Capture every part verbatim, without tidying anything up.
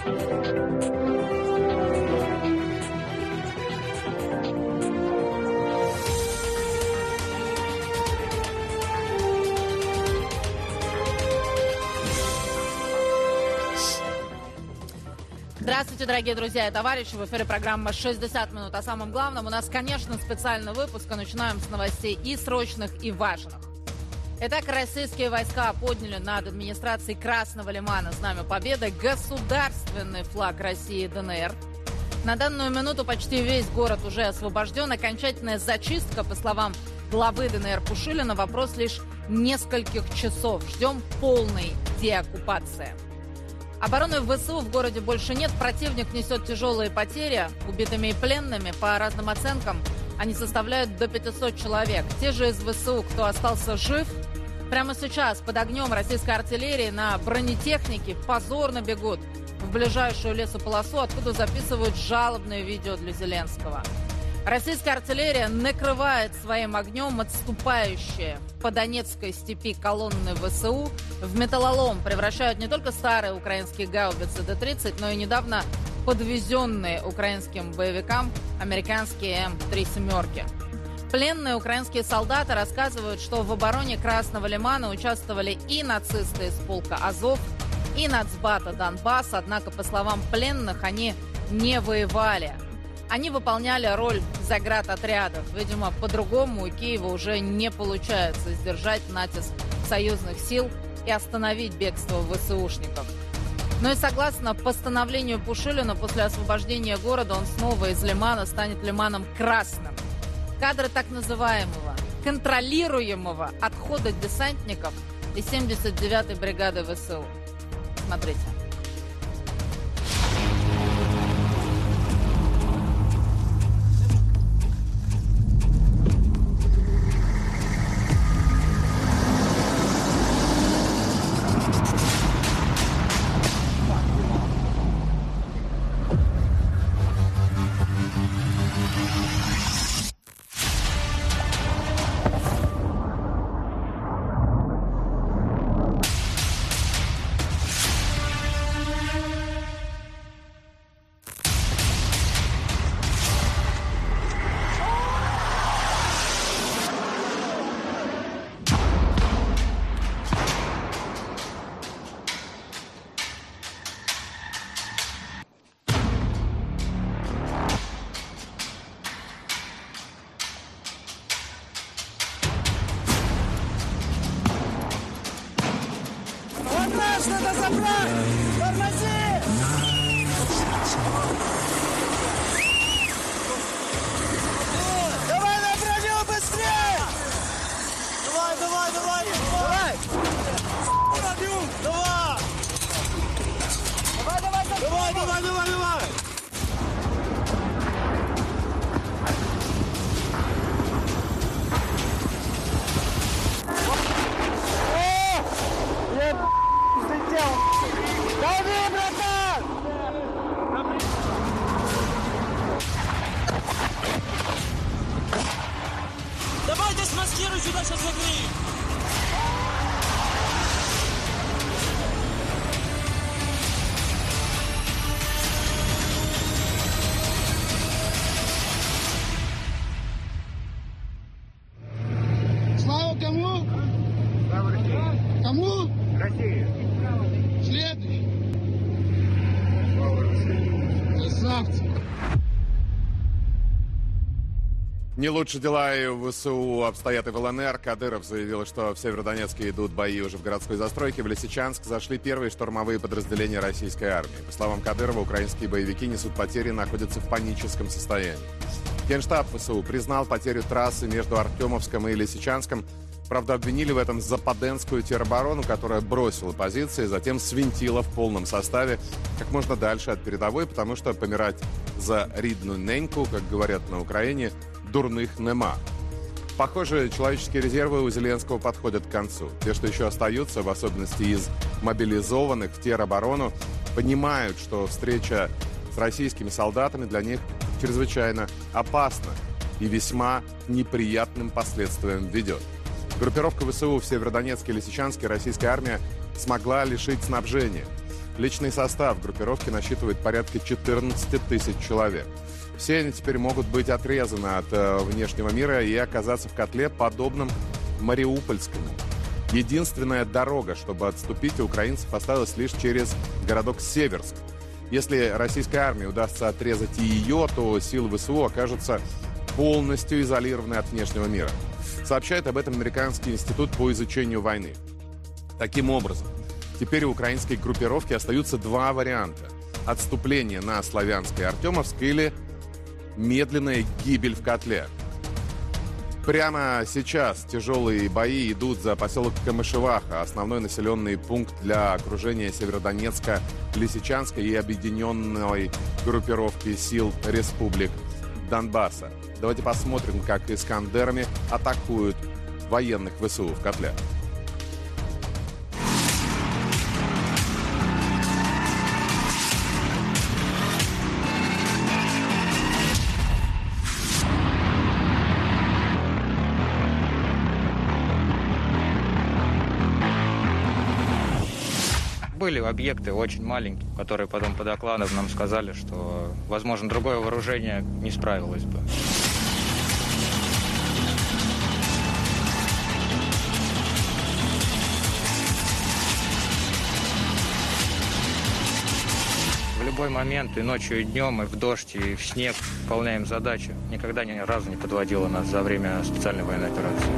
Здравствуйте, дорогие друзья и товарищи. В эфире программа «шестьдесят минут». О самом главном у нас, конечно, специальный выпуск. Начинаем с новостей и срочных, и важных. Итак, российские войска подняли над администрацией Красного Лимана знамя победы, государственный флаг России и ДНР. На данную минуту почти весь город уже освобожден. Окончательная зачистка, по словам главы ДНР Пушилина, вопрос лишь нескольких часов. Ждем полной деоккупации. Обороны ВСУ в городе больше нет. Противник несет тяжелые потери. Убитыми и пленными, по разным оценкам, они составляют до пятисот человек. Те же из ВСУ, кто остался жив, прямо сейчас под огнем российской артиллерии на бронетехнике позорно бегут в ближайшую лесополосу, откуда записывают жалобное видео для Зеленского. Российская артиллерия накрывает своим огнем отступающие по Донецкой степи колонны ВСУ. В металлолом превращают не только старые украинские гаубицы Д тридцать, но и недавно подвезенные украинским боевикам американские М три семерки. Пленные украинские солдаты рассказывают, что в обороне Красного Лимана участвовали и нацисты из полка Азов, и нацбата Донбасс, однако, по словам пленных, они не воевали. Они выполняли роль заградотрядов. Видимо, по-другому у Киева уже не получается сдержать натиск союзных сил и остановить бегство ВСУшников. Ну и согласно постановлению Пушилина, после освобождения города он снова из Лимана станет Лиманом Красным. Кадры так называемого контролируемого отхода десантников из семьдесят девятой бригады ВСУ. Смотрите. Надо забрать! Тормози! Давай на броню быстрее! Давай, давай, давай! Давай! Броню! Давай! Давай, давай, давай! Давай, давай, давай, давай! Дави, братан! Давай, ты смаскируй сюда, сейчас закрыли! Слава кому? Слава России! Кому? Россия! Следующий. Красавцы. Не лучше дела и у ВСУ обстоят и в ЛНР. Кадыров заявил, что в Северодонецке идут бои уже в городской застройке. В Лисичанск зашли первые штурмовые подразделения российской армии. По словам Кадырова, украинские боевики несут потери и находятся в паническом состоянии. Генштаб ВСУ признал потерю трассы между Артемовском и Лисичанском. Правда, обвинили в этом Западенскую тероборону, которая бросила позиции, затем свинтила в полном составе как можно дальше от передовой, потому что помирать за рідну неньку, как говорят на Украине, дурных нема. Похоже, человеческие резервы у Зеленского подходят к концу. Те, что еще остаются, в особенности из мобилизованных в тероборону, понимают, что встреча с российскими солдатами для них чрезвычайно опасна и весьма неприятным последствиям ведет. Группировка ВСУ в Северодонецке и Лисичанске российская армия смогла лишить снабжения. Личный состав группировки насчитывает порядка четырнадцать тысяч человек. Все они теперь могут быть отрезаны от э, внешнего мира и оказаться в котле, подобном Мариупольскому. Единственная дорога, чтобы отступить у украинцев, осталась лишь через городок Северск. Если российской армии удастся отрезать и ее, то силы ВСУ окажутся полностью изолированы от внешнего мира. Сообщает об этом Американский институт по изучению войны. Таким образом, теперь у украинской группировки остаются два варианта. Отступление на Славянск и Артемовск или медленная гибель в котле. Прямо сейчас тяжелые бои идут за поселок Камышеваха, основной населенный пункт для окружения Северодонецка, Лисичанска и объединенной группировки сил республик Донбасса. Давайте посмотрим, как искандерами атакуют военных ВСУ в котле. Были объекты очень маленькие, которые потом по докладам нам сказали, что, возможно, другое вооружение не справилось бы. В любой момент, и ночью, и днем, и в дождь, и в снег выполняем задачи. Никогда ни разу не подводило нас за время специальной военной операции.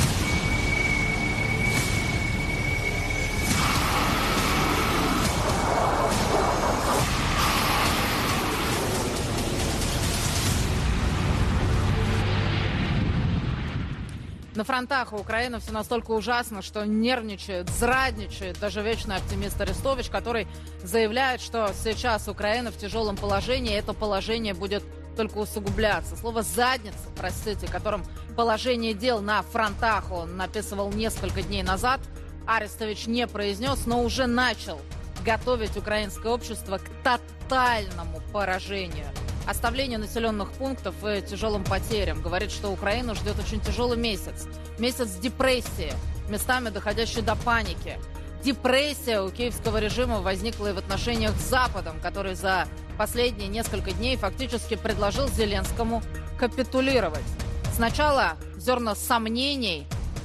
На фронтах у Украины все настолько ужасно, что нервничает, зрадничает даже вечный оптимист Арестович, который заявляет, что сейчас Украина в тяжелом положении, и это положение будет только усугубляться. Слово «задница», простите, которым положение дел на фронтах он написывал несколько дней назад, Арестович не произнес, но уже начал готовить украинское общество к тотальному поражению. Оставление населенных пунктов и тяжелым потерям. Говорит, что Украину ждет очень тяжелый месяц. Месяц депрессии, местами доходящей до паники. Депрессия у киевского режима возникла и в отношениях с Западом, который за последние несколько дней фактически предложил Зеленскому капитулировать. Сначала зерна сомнений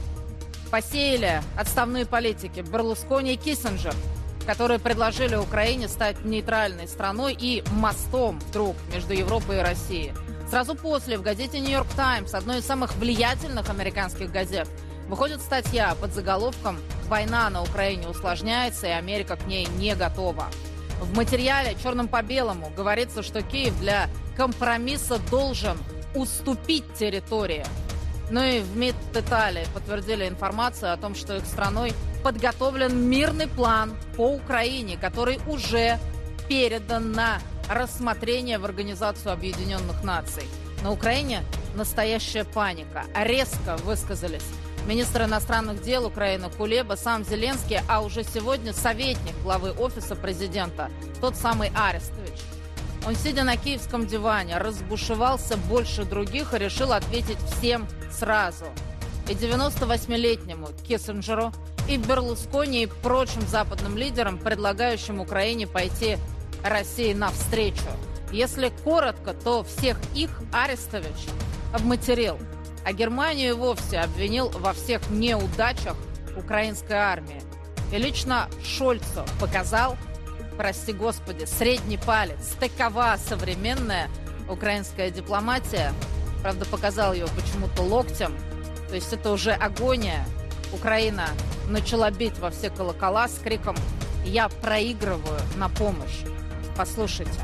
посеяли отставные политики Берлускони и Киссинджер, которые предложили Украине стать нейтральной страной и мостом вдруг между Европой и Россией. Сразу после в газете «Нью-Йорк Таймс», одной из самых влиятельных американских газет, выходит статья под заголовком «Война на Украине усложняется, и Америка к ней не готова». В материале черным по белому говорится, что Киев для компромисса должен уступить территории. Ну и в МИД Италии подтвердили информацию о том, что их страной подготовлен мирный план по Украине, который уже передан на рассмотрение в Организацию Объединенных Наций. На Украине настоящая паника. Резко высказались министр иностранных дел Украины Кулеба, сам Зеленский, а уже сегодня советник главы офиса президента, тот самый Арестович. Он, сидя на киевском диване, разбушевался больше других и решил ответить всем сразу. И девяносто восьмилетнему Киссинджеру, и Берлускони, и прочим западным лидерам, предлагающим Украине пойти России навстречу. Если коротко, то всех их Арестович обматерил, а Германию и вовсе обвинил во всех неудачах украинской армии. И лично Шольцу показал, прости господи, средний палец. Такова современная украинская дипломатия. Правда, показал ее почему-то локтем. То есть это уже агония. Украина начала бить во все колокола с криком «Я проигрываю, на помощь». Послушайте.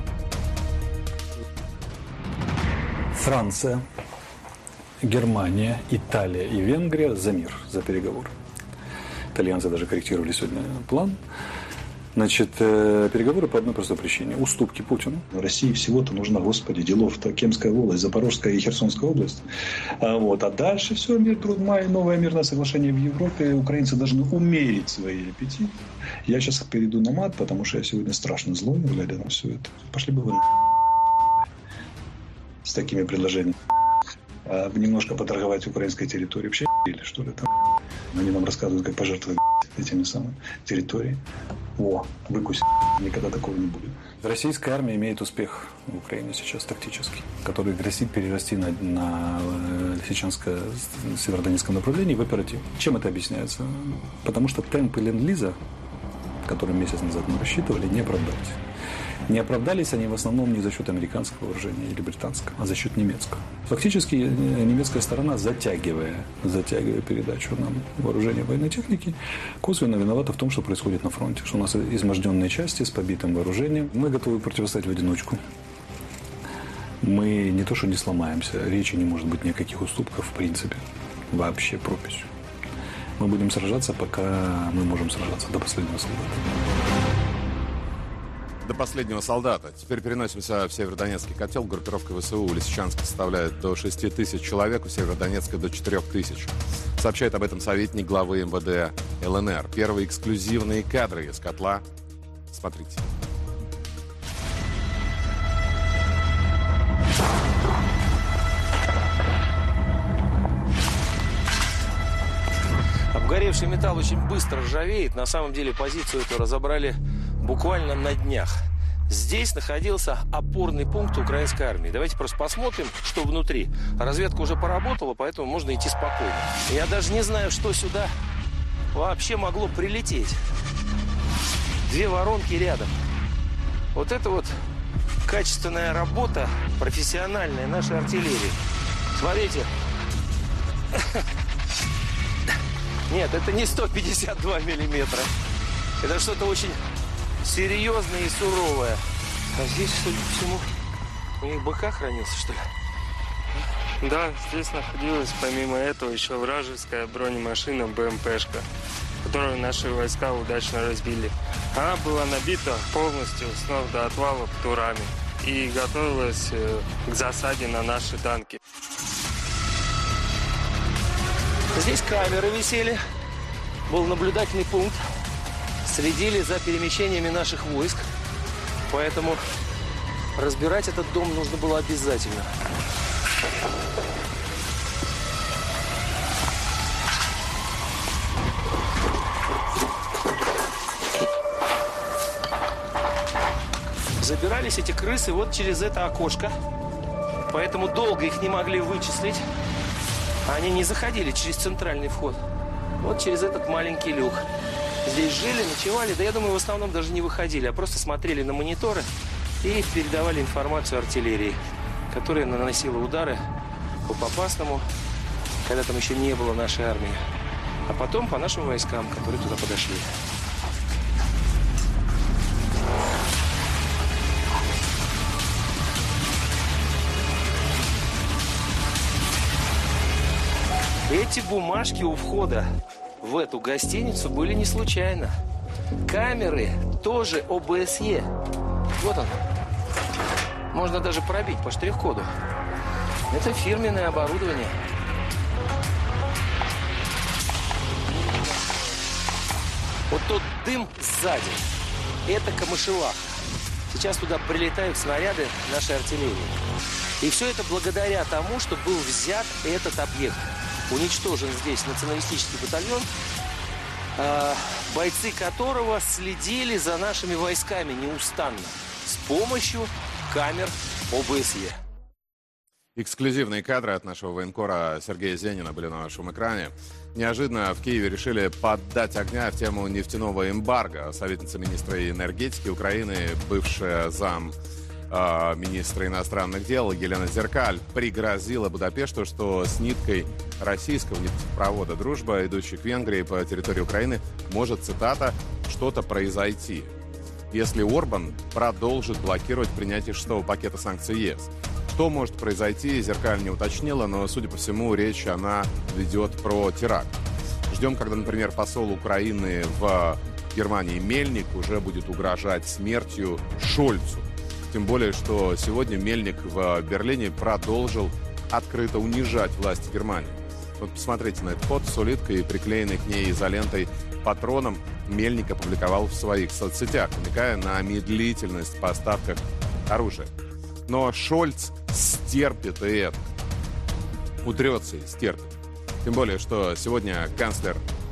Франция, Германия, Италия и Венгрия за мир, за переговоры. Итальянцы даже корректировали сегодня план. Значит, переговоры по одной простой причине. Уступки Путину. России всего-то нужна, господи, делов-то Кемская область, Запорожская и Херсонская область. А, вот. а дальше все, мир, май, новое мирное соглашение в Европе. Украинцы должны умерить свои аппетиты. Я сейчас перейду на мат, потому что я сегодня страшно злой, глядя на все это. Пошли бы вы с такими предложениями. А, немножко поторговать украинской территорией. Вообще или что ли там? Они нам рассказывают, как пожертвовать. этими самыми территориями. О, выкусить, никогда такого не будет. Российская армия имеет успех в Украине сейчас тактический, который грозит перерасти на, на Лисичанско-Северодонецком направлении в оперативу. Чем это объясняется? Потому что темпы ленд-лиза, который месяц назад мы рассчитывали, не оправдались. Не оправдались они в основном не за счет американского вооружения или британского, а за счет немецкого. Фактически немецкая сторона, затягивая, затягивая передачу нам вооружения военной техники, косвенно виновата в том, что происходит на фронте. Что у нас изможденные части с побитым вооружением. Мы готовы противостоять в одиночку. Мы не то что не сломаемся, речи не может быть ни о каких уступках в принципе. Вообще прописью. Мы будем сражаться, пока мы можем сражаться до последнего солдата. До последнего солдата. Теперь переносимся в Северодонецкий котел. Группировка ВСУ в Лисичанске составляет до шести тысяч человек, у Северодонецка до четырёх тысяч. Сообщает об этом советник главы эм вэ дэ эл эн эр. Первые эксклюзивные кадры из котла. Смотрите. Обгоревший металл очень быстро ржавеет. На самом деле позицию эту разобрали буквально на днях. Здесь находился опорный пункт украинской армии. Давайте просто посмотрим, что внутри. Разведка уже поработала, поэтому можно идти спокойно. Я даже не знаю, что сюда вообще могло прилететь. Две воронки рядом. Вот это вот качественная работа, профессиональная нашей артиллерии. Смотрите. Нет, это не сто пятьдесят два миллиметра. Это что-то очень серьезное и суровое. А здесь, судя по всему, у них БК хранился, что ли? Да, здесь находилась помимо этого еще вражеская бронемашина БМПшка, которую наши войска удачно разбили. Она была набита полностью с ног до отвала птурами и готовилась к засаде на наши танки. Здесь камеры висели, был наблюдательный пункт, следили за перемещениями наших войск, поэтому разбирать этот дом нужно было обязательно. Забирались эти крысы вот через это окошко, поэтому долго их не могли вычислить. Они не заходили через центральный вход. Вот через этот маленький люк. Здесь жили, ночевали. Да я думаю, в основном даже не выходили, а просто смотрели на мониторы и передавали информацию артиллерии, которая наносила удары по Попасному, когда там еще не было нашей армии. А потом по нашим войскам, которые туда подошли. Эти бумажки у входа в эту гостиницу были не случайно. Камеры тоже о бэ эс е. Вот он. Можно даже пробить по штрих-коду. Это фирменное оборудование. Вот тот дым сзади. Это камышеваха. Сейчас туда прилетают снаряды нашей артиллерии. И все это благодаря тому, что был взят этот объект. Уничтожен здесь националистический батальон, э, бойцы которого следили за нашими войсками неустанно с помощью камер о бэ эс е. Эксклюзивные кадры от нашего военкора Сергея Зенина были на нашем экране. Неожиданно в Киеве решили поддать огня в тему нефтяного эмбарго. Советница министра энергетики Украины, бывшая зам э, министра иностранных дел Елена Зеркаль, пригрозила Будапешту, что с ниткой российского нефтепровода «Дружба», идущей к Венгрии по территории Украины, может, цитата, что-то произойти, если Орбан продолжит блокировать принятие шестого пакета санкций ЕС. Что может произойти, Зеркаль не уточнила, но, судя по всему, речь она ведет про теракт. Ждем, когда, например, посол Украины в Германии Мельник уже будет угрожать смертью Шольцу. Тем более, что сегодня Мельник в Берлине продолжил открыто унижать власти Германии. Вот посмотрите на это фото с улиткой и приклеенной к ней изолентой патроном. Мельник опубликовал в своих соцсетях, намекая на медлительность в поставках оружия. Но Шольц стерпит и это. Утрется и стерпит. Тем более, что сегодня канцлер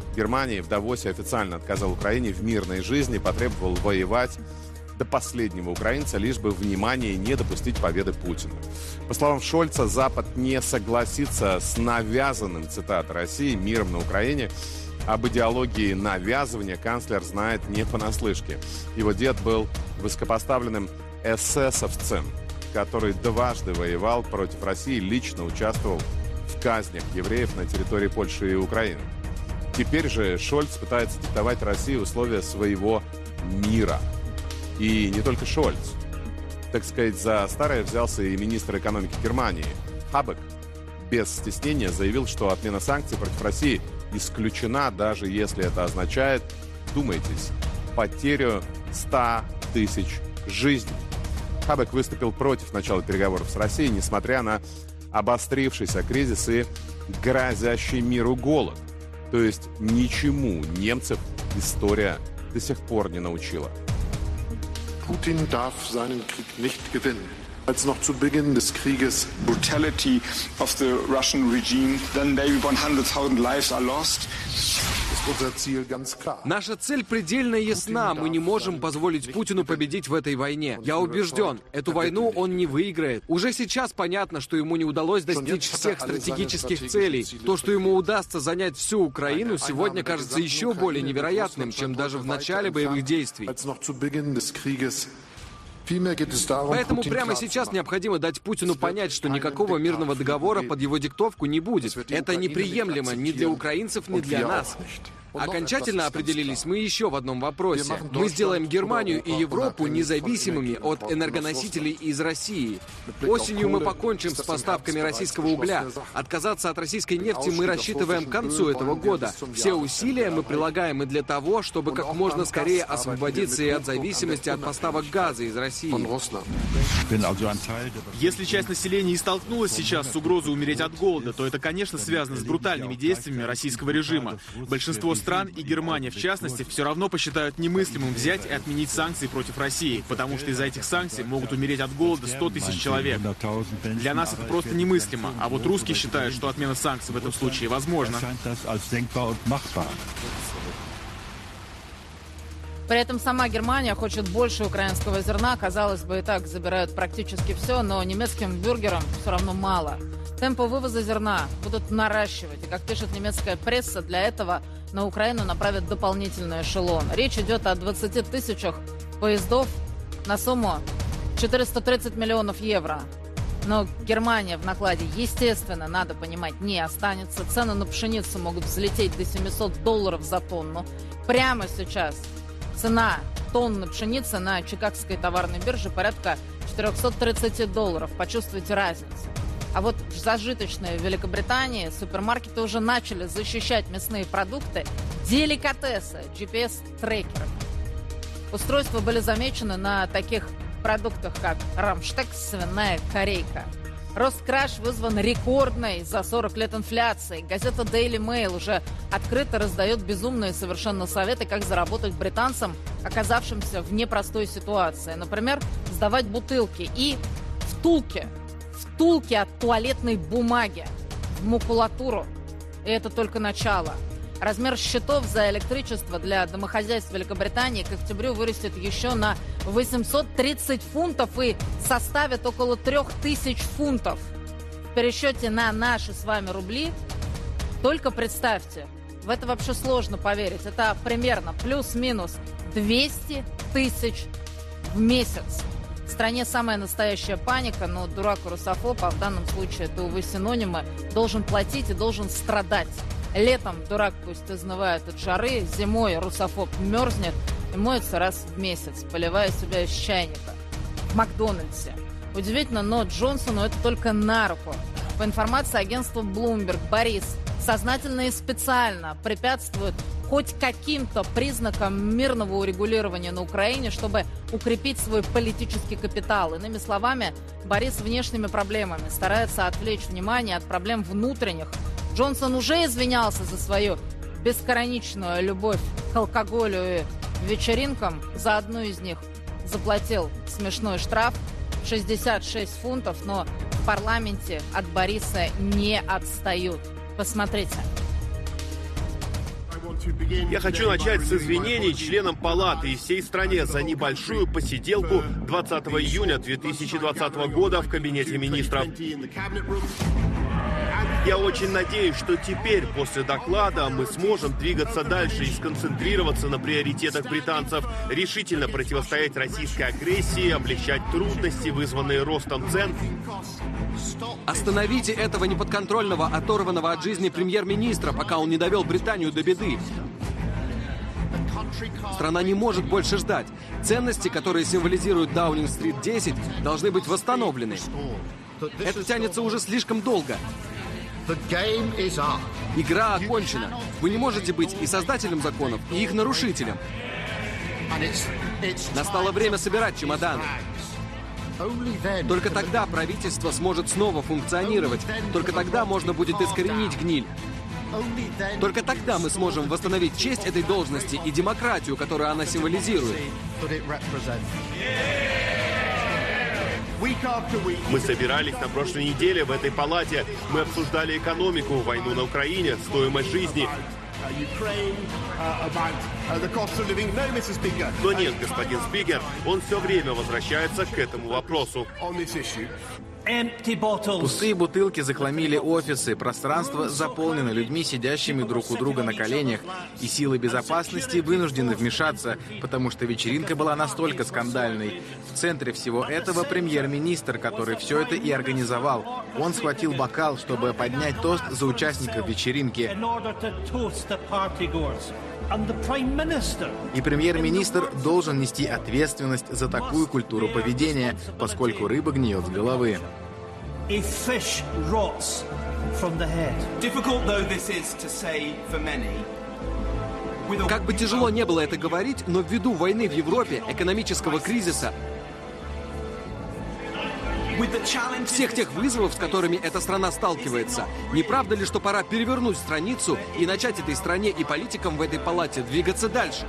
Германии в Давосе официально отказал Украине в мирной жизни, потребовал воевать до последнего украинца, лишь бы, внимание, не допустить победы Путина. По словам Шольца, Запад не согласится с навязанным, цитата, России, миром на Украине. Об идеологии навязывания канцлер знает не понаслышке. Его дед был высокопоставленным эсэсовцем, который дважды воевал против России, лично участвовал в казнях евреев на территории Польши и Украины. Теперь же Шольц пытается диктовать России условия своего мира. И не только Шольц. Так сказать, за старое взялся и министр экономики Германии. Хабек без стеснения заявил, что отмена санкций против России исключена, даже если это означает, думайтесь, потерю ста тысяч жизней. Хабек выступил против начала переговоров с Россией, несмотря на обострившийся кризис и грозящий миру голод. То есть ничему немцев история до сих пор не научила. Putin darf seinen Krieg nicht gewinnen. Als noch zu Beginn des Krieges brutality of the Russian regime, then maybe one hundred thousand lives are lost. Наша цель предельно ясна. Мы не можем позволить Путину победить в этой войне. Я убежден, эту войну он не выиграет. Уже сейчас понятно, что ему не удалось достичь всех стратегических целей. То, что ему удастся занять всю Украину, сегодня кажется еще более невероятным, чем даже в начале боевых действий. Поэтому прямо сейчас необходимо дать Путину понять, что никакого мирного договора под его диктовку не будет. Это неприемлемо ни для украинцев, ни для нас. Окончательно определились мы еще в одном вопросе. Мы сделаем Германию и Европу независимыми от энергоносителей из России. Осенью мы покончим с поставками российского угля. Отказаться от российской нефти мы рассчитываем к концу этого года. Все усилия мы прилагаем и для того, чтобы как можно скорее освободиться и от зависимости от поставок газа из России. Если часть населения и столкнулась сейчас с угрозой умереть от голода, то это, конечно, связано с брутальными действиями российского режима. Большинство стран, и Германия в частности, все равно посчитают немыслимым взять и отменить санкции против России, потому что из-за этих санкций могут умереть от голода сто тысяч человек. Для нас это просто немыслимо, а вот русские считают, что отмена санкций в этом случае возможна. При этом сама Германия хочет больше украинского зерна. Казалось бы, и так забирают практически все, но немецким бюргерам все равно мало. Темпы вывоза зерна будут наращивать. И, как пишет немецкая пресса, для этого на Украину направят дополнительный эшелон. Речь идет о двадцати тысячах поездов на сумму четыреста тридцать миллионов евро. Но Германия в накладе, естественно, надо понимать, не останется. Цены на пшеницу могут взлететь до семисот долларов за тонну. Прямо сейчас цена тонны пшеницы на Чикагской товарной бирже порядка четырехсот тридцати долларов. Почувствуйте разницу. А вот в зажиточной Великобритании супермаркеты уже начали защищать мясные продукты, деликатесы джи пи эс-трекерами. Устройства были замечены на таких продуктах, как рамштекс, свиная корейка. Рост краж вызван рекордной за сорок лет инфляцией. Газета Daily Mail уже открыто раздает безумные совершенно советы, как заработать британцам, оказавшимся в непростой ситуации. Например, сдавать бутылки и втулки. Втулки от туалетной бумаги в макулатуру. И это только начало. Размер счетов за электричество для домохозяйств Великобритании к октябрю вырастет еще на восемьсот тридцать фунтов и составит около трех тысяч фунтов. В пересчете на наши с вами рубли, только представьте, в это вообще сложно поверить, это примерно плюс-минус двести тысяч в месяц. В стране самая настоящая паника, но дурак и русофоб, а в данном случае это, увы, синонимы, должен платить и должен страдать. Летом дурак пусть изнывает от жары, зимой русофоб мерзнет и моется раз в месяц, поливая себя из чайника. В Макдональдсе. Удивительно, но Джонсону это только на руку. По информации агентства Bloomberg, Борис сознательно и специально препятствует хоть каким-то признакам мирного урегулирования на Украине, чтобы укрепить свой политический капитал. Иными словами, Борис внешними проблемами старается отвлечь внимание от проблем внутренних. Джонсон уже извинялся за свою бескороничную любовь к алкоголю и вечеринкам. За одну из них заплатил смешной штраф шестьдесят шесть фунтов, но в парламенте от Бориса не отстают. Посмотрите. Я хочу начать с извинений членам палаты и всей стране за небольшую посиделку двадцатого июня две тысячи двадцатого года в кабинете министров. Я очень надеюсь, что теперь, после доклада, мы сможем двигаться дальше и сконцентрироваться на приоритетах британцев, решительно противостоять российской агрессии, облегчать трудности, вызванные ростом цен. Остановите этого неподконтрольного, оторванного от жизни премьер-министра, пока он не довел Британию до беды. Страна не может больше ждать. Ценности, которые символизируют Даунинг-стрит десять, должны быть восстановлены. Это тянется уже слишком долго. Игра окончена. Вы не можете быть и создателем законов, и их нарушителем. Настало время собирать чемоданы. Только тогда правительство сможет снова функционировать. Только тогда можно будет искоренить гниль. Только тогда мы сможем восстановить честь этой должности и демократию, которую она символизирует. Мы собирались на прошлой неделе в этой палате. Мы обсуждали экономику, войну на Украине, стоимость жизни. Но нет, господин спикер, он все время возвращается к этому вопросу. Пустые бутылки захламили офисы, пространство заполнено людьми, сидящими друг у друга на коленях, и силы безопасности вынуждены вмешаться, потому что вечеринка была настолько скандальной. В центре всего этого премьер-министр, который все это и организовал. Он схватил бокал, чтобы поднять тост за участников вечеринки. И премьер-министр должен нести ответственность за такую культуру поведения, поскольку рыба гниет с головы. Как бы тяжело не было это говорить, но ввиду войны в Европе, экономического кризиса, всех тех вызовов, с которыми эта страна сталкивается, не правда ли, что пора перевернуть страницу и начать этой стране и политикам в этой палате двигаться дальше?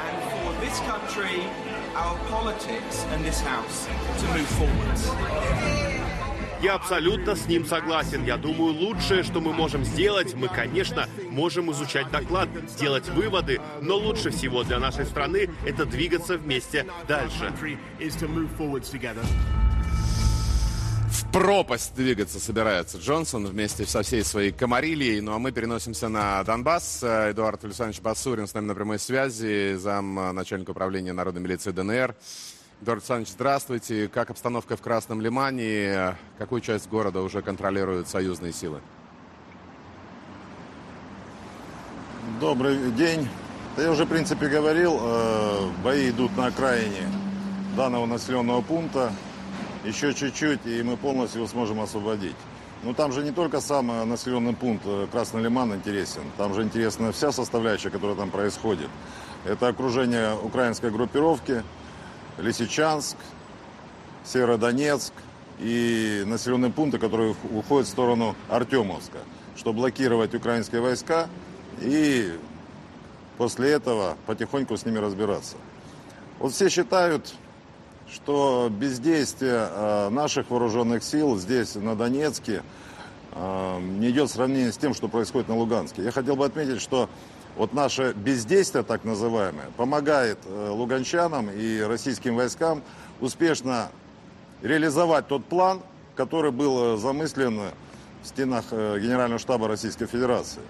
Я абсолютно с ним согласен. Я думаю, лучшее, что мы можем сделать, мы, конечно, можем изучать доклад, делать выводы, но лучше всего для нашей страны это двигаться вместе дальше. В пропасть двигаться собирается Джонсон вместе со всей своей комарильей. Ну а мы переносимся на Донбасс. Эдуард Александрович Басурин с нами на прямой связи, зам начальника управления народной милиции ДНР. Эдуард Александрович, здравствуйте. Как обстановка в Красном Лимане? Какую часть города уже контролируют союзные силы? Добрый день. Да я уже, в принципе, говорил, бои идут на окраине данного населенного пункта. Еще чуть-чуть, и мы полностью его сможем освободить. Но там же не только сам населенный пункт Красный Лиман интересен. Там же интересна вся составляющая, которая там происходит. Это окружение украинской группировки, Лисичанск, Северодонецк и населенные пункты, которые уходят в сторону Артемовска, чтобы блокировать украинские войска и после этого потихоньку с ними разбираться. Вот все считают, что бездействие э, наших вооруженных сил здесь, на Донецке, э, не идет в сравнение с тем, что происходит на Луганске. Я хотел бы отметить, что вот наше бездействие, так называемое, помогает э, луганчанам и российским войскам успешно реализовать тот план, который был замыслен в стенах э, Генерального штаба Российской Федерации.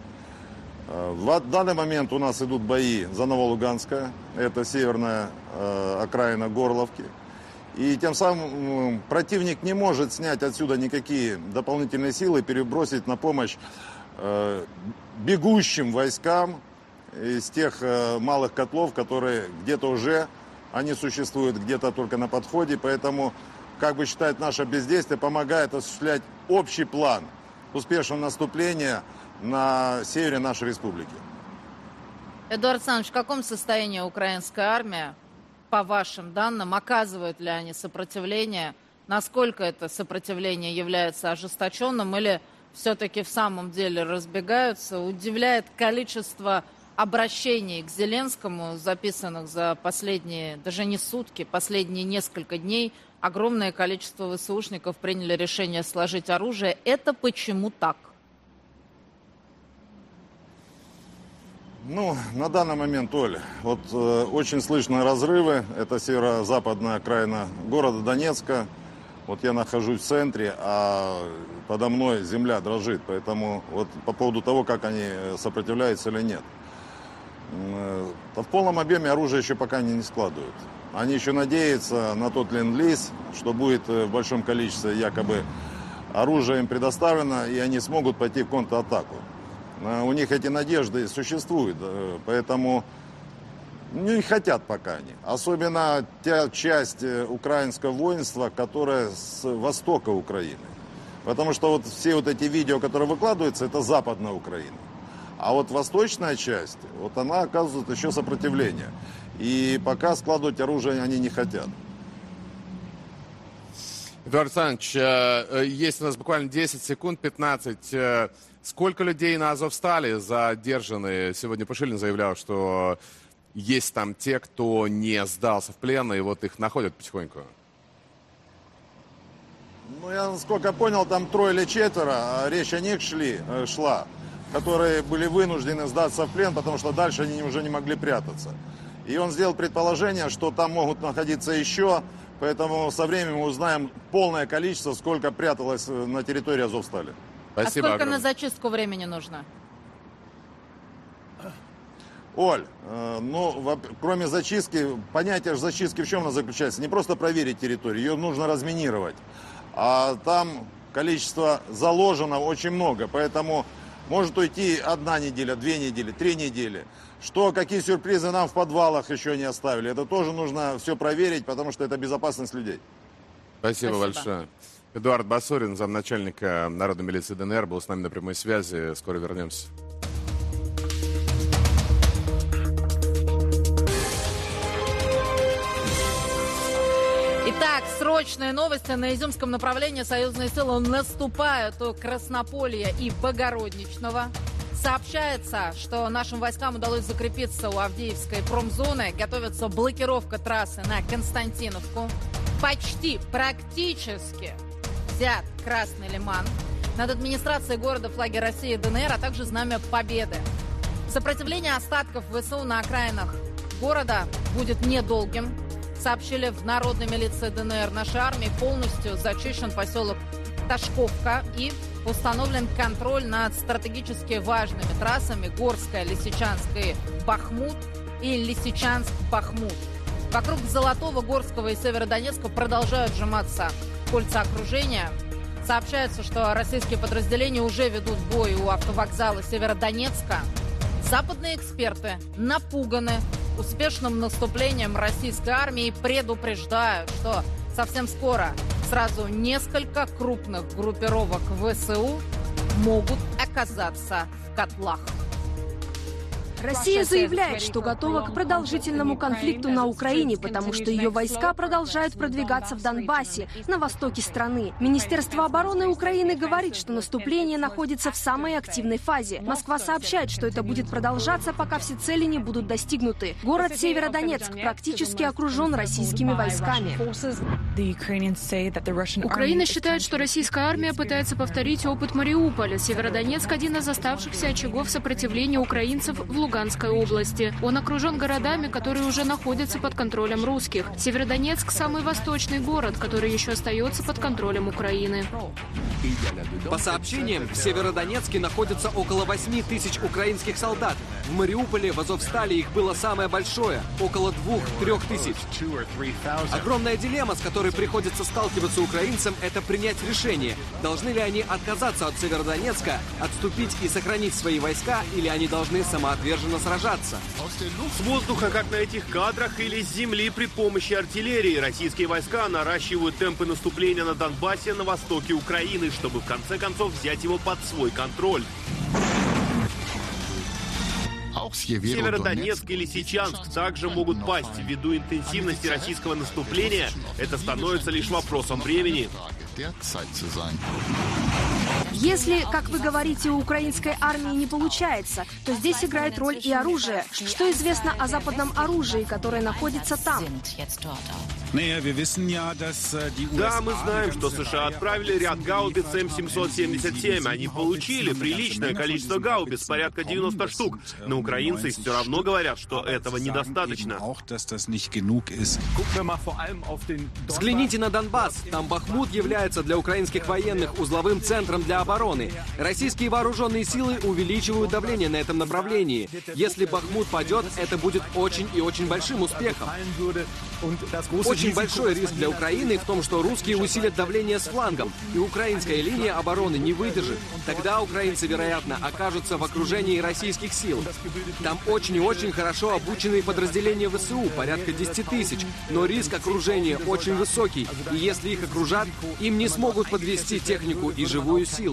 Э, в данный момент у нас идут бои за Новолуганское, это северная э, окраина Горловки. И тем самым противник не может снять отсюда никакие дополнительные силы и перебросить на помощь э, бегущим войскам из тех э, малых котлов, которые где-то уже они существуют, где-то только на подходе. Поэтому, как бы считать, наше бездействие помогает осуществлять общий план успешного наступления на севере нашей республики. Эдуард Александрович, в каком состоянии украинская армия? По вашим данным, оказывают ли они сопротивление? Насколько это сопротивление является ожесточенным или все-таки в самом деле разбегаются? Удивляет количество обращений к Зеленскому, записанных за последние, даже не сутки, последние несколько дней. Огромное количество ВСУшников приняли решение сложить оружие. Это почему так? Ну, на данный момент, Оль, вот э, очень слышны разрывы. Это северо-западная окраина города Донецка. Вот я нахожусь в центре, а подо мной земля дрожит. Поэтому вот по поводу того, как они сопротивляются или нет. Э, в полном объеме оружие еще пока они не складывают. Они еще надеются на тот ленд-лиз, что будет в большом количестве якобы оружия им предоставлено, и они смогут пойти в контратаку. У них эти надежды существуют, поэтому не хотят пока они. Особенно та часть украинского воинства, которая с востока Украины. Потому что вот все вот эти видео, которые выкладываются, это западная Украина. А вот восточная часть, вот она оказывает еще сопротивление. И пока складывать оружие они не хотят. Эдуард Александрович, есть у нас буквально десять секунд, пятнадцать. Сколько людей на Азовстале задержаны? Сегодня Пушилин заявлял, что есть там те, кто не сдался в плен, и вот их находят потихоньку. Ну, я насколько понял, там трое или четверо, речь о них шли, шла, которые были вынуждены сдаться в плен, потому что дальше они уже не могли прятаться. И он сделал предположение, что там могут находиться еще, поэтому со временем мы узнаем полное количество, сколько пряталось на территории Азовстали. Спасибо а сколько огромное. На зачистку времени нужно? Оль, э, ну, кроме зачистки, понятие же зачистки в чем оно заключается? Не просто проверить территорию, ее нужно разминировать. А там количество заложено очень много, поэтому может уйти одна неделя, две недели, три недели. Что, какие сюрпризы нам в подвалах еще не оставили, это тоже нужно все проверить, потому что это безопасность людей. Спасибо, Спасибо. большое. Эдуард Басурин, замначальника Народной милиции ДНР, был с нами на прямой связи. Скоро вернемся. Итак, срочные новости. На Изюмском направлении союзные силы наступают у Краснополья и Богородничного. Сообщается, что нашим войскам удалось закрепиться у Авдеевской промзоны. Готовится блокировка трассы на Константиновку. Почти, практически взят Красный Лиман. Над администрацией города флаги России и ДНР, а также Знамя Победы. Сопротивление остатков ВСУ на окраинах города будет недолгим. Сообщили в Народной милиции ДНР. Нашей армии полностью зачищен поселок Ташковка и установлен контроль над стратегически важными трассами Горская, Лисичанск и Бахмут и Лисичанск-Бахмут. Вокруг Золотого, Горского и Северодонецка продолжают сжиматься кольца окружения. Сообщается, что российские подразделения уже ведут бой у автовокзала Северодонецка. Западные эксперты напуганы успешным наступлением российской армии и предупреждают, что совсем скоро сразу несколько крупных группировок ВСУ могут оказаться в котлах. Россия заявляет, что готова к продолжительному конфликту на Украине, потому что ее войска продолжают продвигаться в Донбассе, на востоке страны. Министерство обороны Украины говорит, что наступление находится в самой активной фазе. Москва сообщает, что это будет продолжаться, пока все цели не будут достигнуты. Город Северодонецк практически окружен российскими войсками. Украина считает, что российская армия пытается повторить опыт Мариуполя. Северодонецк – один из оставшихся очагов сопротивления украинцев в Луганской области. Он окружен городами, которые уже находятся под контролем русских. Северодонецк – самый восточный город, который еще остается под контролем Украины. По сообщениям, в Северодонецке находится около восьми тысяч украинских солдат. В Мариуполе, в Азовстале их было самое большое – около двух-трех тысяч. Огромная дилемма, с которой приходится сталкиваться украинцам, это принять решение. Должны ли они отказаться от Северодонецка, отступить и сохранить свои войска, или они должны самоотверженно сражаться? С воздуха, как на этих кадрах, или с земли при помощи артиллерии, российские войска наращивают темпы наступления на Донбассе на востоке Украины, чтобы в конце концов взять его под свой контроль. Северодонецк и Лисичанск также могут пасть. Ввиду интенсивности российского наступления, это становится лишь вопросом времени. Если, как вы говорите, у украинской армии не получается, то здесь играет роль и оружие. Что известно о западном оружии, которое находится там? Да, мы знаем, что США отправили ряд гаубиц эм семьсот семьдесят семь. Они получили приличное количество гаубиц, порядка девяноста штук. Но украинцы все равно говорят, что этого недостаточно. Взгляните на Донбасс. Там Бахмут является для украинских военных узловым центром для обороны. Российские вооруженные силы увеличивают давление на этом направлении. Если Бахмут падет, это будет очень и очень большим успехом. Очень большой риск для Украины в том, что русские усилят давление с флангом, и украинская линия обороны не выдержит. Тогда украинцы, вероятно, окажутся в окружении российских сил. Там очень и очень хорошо обученные подразделения ВСУ, порядка десяти тысяч, но риск окружения очень высокий, и если их окружат, им не смогут подвести технику и живую силу.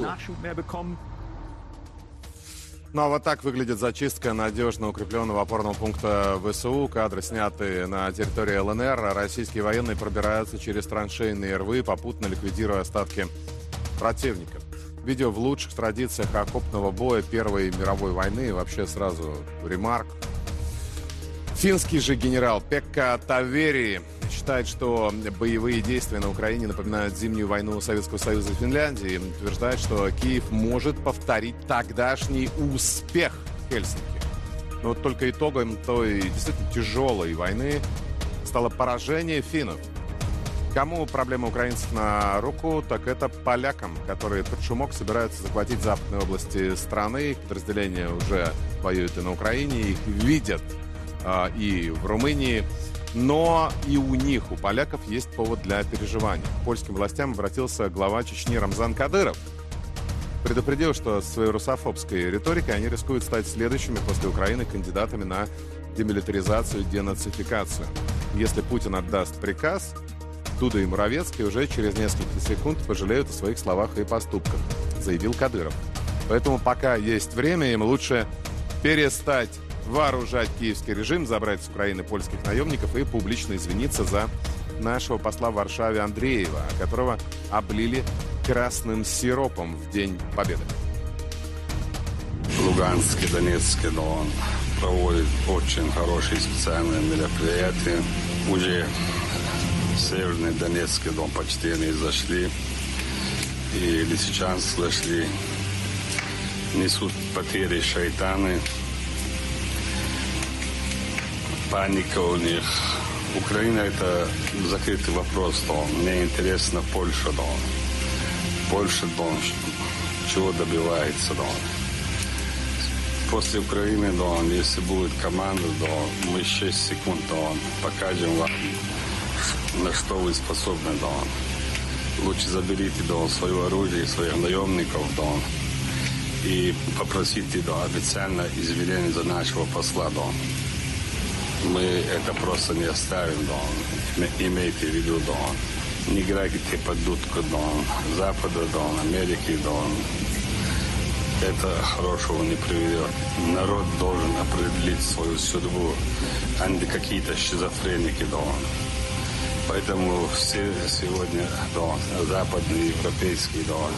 Ну а вот так выглядит зачистка надежно укрепленного опорного пункта ВСУ. Кадры сняты на территории ЛНР. Российские военные пробираются через траншейные рвы, попутно ликвидируя остатки противника. Видео в лучших традициях окопного боя Первой мировой войны. Вообще сразу ремарк. Финский же генерал Пекка Тавери считает, что боевые действия на Украине напоминают зимнюю войну Советского Союза и Финляндии. Утверждает, что Киев может повторить тогдашний успех в Хельсинки. Но вот только итогом той действительно тяжелой войны стало поражение финнов. Кому проблема украинцев на руку, так это полякам, которые под шумок собираются захватить западные области страны. Подразделения уже воюют и на Украине, их видят а, и в Румынии. Но и у них, у поляков, есть повод для переживаний. К польским властям обратился глава Чечни Рамзан Кадыров. Предупредил, что с своей русофобской риторикой они рискуют стать следующими после Украины кандидатами на демилитаризацию и денацификацию. Если Путин отдаст приказ, Дуда и Моровецкий уже через несколько секунд пожалеют о своих словах и поступках, заявил Кадыров. Поэтому пока есть время, им лучше перестать вооружать киевский режим, забрать с Украины польских наемников и публично извиниться за нашего посла в Варшаве Андреева, которого облили красным сиропом в День Победы. Луганский, Донецкий Дон проводит очень хорошие специальные мероприятия. Уже Северный Донецкий Дон почти не зашли. И лисичанск зашли. Несут потери шайтаны. Паника у них. Украина — это закрытый вопрос, то мне интересно Польша, да. Польша, да, чего добивается, да. После Украины, да, если будет команда, да, мы шесть секунд, да, покажем вам, на что вы способны, да. Лучше заберите, да, свое оружие, своих наемников, да, и попросите, да, официально извинения за нашего посла, да. Мы это просто не оставим, Дон. Имейте в виду, Дон. Не играйте под дудку, Дон. Запада, Дон. Америки, Дон. Это хорошего не приведет. Народ должен определить свою судьбу, а не какие-то шизофреники, Дон. Поэтому все сегодня, Дон, западные, европейские, Дон,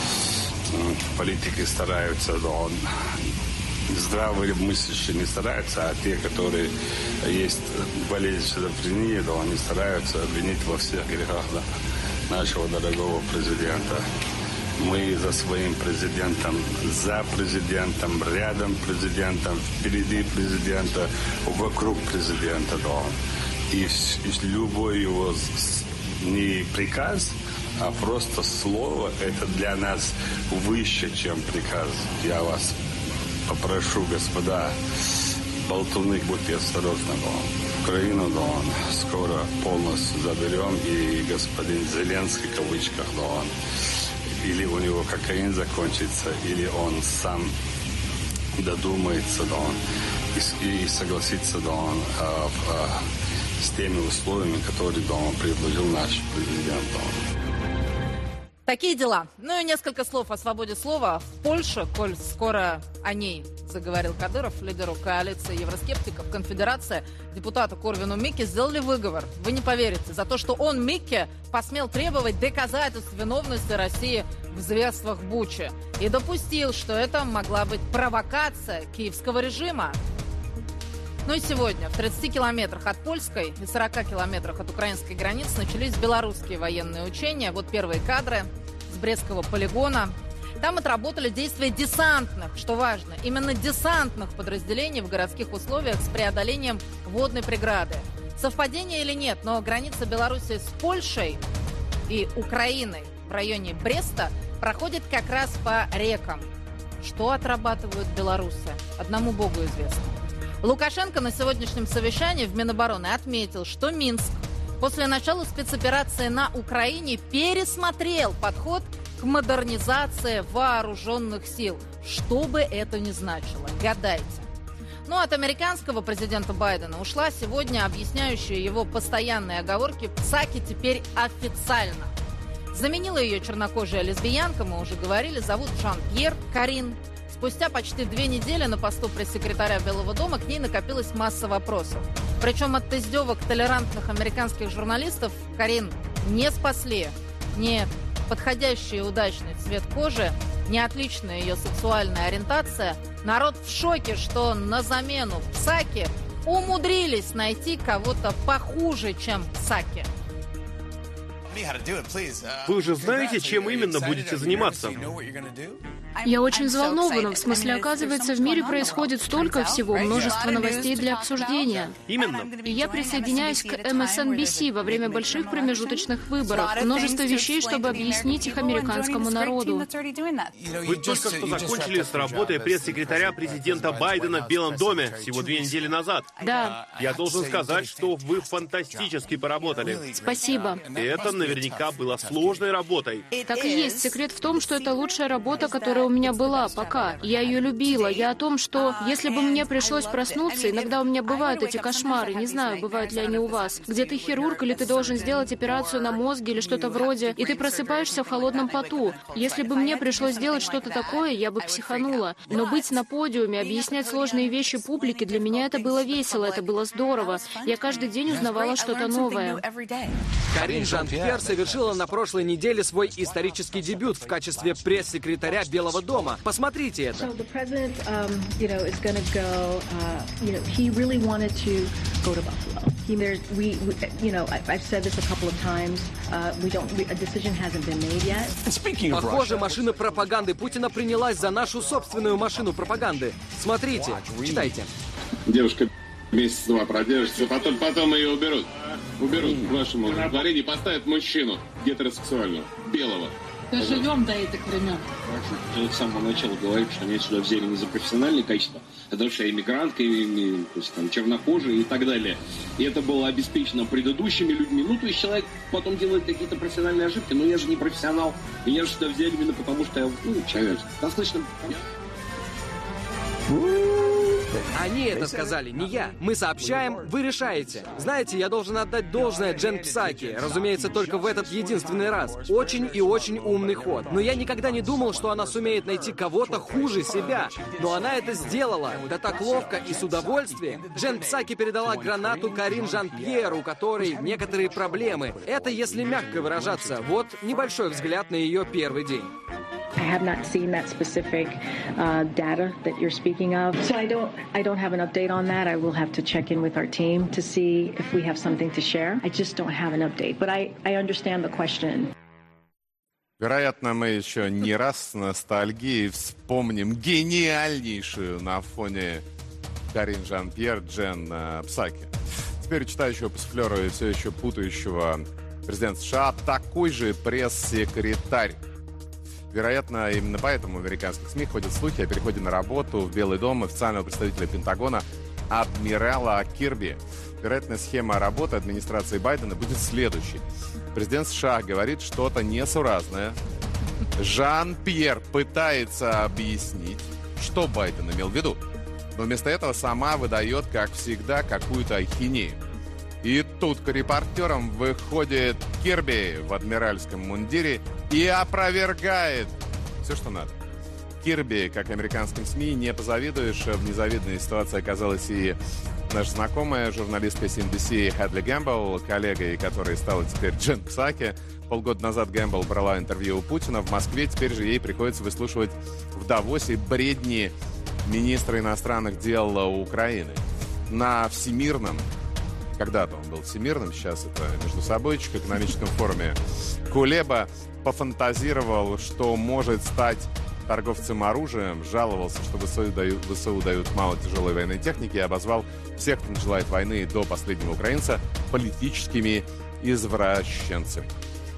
политики стараются, Дон, здравые мыслящие не стараются, а те, которые есть болезнь шизофрении, да, они стараются обвинить во всех грехах, да, нашего дорогого президента. Мы за своим президентом, за президентом, рядом президентом, впереди президента, вокруг президента, да. И, и любой его не приказ, а просто слово, это для нас выше, чем приказ. Я вас попрошу, господа болтуны, будьте осторожны, да. Украину, да, скоро полностью заберем, и господин Зеленский, в кавычках, да, или у него кокаин закончится, или он сам додумается, да, и, и согласится, да, а, а, с теми условиями, которые, да, предложил наш президент, да. Такие дела. Ну и несколько слов о свободе слова. В Польше, коль скоро о ней заговорил Кадыров, лидеру коалиции евроскептиков, конфедерация, депутату Корвину Микке сделали выговор. Вы не поверите, за то, что он, Микке, посмел требовать доказательств виновности России в зверствах Бучи. И допустил, что это могла быть провокация киевского режима. Ну и сегодня в тридцати километрах от польской и сорока километрах от украинской границы начались белорусские военные учения. Вот первые кадры с Брестского полигона. Там отработали действия десантных, что важно, именно десантных подразделений в городских условиях с преодолением водной преграды. Совпадение или нет, но граница Беларуси с Польшей и Украиной в районе Бреста проходит как раз по рекам. Что отрабатывают белорусы? Одному богу известно. Лукашенко на сегодняшнем совещании в Минобороны отметил, что Минск после начала спецоперации на Украине пересмотрел подход к модернизации вооруженных сил. Что бы это ни значило. Гадайте. Ну, от американского президента Байдена ушла сегодня объясняющая его постоянные оговорки Псаки теперь официально. Заменила ее чернокожая лесбиянка, мы уже говорили, зовут Жан-Пьер Карин. Спустя почти две недели на посту пресс-секретаря Белого дома к ней накопилась масса вопросов. Причем от издевок толерантных американских журналистов Карин не спасли. Нет, подходящий и удачный цвет кожи, не отличная ее сексуальная ориентация. Народ в шоке, что на замену Псаки умудрились найти кого-то похуже, чем Псаки. Вы уже знаете, чем именно будете заниматься? Я очень взволнована. В смысле, оказывается, в мире происходит столько всего, множество новостей для обсуждения. Именно. И я присоединяюсь к эм эс эн би си во время больших промежуточных выборов. Множество вещей, чтобы объяснить их американскому народу. Вы только что закончили с работой пресс-секретаря президента Байдена в Белом доме всего две недели назад. Да. Я должен сказать, что вы фантастически поработали. Спасибо. И это наверняка было сложной работой. Так и есть. Секрет в том, что это лучшая работа, которая у меня была пока. Я ее любила. Я о том, что если бы мне пришлось проснуться, иногда у меня бывают эти кошмары, не знаю, бывают ли они у вас, где ты хирург или ты должен сделать операцию на мозге или что-то вроде, и ты просыпаешься в холодном поту. Если бы мне пришлось сделать что-то такое, я бы психанула. Но быть на подиуме, объяснять сложные вещи публике, для меня это было весело, это было здорово. Я каждый день узнавала что-то новое. Карин Жан-Пьер совершила на прошлой неделе свой исторический дебют в качестве пресс-секретаря Белого дома. Посмотрите это. Похоже, машина пропаганды Путина принялась за нашу собственную машину пропаганды. Смотрите, читайте. Девушка месяц-два продержится, потом, потом ее уберут. Уберут к вашему удовлетворению, поставят мужчину гетеросексуального, белого. Доживем до этих времен. Я с самого начала говорю, что меня сюда взяли не за профессиональные качества, а потому что я иммигрантка, и, то есть, там, чернокожая и так далее. И это было обеспечено предыдущими людьми. Ну, то есть человек потом делает какие-то профессиональные ошибки, но я же не профессионал. Меня же сюда взяли именно потому, что я, ну, человек достаточно... Они это сказали, не я. Мы сообщаем, вы решаете. Знаете, я должен отдать должное Джен Псаки. Разумеется, только в этот единственный раз. Очень и очень умный ход. Но я никогда не думал, что она сумеет найти кого-то хуже себя. Но она это сделала. Да так ловко и с удовольствием. Джен Псаки передала гранату Карин Жан-Пьер, у которой некоторые проблемы. Это если мягко выражаться. Вот небольшой взгляд на ее первый день. I have not seen that specific uh, data that you're speaking of, so I don't. I don't have an update on that. I will have to check in with our team to see if we have something to share. I just don't have an update, but I, I understand the question. Вероятно, мы еще не раз с ностальгией вспомним гениальнейшую на фоне Карин Жан-Пьер Джен Псаки. Теперь читающего по суфлеру и все еще путающего президента США такой же пресс-секретарь. Вероятно, именно поэтому в американских СМИ ходят слухи о переходе на работу в Белый дом официального представителя Пентагона адмирала Кирби. Вероятная схема работы администрации Байдена будет следующей. Президент США говорит что-то несуразное. Жан-Пьер пытается объяснить, что Байден имел в виду. Но вместо этого сама выдает, как всегда, какую-то ахинею. И тут к репортерам выходит Кирби в адмиральском мундире и опровергает все, что надо. Кирби, как американским СМИ, не позавидуешь. В незавидной ситуации оказалась и наша знакомая журналистка си эн би си Хадли Гэмбл, коллегой которой стала теперь Джен Псаки. Полгода назад Гэмбл брала интервью у Путина в Москве. Теперь же ей приходится выслушивать в Давосе бредни министра иностранных дел Украины. на всемирном, когда-то он был всемирным, сейчас это междусобойчик, экономическом форуме Кулеба пофантазировал, что может стать торговцем оружием, жаловался, что ВСУ дают, ВСУ дают мало тяжелой военной техники и обозвал всех, кто не желает войны до последнего украинца, политическими извращенцами.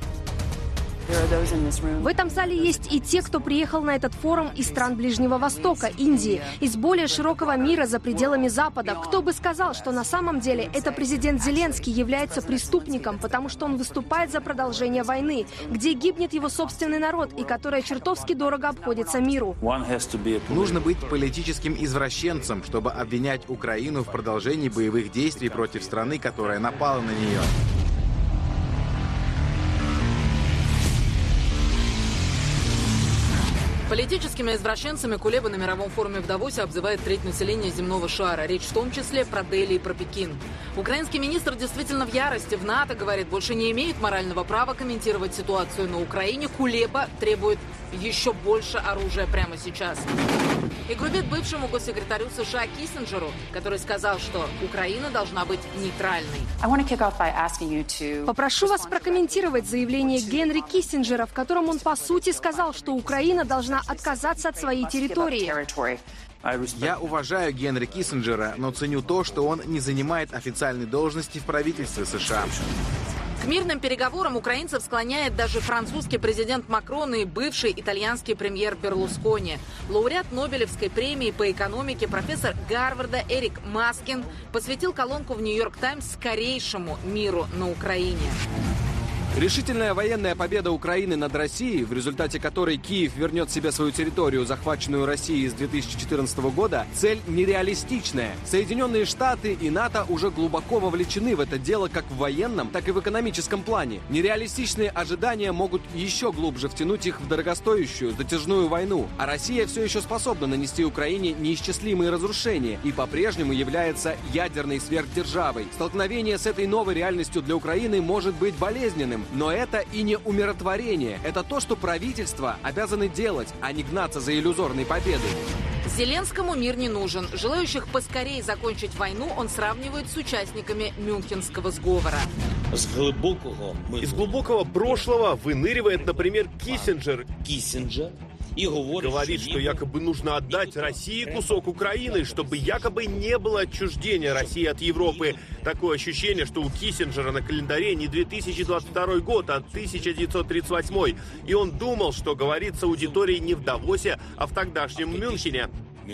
В этом зале есть и те, кто приехал на этот форум из стран Ближнего Востока, Индии, из более широкого мира за пределами Запада. Кто бы сказал, что на самом деле это президент Зеленский является преступником, потому что он выступает за продолжение войны, где гибнет его собственный народ и которая чертовски дорого обходится миру. Нужно быть политическим извращенцем, чтобы обвинять Украину в продолжении боевых действий против страны, которая напала на нее. Политическими извращенцами Кулеба на мировом форуме в Давосе обзывает треть населения земного шара. Речь в том числе про Дели и про Пекин. Украинский министр действительно в ярости. В НАТО, говорит, больше не имеет морального права комментировать ситуацию на Украине. Кулеба требует еще больше оружия прямо сейчас. И грубит бывшему госсекретарю США Киссинджеру, который сказал, что Украина должна быть нейтральной. Попрошу вас прокомментировать заявление Генри Киссинджера, в котором он по сути сказал, что Украина должна отказаться от своей территории. Я уважаю Генри Киссинджера, но ценю то, что он не занимает официальной должности в правительстве США. К мирным переговорам украинцев склоняет даже французский президент Макрон и бывший итальянский премьер Берлускони. Лауреат Нобелевской премии по экономике профессор Гарварда Эрик Маскин посвятил колонку в «Нью-Йорк Таймс» скорейшему миру на Украине. Решительная военная победа Украины над Россией, в результате которой Киев вернет себе свою территорию, захваченную Россией с две тысячи четырнадцатого года, цель нереалистичная. Соединенные Штаты и НАТО уже глубоко вовлечены в это дело как в военном, так и в экономическом плане. Нереалистичные ожидания могут еще глубже втянуть их в дорогостоящую, затяжную войну. А Россия все еще способна нанести Украине неисчислимые разрушения и по-прежнему является ядерной сверхдержавой. Столкновение с этой новой реальностью для Украины может быть болезненным. Но это и не умиротворение. Это то, что правительства обязаны делать, а не гнаться за иллюзорной победой. Зеленскому мир не нужен. Желающих поскорее закончить войну он сравнивает с участниками Мюнхенского сговора. Из глубокого прошлого выныривает, например, Киссинджер. Киссинджер. И говорит, что якобы нужно отдать России кусок Украины, чтобы якобы не было отчуждения России от Европы. Такое ощущение, что у Киссинджера на календаре не две тысячи двадцать второй год, а тысяча девятьсот тридцать восьмой. И он думал, что говорит с аудиторией не в Давосе, а в тогдашнем Мюнхене.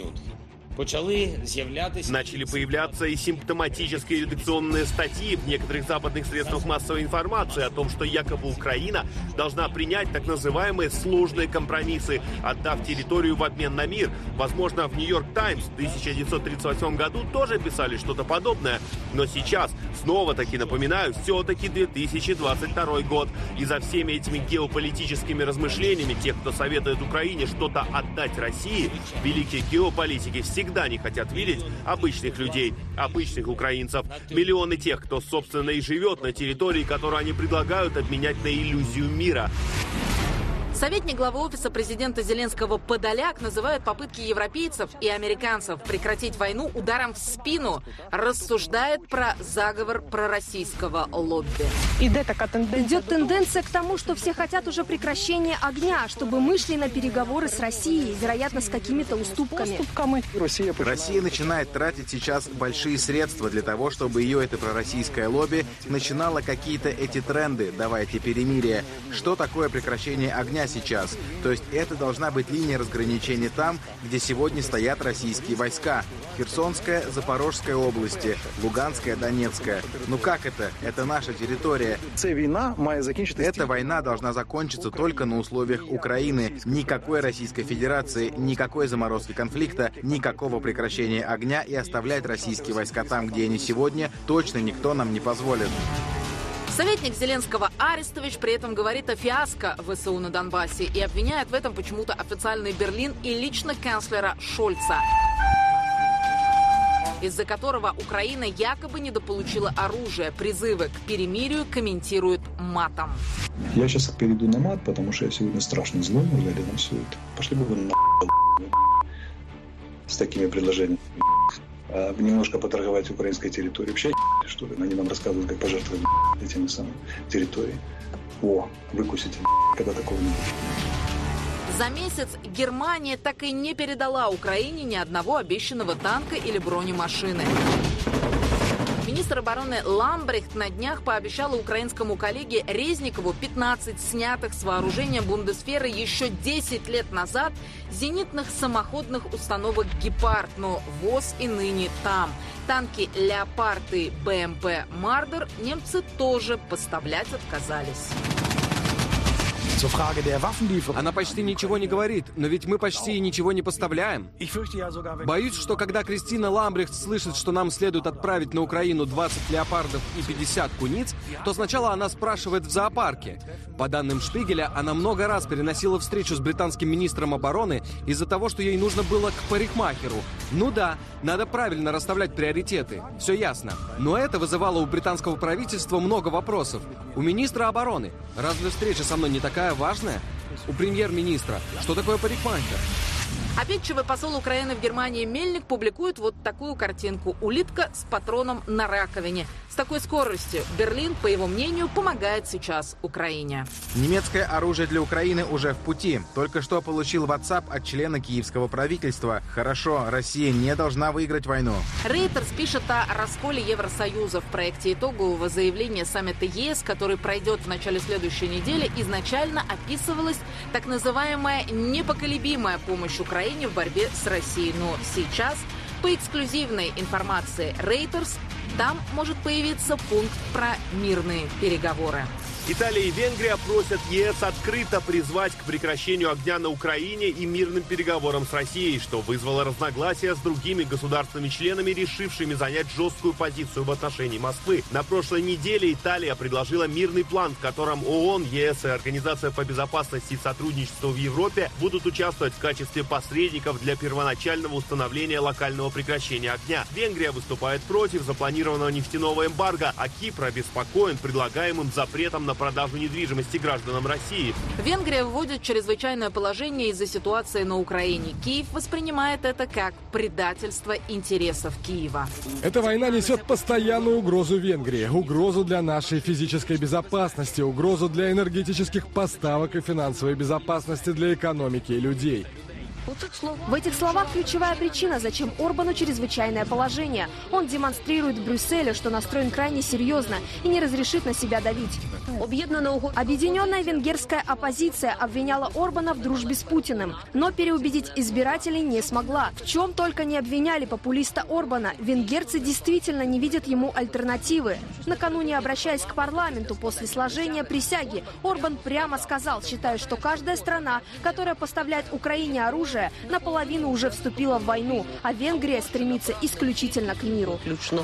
Начали появляться и симптоматические редакционные статьи в некоторых западных средствах массовой информации о том, что якобы Украина должна принять так называемые сложные компромиссы, отдав территорию в обмен на мир. Возможно, в «Нью-Йорк Таймс» в тысяча девятьсот тридцать восьмом году тоже писали что-то подобное. Но сейчас, снова-таки напоминаю, все-таки две тысячи двадцать второй год. И за всеми этими геополитическими размышлениями тех, кто советует Украине что-то отдать России, великие геополитики всегда Всегда не хотят видеть обычных людей, обычных украинцев. Миллионы тех, кто, собственно, и живет на территории, которую они предлагают обменять на иллюзию мира. Советник главы офиса президента Зеленского Подоляк называет попытки европейцев и американцев прекратить войну ударом в спину. Рассуждает про заговор пророссийского лобби. Идет тенденция к тому, что все хотят уже прекращения огня, чтобы мы шли на переговоры с Россией, вероятно, с какими-то уступками. Россия, Россия начинает тратить сейчас большие средства для того, чтобы ее это пророссийское лобби начинало какие-то эти тренды «давайте перемирие». Что такое прекращение огня сейчас? То есть это должна быть линия разграничения там, где сегодня стоят российские войска. Херсонская, Запорожская области, Луганская, Донецкая. Ну как это? Это наша территория. Эта война должна закончиться только на условиях Украины. Никакой Российской Федерации, никакой заморозки конфликта, никакого прекращения огня, и оставлять российские войска там, где они сегодня, точно никто нам не позволит. Советник Зеленского Арестович при этом говорит о фиаско ВСУ на Донбассе и обвиняет в этом почему-то официальный Берлин и лично канцлера Шольца, из-за которого Украина якобы недополучила оружие. Призывы к перемирию комментирует матом. Я сейчас перейду на мат, потому что я сегодня страшно злой, глядя на все это. Пошли бы вы на с такими предложениями. немножко поторговать украинской территорией. Вообще, что ли? Они нам рассказывают, как пожертвовать этими самыми территориями. О, выкусите, когда такого не будет. За месяц Германия так и не передала Украине ни одного обещанного танка или бронемашины. Министр обороны Ламбрехт на днях пообещала украинскому коллеге Резникову пятнадцать снятых с вооружения Бундесвера еще десять лет назад зенитных самоходных установок «Гепард», но ВОЗ и ныне там. Танки «Леопард» и БМП «Мардер» немцы тоже поставлять отказались. Она почти ничего не говорит, но ведь мы почти ничего не поставляем. Боюсь, что когда Кристина Ламбрехт слышит, что нам следует отправить на Украину двадцать леопардов и пятьдесят куниц, то сначала она спрашивает в зоопарке. По данным Шпигеля, она много раз переносила встречу с британским министром обороны из-за того, что ей нужно было к парикмахеру. Ну да, надо правильно расставлять приоритеты, все ясно. Но это вызывало у британского правительства много вопросов. У министра обороны. Разве встреча со мной не такая важная? У премьер-министра. Что такое парикмахер? Обидчивый посол Украины в Германии Мельник публикует вот такую картинку. Улитка с патроном на раковине. С такой скоростью Берлин, по его мнению, помогает сейчас Украине. Немецкое оружие для Украины уже в пути. Только что получил WhatsApp от члена киевского правительства. Хорошо, Россия не должна выиграть войну. Рейтерс пишет о расколе Евросоюза. В проекте итогового заявления саммита ЕС, который пройдет в начале следующей недели, изначально описывалась так называемая непоколебимая помощь Украине в борьбе с Россией. Но сейчас, по эксклюзивной информации Reuters, там может появиться пункт про мирные переговоры. Италия и Венгрия просят ЕС открыто призвать к прекращению огня на Украине и мирным переговорам с Россией, что вызвало разногласия с другими государствами-членами, решившими занять жесткую позицию в отношении Москвы. На прошлой неделе Италия предложила мирный план, в котором ООН, ЕС и Организация по безопасности и сотрудничеству в Европе будут участвовать в качестве посредников для первоначального установления локального прекращения огня. Венгрия выступает против запланированного нефтяного эмбарго, а Кипр обеспокоен предлагаемым запретом на продажу недвижимости гражданам России. Венгрия вводит чрезвычайное положение из-за ситуации на Украине. Киев воспринимает это как предательство интересов Киева. Эта война несет постоянную угрозу Венгрии, угрозу для нашей физической безопасности, угрозу для энергетических поставок и финансовой безопасности для экономики и людей. В этих словах ключевая причина, зачем Орбану чрезвычайное положение. Он демонстрирует в Брюсселе, что настроен крайне серьезно и не разрешит на себя давить. Объединенная венгерская оппозиция обвиняла Орбана в дружбе с Путиным, но переубедить избирателей не смогла. В чем только не обвиняли популиста Орбана, венгерцы действительно не видят ему альтернативы. Накануне, обращаясь к парламенту после сложения присяги, Орбан прямо сказал, считая, что каждая страна, которая поставляет Украине оружие, наполовину уже вступила в войну, а Венгрия стремится исключительно к миру.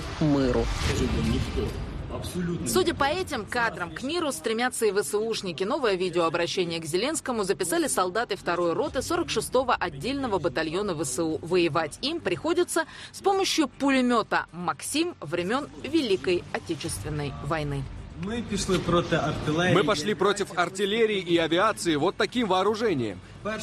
Судя по этим кадрам, к миру стремятся и ВСУшники. Новое видеообращение к Зеленскому записали солдаты второй роты сорок шестого отдельного батальона ВСУ. Воевать им приходится с помощью пулемета «Максим» времен Великой Отечественной войны. Мы пошли против артиллерии. Мы пошли против артиллерии и авиации вот таким вооружением.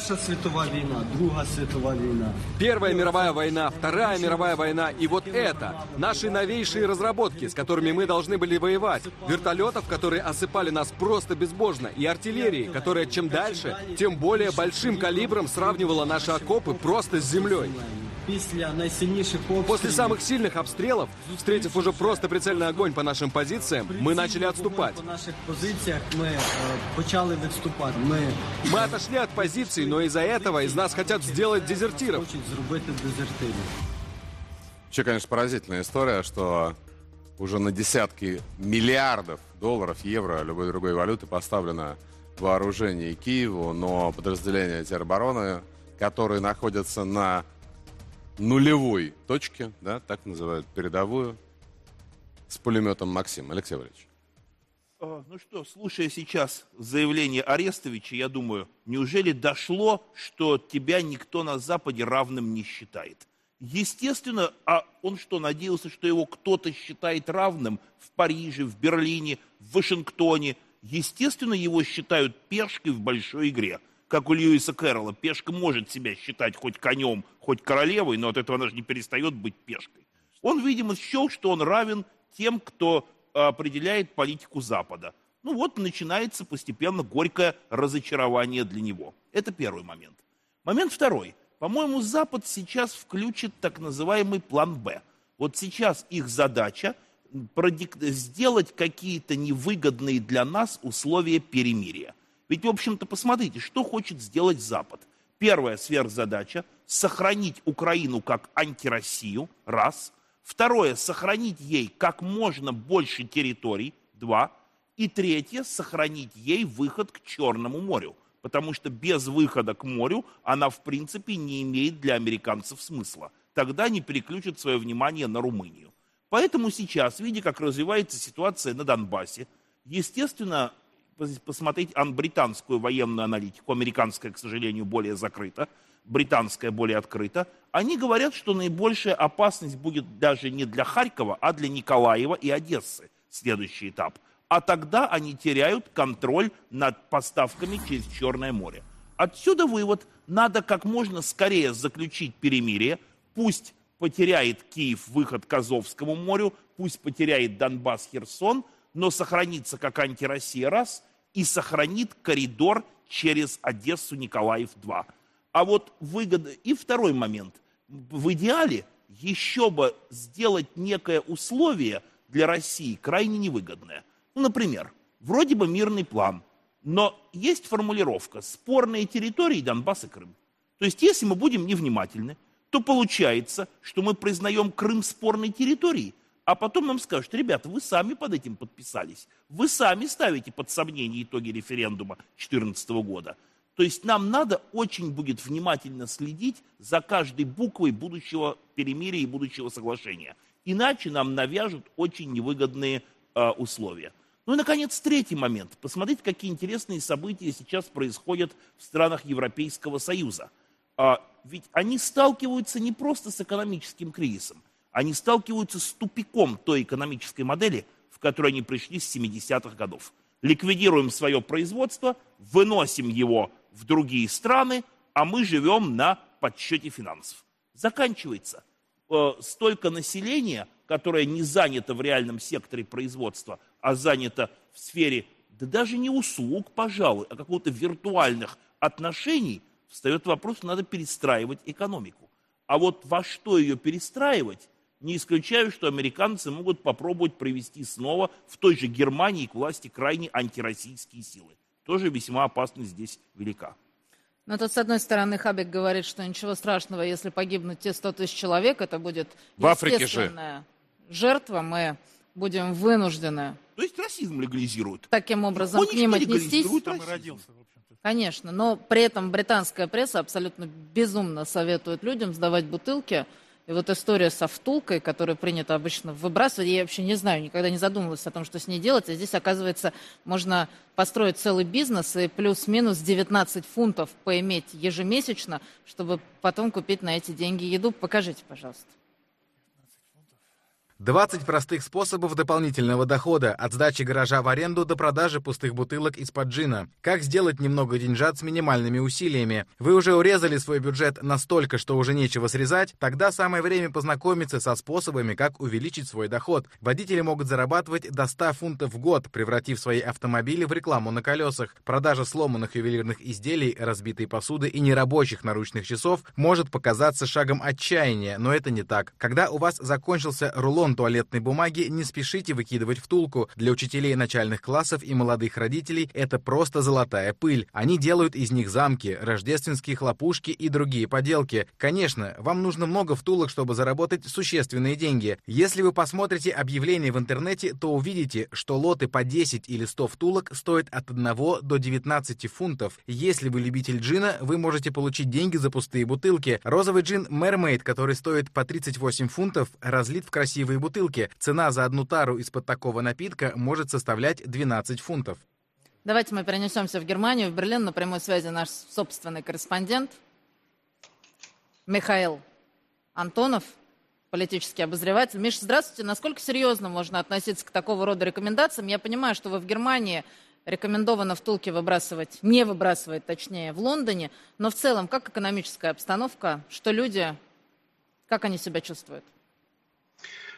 Первая мировая война, Вторая мировая война и вот это. Наши новейшие разработки, с которыми мы должны были воевать. Вертолетов, которые осыпали нас просто безбожно. И артиллерии, которая чем дальше, тем более большим калибром сравнивала наши окопы просто с землей. После самых сильных обстрелов, встретив уже просто прицельный огонь по нашим позициям, мы начали отступать. По наших позициях мы начали отступать. Мы... мы отошли от позиций, но из-за этого из нас хотят сделать дезертиров. Вообще, конечно, поразительная история, что уже на десятки миллиардов долларов, евро, любой другой валюты поставлено вооружение Киеву, но подразделения теробороны, которые находятся на нулевой точке, да, так называют передовую, с пулеметом «Максим». Алексей Валерьевич. Ну что, слушая сейчас заявление Арестовича, я думаю, неужели дошло, что тебя никто на Западе равным не считает? Естественно, а он что, надеялся, что его кто-то считает равным в Париже, в Берлине, в Вашингтоне? Естественно, его считают пешкой в большой игре. Как у Льюиса Кэрролла, пешка может себя считать хоть конем, хоть королевой, но от этого она же не перестает быть пешкой. Он, видимо, счел, что он равен тем, кто определяет политику Запада. Ну вот начинается постепенно горькое разочарование для него. Это первый момент. Момент второй. По-моему, Запад сейчас включит так называемый план «Б». Вот сейчас их задача продик... сделать какие-то невыгодные для нас условия перемирия. Ведь, в общем-то, посмотрите, что хочет сделать Запад. Первая сверхзадача – сохранить Украину как антироссию, раз. Второе – сохранить ей как можно больше территорий, два. И третье – сохранить ей выход к Черному морю. Потому что без выхода к морю она, в принципе, не имеет для американцев смысла. Тогда они переключат свое внимание на Румынию. Поэтому сейчас, видя, как развивается ситуация на Донбассе, естественно, посмотреть британскую военную аналитику, американская, к сожалению, более закрыта, британская более открыта, они говорят, что наибольшая опасность будет даже не для Харькова, а для Николаева и Одессы, следующий этап. А тогда они теряют контроль над поставками через Черное море. Отсюда вывод: надо как можно скорее заключить перемирие, пусть потеряет Киев выход к Азовскому морю, пусть потеряет Донбасс, Херсон, но сохранится как антироссия, раз, и сохранит коридор через Одессу, Николаев, два. А вот выгода... И второй момент. В идеале еще бы сделать некое условие для России крайне невыгодное. Ну, например, вроде бы мирный план, но есть формулировка «спорные территории Донбасс и Крым». То есть, если мы будем невнимательны, то получается, что мы признаем Крым спорной территорией, а потом нам скажут: ребята, вы сами под этим подписались, вы сами ставите под сомнение итоги референдума две тысячи четырнадцатого года. То есть нам надо очень будет внимательно следить за каждой буквой будущего перемирия и будущего соглашения. Иначе нам навяжут очень невыгодные э, условия. Ну и, наконец, третий момент. Посмотрите, какие интересные события сейчас происходят в странах Европейского Союза. А, ведь они сталкиваются не просто с экономическим кризисом, они сталкиваются с тупиком той экономической модели, в которой они пришли с семидесятых годов. Ликвидируем свое производство, выносим его в другие страны, а мы живем на подсчете финансов. Заканчивается. Э, столько населения, которое не занято в реальном секторе производства, а занято в сфере, да даже не услуг, пожалуй, а какого-то виртуальных отношений, встает вопрос: надо перестраивать экономику. А вот во что ее перестраивать, не исключаю, что американцы могут попробовать привести снова в той же Германии к власти крайне антироссийские силы. Тоже весьма опасность здесь велика. Но тут, с одной стороны, Хабек говорит, что ничего страшного, если погибнут те сто тысяч человек, это будет естественная жертва, мы будем вынуждены... То есть расизм легализируют. Таким образом к ним отнестись. Там и родился. Конечно, но при этом британская пресса абсолютно безумно советует людям сдавать бутылки. И вот история со втулкой, которую принято обычно выбрасывать, я вообще не знаю, никогда не задумывалась о том, что с ней делать. А здесь, оказывается, можно построить целый бизнес и плюс-минус девятнадцать фунтов поиметь ежемесячно, чтобы потом купить на эти деньги еду. Покажите, пожалуйста. двадцать простых способов дополнительного дохода, от сдачи гаража в аренду до продажи пустых бутылок из-под джина. Как сделать немного деньжат с минимальными усилиями? Вы уже урезали свой бюджет настолько, что уже нечего срезать? Тогда самое время познакомиться со способами, как увеличить свой доход. Водители могут зарабатывать до ста фунтов в год, превратив свои автомобили в рекламу на колесах. Продажа сломанных ювелирных изделий, разбитой посуды и нерабочих наручных часов может показаться шагом отчаяния, но это не так. Когда у вас закончился рулон туалетной бумаги, не спешите выкидывать втулку. Для учителей начальных классов и молодых родителей это просто золотая пыль. Они делают из них замки, рождественские хлопушки и другие поделки. Конечно, вам нужно много втулок, чтобы заработать существенные деньги. Если вы посмотрите объявления в интернете, то увидите, что лоты по десять или сто втулок стоят от одного до девятнадцати фунтов. Если вы любитель джина, вы можете получить деньги за пустые бутылки. Розовый джин Mermaid, который стоит по тридцать восемь фунтов, разлит в красивые бутылки. Цена за одну тару из-под такого напитка может составлять двенадцать фунтов. Давайте мы перенесемся в Германию, в Берлин. На прямой связи наш собственный корреспондент Михаил Антонов, политический обозреватель. Миша, здравствуйте. Насколько серьезно можно относиться к такого рода рекомендациям? Я понимаю, что вы в Германии, рекомендовано втулки выбрасывать, не выбрасывать, точнее, в Лондоне. Но в целом, как экономическая обстановка, что люди, как они себя чувствуют?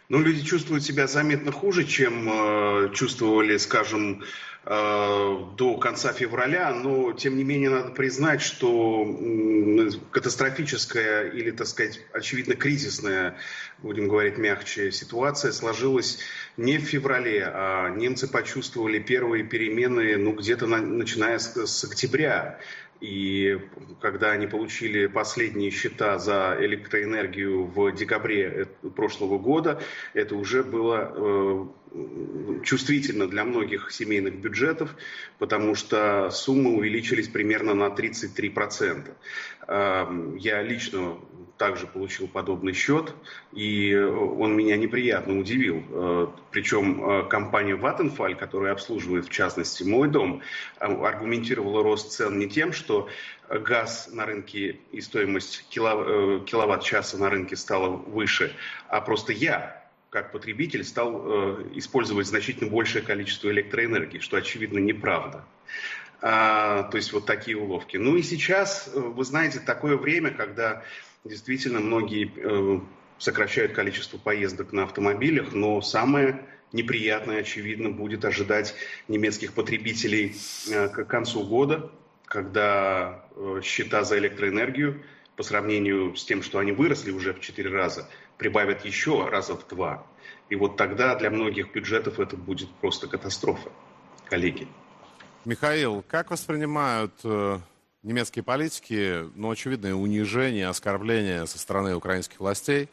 Ну, люди чувствуют себя заметно хуже, чем э, чувствовали, скажем, э, до конца февраля, но, тем не менее, надо признать, что э, катастрофическая или, так сказать, очевидно кризисная, будем говорить мягче, ситуация сложилась не в феврале, а немцы почувствовали первые перемены, ну, где-то на, начиная с, с октября. И когда они получили последние счета за электроэнергию в декабре прошлого года, это уже было э, чувствительно для многих семейных бюджетов, потому что суммы увеличились примерно на тридцать три процента. Э, я лично также получил подобный счет, и он меня неприятно удивил. Причем компания Vattenfall, которая обслуживает, в частности, мой дом, аргументировала рост цен не тем, что газ на рынке и стоимость киловатт-часа на рынке стала выше, а просто я, как потребитель, стал использовать значительно большее количество электроэнергии, что, очевидно, неправда. А, то есть вот такие уловки. Ну и сейчас, вы знаете, такое время, когда действительно многие э, сокращают количество поездок на автомобилях, но самое неприятное, очевидно, будет ожидать немецких потребителей э, к концу года, когда э, счета за электроэнергию по сравнению с тем, что они выросли уже в четыре раза, прибавят еще раза в два. И вот тогда для многих бюджетов это будет просто катастрофа, коллеги. Михаил, как воспринимают э, немецкие политики, ну, очевидное унижение, оскорбление со стороны украинских властей?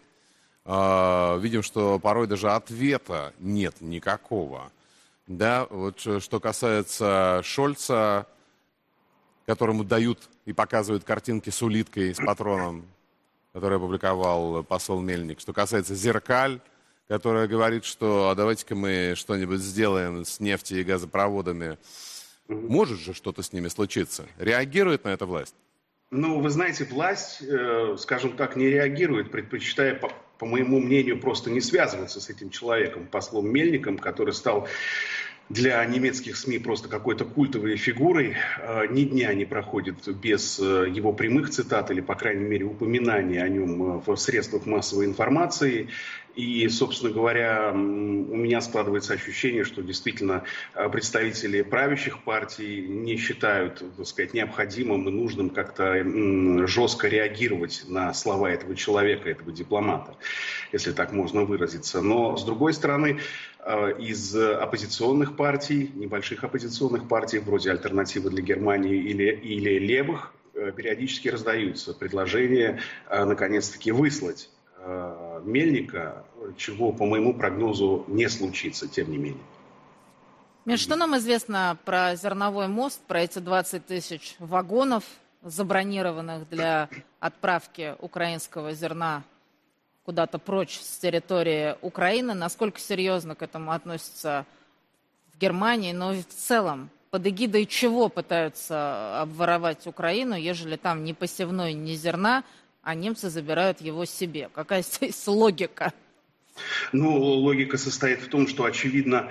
Э, видим, что порой даже ответа нет никакого. Да, вот что касается Шольца, которому дают и показывают картинки с улиткой, с патроном, который опубликовал посол Мельник. Что касается Зеркаль, которая говорит, что а давайте-ка мы что-нибудь сделаем с нефтью и газопроводами. Может же что-то с ними случиться? Реагирует на это власть? Ну, вы знаете, власть, э, скажем так, не реагирует, предпочитая, по, по моему мнению, просто не связываться с этим человеком, послом Мельником, который стал для немецких СМИ просто какой-то культовой фигурой. Э, ни дня не проходит без э, его прямых цитат или, по крайней мере, упоминаний о нем в средствах массовой информации. И, собственно говоря, у меня складывается ощущение, что действительно представители правящих партий не считают, так сказать, необходимым и нужным как-то жестко реагировать на слова этого человека, этого дипломата, если так можно выразиться. Но, с другой стороны, из оппозиционных партий, небольших оппозиционных партий, вроде «Альтернативы для Германии» или, или «Левых», периодически раздаются предложения, наконец-таки, выслать Мельника, чего, по моему прогнозу, не случится, тем не менее. Миш, что нам известно про зерновой мост, про эти двадцать тысяч вагонов, забронированных для отправки украинского зерна куда-то прочь с территории Украины? Насколько серьезно к этому относятся в Германии, но и в целом? Под эгидой чего пытаются обворовать Украину, ежели там ни посевной, ни зерна, а немцы забирают его себе? Какая здесь логика? Ну, логика состоит в том, что, очевидно,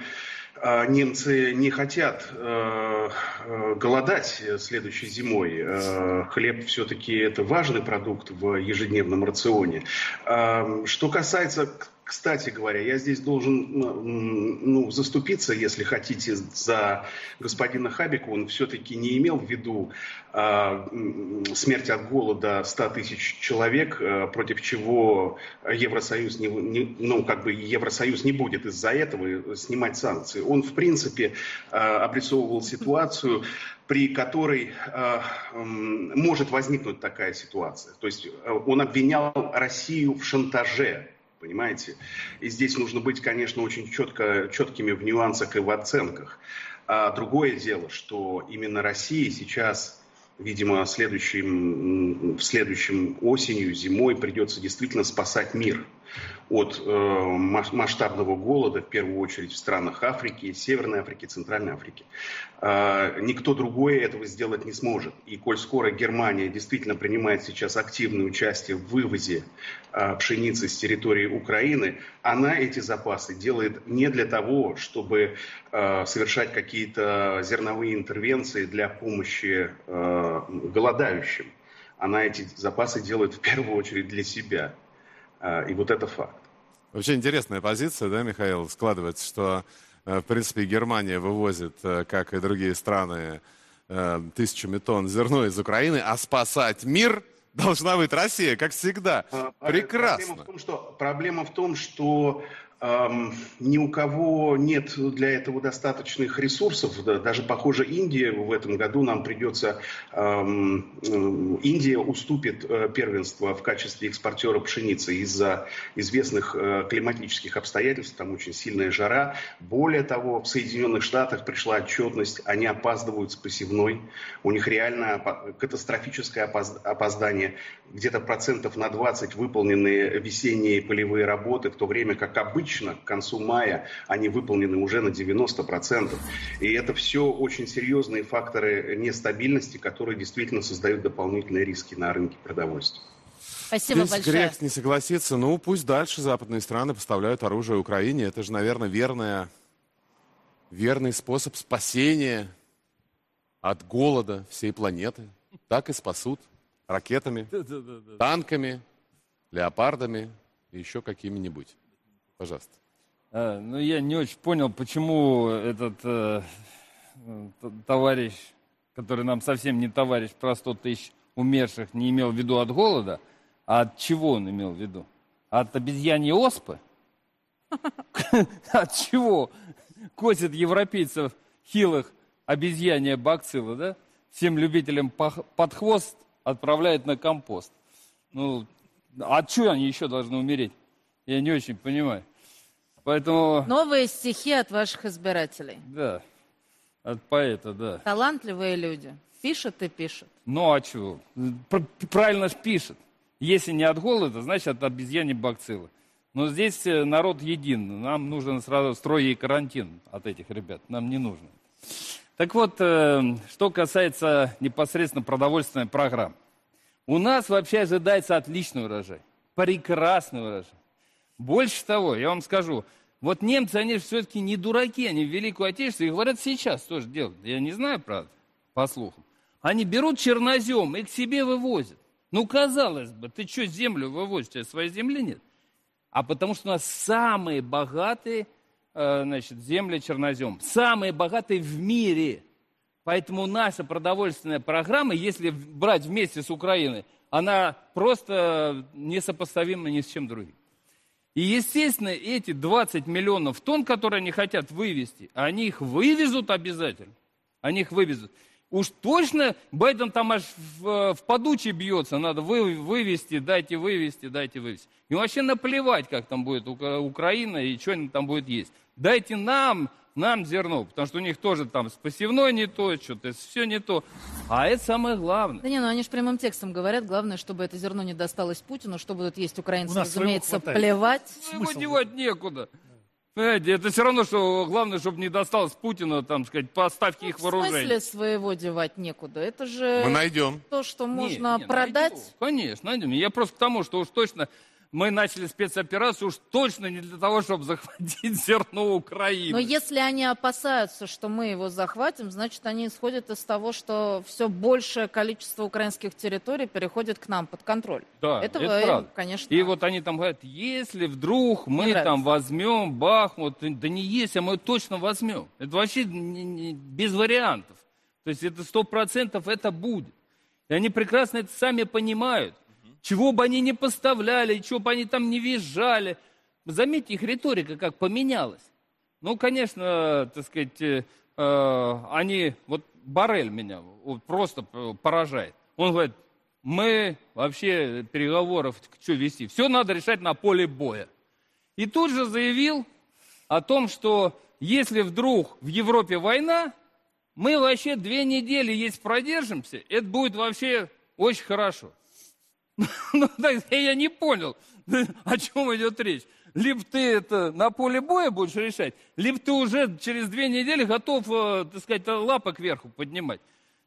немцы не хотят э, голодать следующей зимой. Э, хлеб все-таки это важный продукт в ежедневном рационе. Э, что касается, кстати говоря, я здесь должен ну, заступиться, если хотите, за господина Хабека. Он все-таки не имел в виду э, смерть от голода ста тысяч человек, э, против чего Евросоюз не, не, ну, как бы Евросоюз не будет из-за этого снимать санкции. Он, в принципе, э, обрисовывал ситуацию, при которой э, э, может возникнуть такая ситуация. То есть э, он обвинял Россию в шантаже. Понимаете? И здесь нужно быть, конечно, очень четко, четкими в нюансах и в оценках. А другое дело, что именно России сейчас, видимо, следующим, в следующем осенью, зимой придется действительно спасать мир от э, масштабного голода, в первую очередь в странах Африки, Северной Африки, Центральной Африки. Э, никто другой этого сделать не сможет. И коль скоро Германия действительно принимает сейчас активное участие в вывозе э, пшеницы с территории Украины, она эти запасы делает не для того, чтобы э, совершать какие-то зерновые интервенции для помощи э, голодающим. Она эти запасы делает в первую очередь для себя. И вот это факт. Вообще интересная позиция, да, Михаил, складывается, что, в принципе, Германия вывозит, как и другие страны, тысячами тонн зерно из Украины, а спасать мир должна быть Россия, как всегда. Прекрасно. Проблема в том, что, проблема в том, что эм, ни у кого нет для этого достаточных ресурсов. Даже, похоже, Индия в этом году нам придется... Эм, Индия уступит э, первенство в качестве экспортера пшеницы из-за известных э, климатических обстоятельств. Там очень сильная жара. Более того, в Соединенных Штатах пришла отчетность. Они опаздывают с посевной. У них реально катастрофическое опоздание. Где-то процентов на двадцать выполнены весенние полевые работы, в то время как обычно к концу мая они выполнены уже на девяносто процентов. И это все очень серьезные факторы нестабильности, которые действительно создают дополнительные риски на рынке продовольствия. Спасибо Здесь большое. грех не согласиться. Ну, пусть дальше западные страны поставляют оружие Украине. Это же, наверное, верная, верный способ спасения от голода всей планеты. Так и спасут. Ракетами, да, да, да, да. танками, леопардами и еще какими-нибудь. Пожалуйста. А, ну, я не очень понял, почему этот э, товарищ, который нам совсем не товарищ, про сто тысяч умерших не имел в виду от голода, а от чего он имел в виду? От обезьяньей оспы? От чего косит европейцев хилых обезьянья бацилла, да? Всем любителям под хвост отправляет на компост. Ну, а что они еще должны умереть? Я не очень понимаю. Поэтому... Новые стихи от ваших избирателей. Да, от поэта, да. Талантливые люди. Пишет и пишет. Ну, а чего? Правильно ж пишет. Если не от голода, значит от обезьяни бациллы. Но здесь народ един. Нам нужен сразу строгий карантин от этих ребят. Нам не нужно. Так вот, что касается непосредственно продовольственной программы. У нас вообще ожидается отличный урожай. Прекрасный урожай. Больше того, я вам скажу, вот немцы, они же все-таки не дураки, они в Великую Отечественную, и говорят, сейчас тоже делают. Я не знаю, правда, по слухам. Они берут чернозем и к себе вывозят. Ну, казалось бы, ты что, землю вывозишь, у тебя своей земли нет? А потому что у нас самые богатые значит, земли чернозем. Самые богатые в мире. Поэтому наша продовольственная программа, если брать вместе с Украиной, она просто несопоставима ни с чем другим. И, естественно, эти двадцать миллионов тонн, которые они хотят вывести, они их вывезут обязательно. Они их вывезут. Уж точно Байден там аж в, в подуче бьется, надо вы, вывести, дайте вывести, дайте вывести. И вообще наплевать, как там будет Украина и что там будет есть. Дайте нам, нам зерно, потому что у них тоже там с посевной не то, что-то все не то. А это самое главное. Да не, ну они же прямым текстом говорят, главное, чтобы это зерно не досталось Путину, что будут есть украинцы, разумеется, плевать. Его девать некуда. Понимаете, это все равно, что главное, чтобы не досталось Путину, там, сказать, поставки ну, их вооружений. В смысле своего девать некуда? Это же мы найдем. То, что можно не, не, продать. Найдем. Конечно, найдем. Я просто к тому, что уж точно мы начали спецоперацию уж точно не для того, чтобы захватить зерно Украины. Но если они опасаются, что мы его захватим, значит, они исходят из того, что все большее количество украинских территорий переходит к нам под контроль. Да, Этого это им, правда. Конечно. И вот они там говорят, если вдруг мы там возьмем Бахмут, да не есть, а мы точно возьмем. Это вообще не, не, без вариантов. То есть это сто процентов это будет. И они прекрасно это сами понимают. Чего бы они ни поставляли, чего бы они там не визжали. Заметьте, их риторика как поменялась. Ну, конечно, так сказать, э, э, они... Вот Боррель меня вот, просто поражает. Он говорит, мы вообще переговоров что вести? Все надо решать на поле боя. И тут же заявил о том, что если вдруг в Европе война, мы вообще две недели есть продержимся, это будет вообще очень хорошо. Ну, я не понял, о чем идет речь. Либо ты это на поле боя будешь решать, либо ты уже через две недели готов, так сказать, лапы кверху поднимать.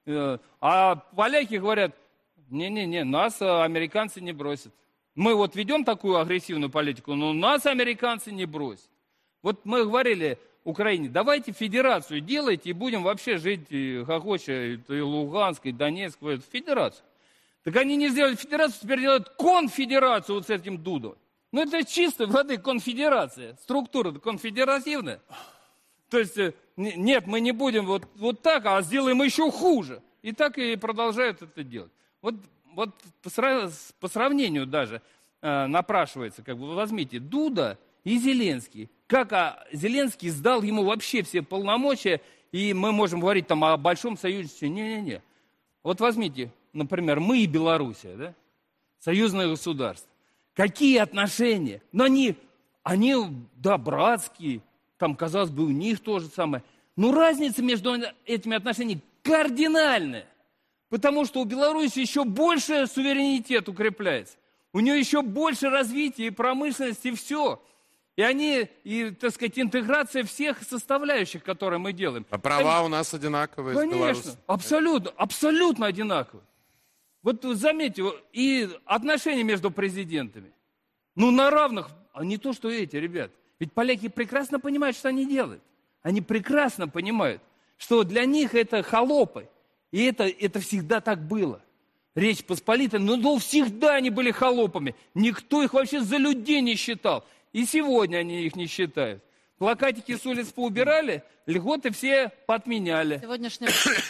А поляки говорят, не-не-не, нас американцы не бросят. Мы вот ведем такую агрессивную политику, но нас американцы не бросят. Вот мы говорили Украине, давайте федерацию делайте и будем вообще жить и хохоча, и Луганск, и Донецк, федерацию. Так они не сделали федерацию, теперь делают конфедерацию вот с этим Дудой. Ну, это чистой воды конфедерация. Структура конфедеративная. То есть, нет, мы не будем вот, вот так, а сделаем еще хуже. И так и продолжают это делать. Вот, вот по, сра- по сравнению даже э, напрашивается, как бы, возьмите, Дуда и Зеленский. Как а, Зеленский сдал ему вообще все полномочия, и мы можем говорить там о большом союзничестве. Не-не-не. Вот возьмите, например, мы и Белоруссия, да? Союзное государство. Какие отношения? Но они, они, да, братские, там, казалось бы, у них то же самое. Но разница между этими отношениями кардинальная. Потому что у Беларуси еще больше суверенитет укрепляется. У нее еще больше развития и промышленности, и все. И они, и, так сказать, интеграция всех составляющих, которые мы делаем. А права у нас одинаковые с Беларусью? Конечно, абсолютно, абсолютно одинаковые. Вот заметьте, и отношения между президентами. Ну, на равных, а не то, что эти, ребят. Ведь поляки прекрасно понимают, что они делают. Они прекрасно понимают, что для них это холопы. И это, это всегда так было. Речь Посполитая, ну, ну, всегда они были холопами. Никто их вообще за людей не считал. И сегодня они их не считают. Плакатики с улиц поубирали, льготы все поотменяли. Сегодняшним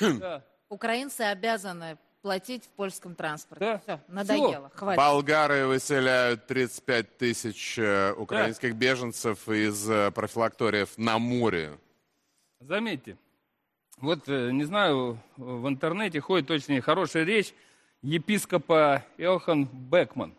украинцы обязаны платить в польском транспорте. Да. Все, надоело, Все. хватит. Болгары выселяют тридцать пять тысяч э, украинских да. беженцев из э, профилакториев на Муре. Заметьте, вот, э, не знаю, в интернете ходит очень хорошая речь епископа Йохан Бекман,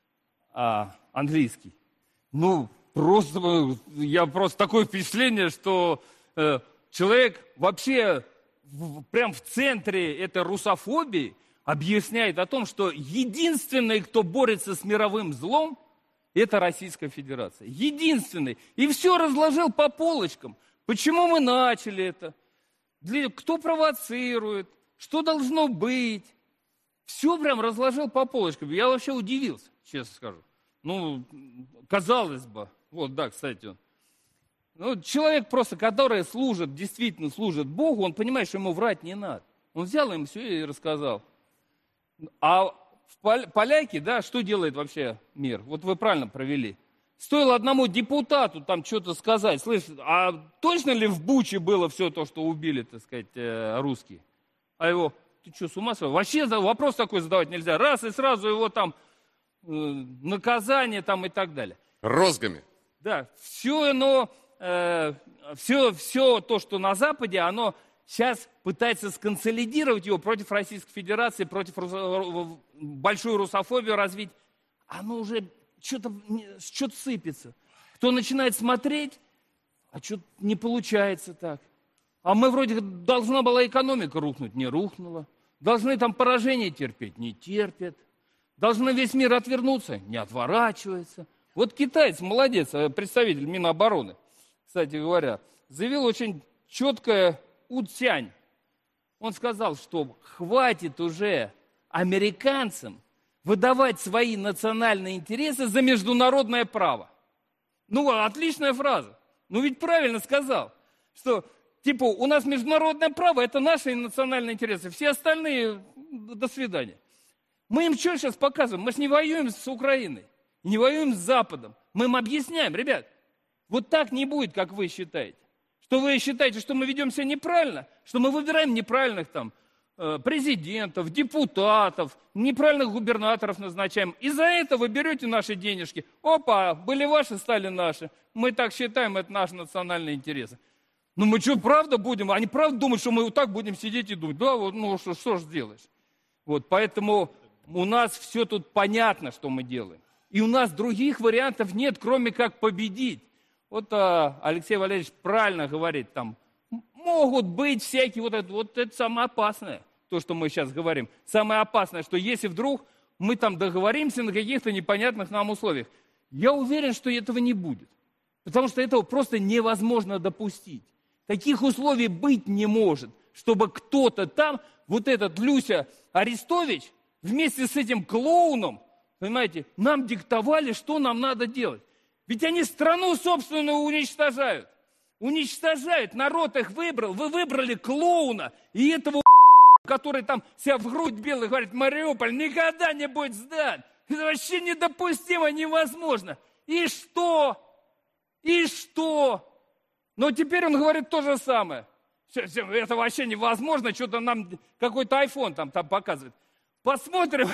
а, английский. Ну, просто, я просто такое впечатление, что э, человек вообще в, прям в центре этой русофобии объясняет о том, что единственный, кто борется с мировым злом, это Российская Федерация. Единственный. И все разложил по полочкам. Почему мы начали это? Для, кто провоцирует? Что должно быть? Все прям разложил по полочкам. Я вообще удивился, честно скажу. Ну, казалось бы. Вот, да, кстати, он. Ну, человек просто, который служит, действительно служит Богу, он понимает, что ему врать не надо. Он взял им все и рассказал. А в Пол- поляки, да, что делает вообще мир? Вот вы правильно провели. Стоило одному депутату там что-то сказать. Слышь, а точно ли в Буче было все то, что убили, так сказать, э, русские? А его, ты что, с ума сошел? Вообще вопрос такой задавать нельзя. Раз и сразу его там э, наказание там и так далее. Розгами. Да, все оно, э, все, все то, что на Западе, оно сейчас пытается сконсолидировать его против Российской Федерации, против русо- большую русофобию развить. Оно уже что-то, что-то сыпется. Кто начинает смотреть, а что-то не получается так. А мы вроде должна была экономика рухнуть, не рухнула. Должны там поражение терпеть, не терпят. Должны весь мир отвернуться, не отворачивается. Вот китаец, молодец, представитель Минобороны, кстати говоря, заявил очень четкое Уцянь. Он сказал, что хватит уже американцам выдавать свои национальные интересы за международное право. Ну, отличная фраза. Ну, ведь правильно сказал, что, типа, у нас международное право, это наши национальные интересы, все остальные, до свидания. Мы им что сейчас показываем? Мы же не воюем с Украиной, не воюем с Западом. Мы им объясняем, ребят, вот так не будет, как вы считаете. Что вы считаете, что мы ведем себя неправильно, что мы выбираем неправильных там президентов, депутатов, неправильных губернаторов назначаем. И за это вы берете наши денежки. Опа, были ваши, стали наши. Мы так считаем, это наши национальные интересы. Ну мы что, правда будем? Они правда думают, что мы вот так будем сидеть и думать? Да, вот, ну что, что ж сделаешь? Вот, поэтому у нас все тут понятно, что мы делаем. И у нас других вариантов нет, кроме как победить. Вот а, Алексей Валерьевич правильно говорит, там, могут быть всякие, вот это, вот это самое опасное, то, что мы сейчас говорим. Самое опасное, что если вдруг мы там договоримся на каких-то непонятных нам условиях, я уверен, что этого не будет. Потому что этого просто невозможно допустить. Таких условий быть не может, чтобы кто-то там, вот этот Люся Арестович, вместе с этим клоуном, понимаете, нам диктовали, что нам надо делать. Ведь они страну собственную уничтожают. Уничтожают, народ их выбрал. Вы выбрали клоуна и этого, который там себя в грудь бил и говорит, Мариуполь никогда не будет сдан. Это вообще недопустимо, невозможно. И что? И что? Но теперь он говорит то же самое. Это вообще невозможно, что-то нам какой-то айфон там, там показывает. Посмотрим,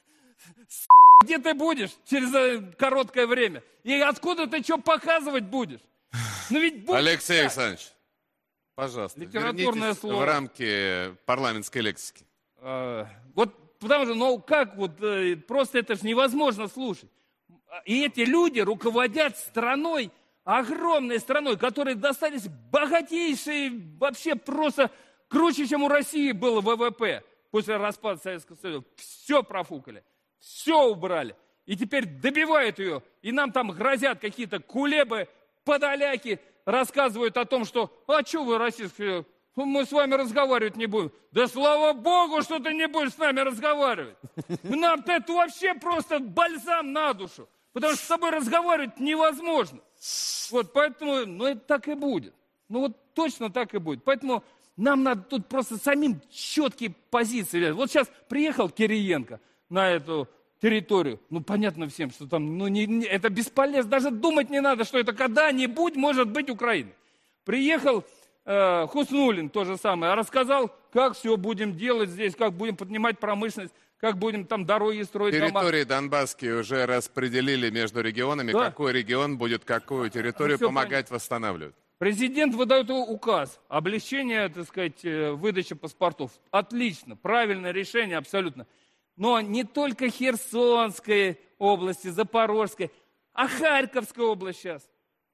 где ты будешь через короткое время. И откуда ты что показывать будешь? Ну ведь будет Алексей так. Александрович, пожалуйста, Литературное вернитесь слово. в рамки парламентской лексики. А, вот потому что, ну как вот, просто это же невозможно слушать. И эти люди руководят страной, огромной страной, которые достались богатейшие, вообще просто круче, чем у России было вэ вэ пэ после распада Советского Союза. Все профукали, все убрали. И теперь добивают ее. И нам там грозят какие-то кулебы, подоляки, рассказывают о том, что, а что вы, российские, мы с вами разговаривать не будем. Да слава богу, что ты не будешь с нами разговаривать. Нам-то это вообще просто бальзам на душу. Потому что с тобой разговаривать невозможно. Вот поэтому, ну это так и будет. Ну вот точно так и будет. Поэтому нам надо тут просто самим четкие позиции. Вот сейчас приехал Кириенко на эту территорию. Ну понятно всем, что там, ну не, не, это бесполезно. Даже думать не надо, что это когда-нибудь может быть Украина. Приехал э, Хуснуллин, то же самое, рассказал, как все будем делать здесь, как будем поднимать промышленность. Как будем там дороги строить, Территории дома. Донбасские уже распределили между регионами, да. Какой регион будет какую территорию ну, помогать понятно. Восстанавливать. Президент выдает указ, облегчение, так сказать, выдачи паспортов. Отлично, правильное решение абсолютно. Но не только Херсонской области, Запорожской, а Харьковская область сейчас.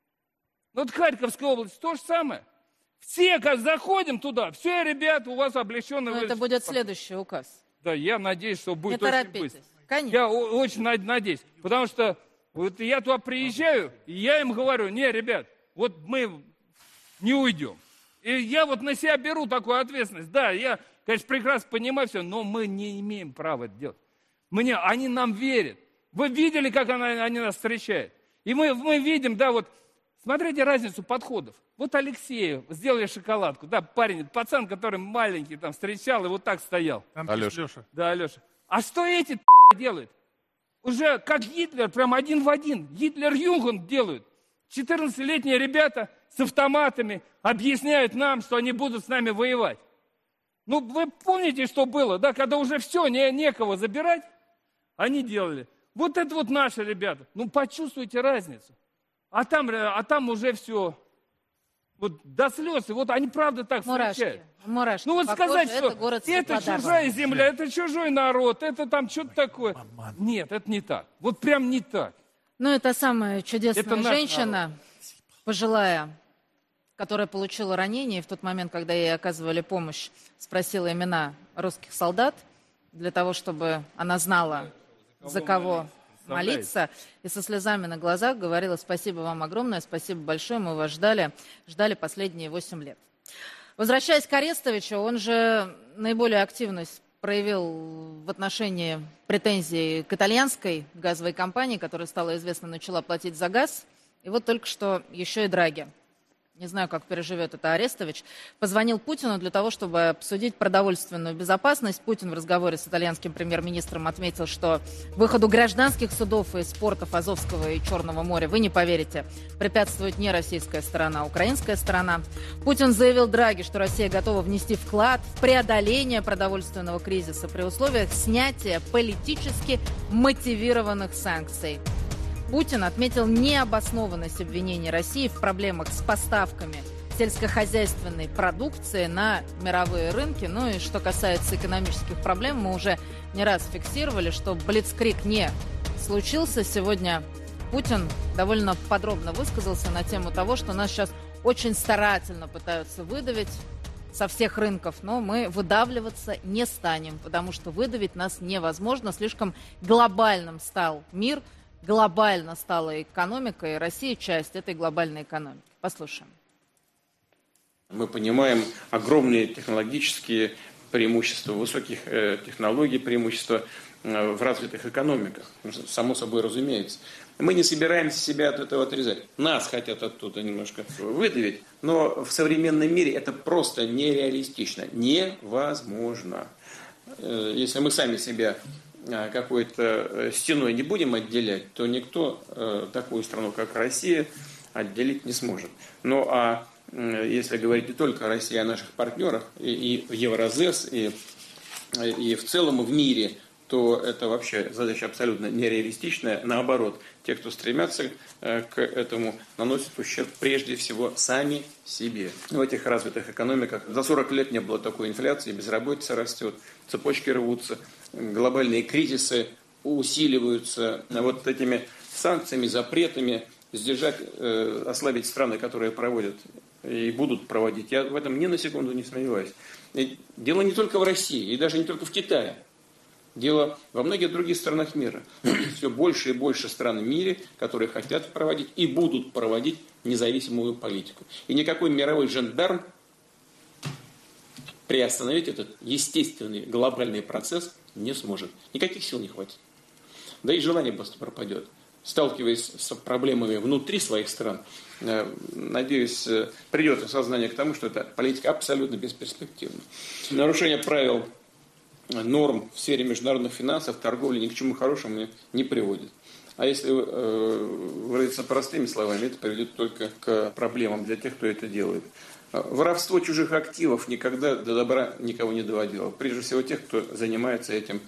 Вот Харьковская область то же самое. Все, как заходим туда, все, ребята, у вас облегченный выдача. Это будет следующий указ. Да, я надеюсь, что будет не очень торопитесь. быстро. Конечно. Я очень надеюсь, потому что вот я туда приезжаю, и я им говорю, не, ребят, вот мы не уйдем. И я вот на себя беру такую ответственность. Да, я, конечно, прекрасно понимаю все, но мы не имеем права это делать. Мне, они нам верят. Вы видели, как она, они нас встречают? И мы, мы видим, да, вот, смотрите разницу подходов. Вот Алексею сделали шоколадку, да, парень, пацан, который маленький там встречал и вот так стоял. Там Алеша. Да, Алеша. А что эти делают? Уже как Гитлер, прям один в один. Гитлер-Югенд делают. четырнадцатилетние ребята с автоматами объясняют нам, что они будут с нами воевать. Ну, вы помните, что было, да, когда уже все, не, некого забирать, они делали. Вот это вот наши ребята. Ну, почувствуйте разницу. А там, а там уже все... Вот до слез, и вот они правда так встречают. Мурашки. Ну вот сказать, это что это чужая земля, это чужой народ, это там что-то такое. Нет, это не так. Вот прям не так. Ну это самая чудесная это женщина, пожилая, которая получила ранение, и в тот момент, когда ей оказывали помощь, спросила имена русских солдат, для того, чтобы она знала, за кого молиться, и со слезами на глазах говорила: спасибо вам огромное, спасибо большое, мы вас ждали, ждали последние восемь лет. Возвращаясь к Арестовичу, он же наиболее активность проявил в отношении претензий к итальянской газовой компании, которая, стало известно, начала платить за газ, и вот только что еще и Драги. Не знаю, как переживет это Арестович, позвонил Путину для того, чтобы обсудить продовольственную безопасность. Путин в разговоре с итальянским премьер-министром отметил, что выходу гражданских судов из портов Азовского и Черного моря, вы не поверите, препятствует не российская сторона, а украинская сторона. Путин заявил Драги, что Россия готова внести вклад в преодоление продовольственного кризиса при условиях снятия политически мотивированных санкций. Путин отметил необоснованность обвинений России в проблемах с поставками сельскохозяйственной продукции на мировые рынки. Ну и что касается экономических проблем, мы уже не раз фиксировали, что блицкриг не случился. Сегодня Путин довольно подробно высказался на тему того, что нас сейчас очень старательно пытаются выдавить со всех рынков, но мы выдавливаться не станем, потому что выдавить нас невозможно. Слишком глобальным стал мир, глобально стала экономика, и Россия часть этой глобальной экономики. Послушаем. Мы понимаем огромные технологические преимущества, высоких э, технологий преимущества э, в развитых экономиках. Само собой разумеется. Мы не собираемся себя от этого отрезать. Нас хотят оттуда немножко выдавить, но в современном мире это просто нереалистично, невозможно. Э, если мы сами себя какой-то стеной не будем отделять, то никто такую страну, как Россия, отделить не сможет. Ну а если говорить не только о России, а о наших партнерах, и, и в Евразес, и, и в целом в мире, то это вообще задача абсолютно нереалистичная. Наоборот, те, кто стремятся к этому, наносят ущерб прежде всего сами себе. В этих развитых экономиках за сорок лет не было такой инфляции, безработица растет, цепочки рвутся, глобальные кризисы усиливаются. Вот этими санкциями, запретами сдержать, э, ослабить страны, которые проводят и будут проводить. Я в этом ни на секунду не сомневаюсь. И дело не только в России, и даже не только в Китае. Дело во многих других странах мира. Все больше и больше стран в мире, которые хотят проводить и будут проводить независимую политику. И никакой мировой жандарм приостановить этот естественный глобальный процесс не сможет. Никаких сил не хватит. Да и желание просто пропадет. Сталкиваясь с проблемами внутри своих стран, надеюсь, придет осознание к тому, что эта политика абсолютно бесперспективна. Нарушение правил, норм в сфере международных финансов, торговли ни к чему хорошему не приводит. А если выразиться простыми словами, это приведет только к проблемам для тех, кто это делает. Воровство чужих активов никогда до добра никого не доводило. Прежде всего тех, кто занимается этим,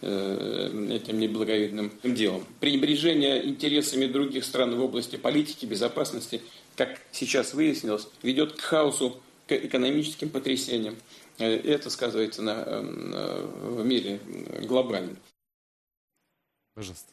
этим неблаговидным делом. Пренебрежение интересами других стран в области политики, безопасности, как сейчас выяснилось, ведет к хаосу, к экономическим потрясениям. И это сказывается на, на, в мире глобально. Пожалуйста.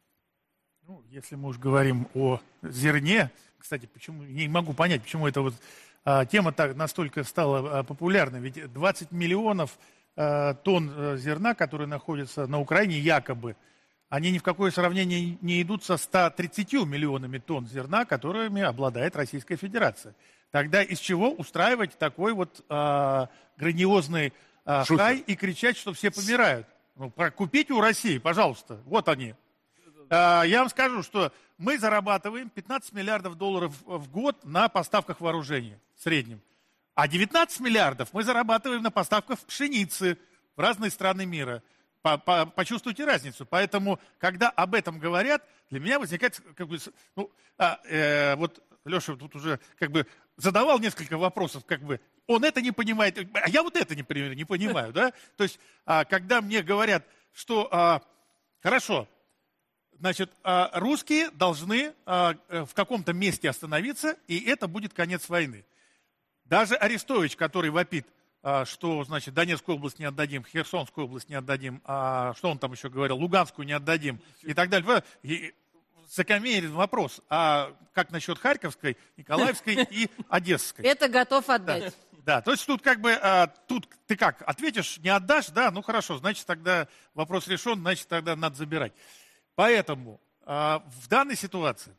Ну, если мы уж говорим о зерне, кстати, почему не могу понять, почему эта вот а, тема так настолько стала а, популярной. Ведь двадцать миллионов а, тонн а, зерна, которые находятся на Украине, якобы, они ни в какое сравнение не идут со ста тридцатью миллионами тонн зерна, которыми обладает Российская Федерация. Тогда из чего устраивать такой вот а, грандиозный а, хай и кричать, что все помирают? Ну, купите у России, пожалуйста, вот они. А, я вам скажу, что мы зарабатываем пятнадцать миллиардов долларов в год на поставках вооружения в среднем. А девятнадцать миллиардов мы зарабатываем на поставках пшеницы в разные страны мира. Почувствуйте разницу. Поэтому, когда об этом говорят, для меня возникает, как бы, ну, а, э, вот Леша тут уже как бы задавал несколько вопросов, как бы, он это не понимает, а я вот это не, не понимаю, да? То есть, а, когда мне говорят, что, а, хорошо, значит, а, русские должны а, в каком-то месте остановиться, и это будет конец войны. Даже Арестович, который вопит, что, значит, Донецкую область не отдадим, Херсонскую область не отдадим, а что он там еще говорил, Луганскую не отдадим и так далее. И закономерен вопрос, а как насчет Харьковской, Николаевской и Одесской? Это готов отдать. Да, да, то есть тут как бы, а, тут ты как, ответишь, не отдашь, да, ну хорошо, значит тогда вопрос решен, значит тогда надо забирать. Поэтому а, в данной ситуации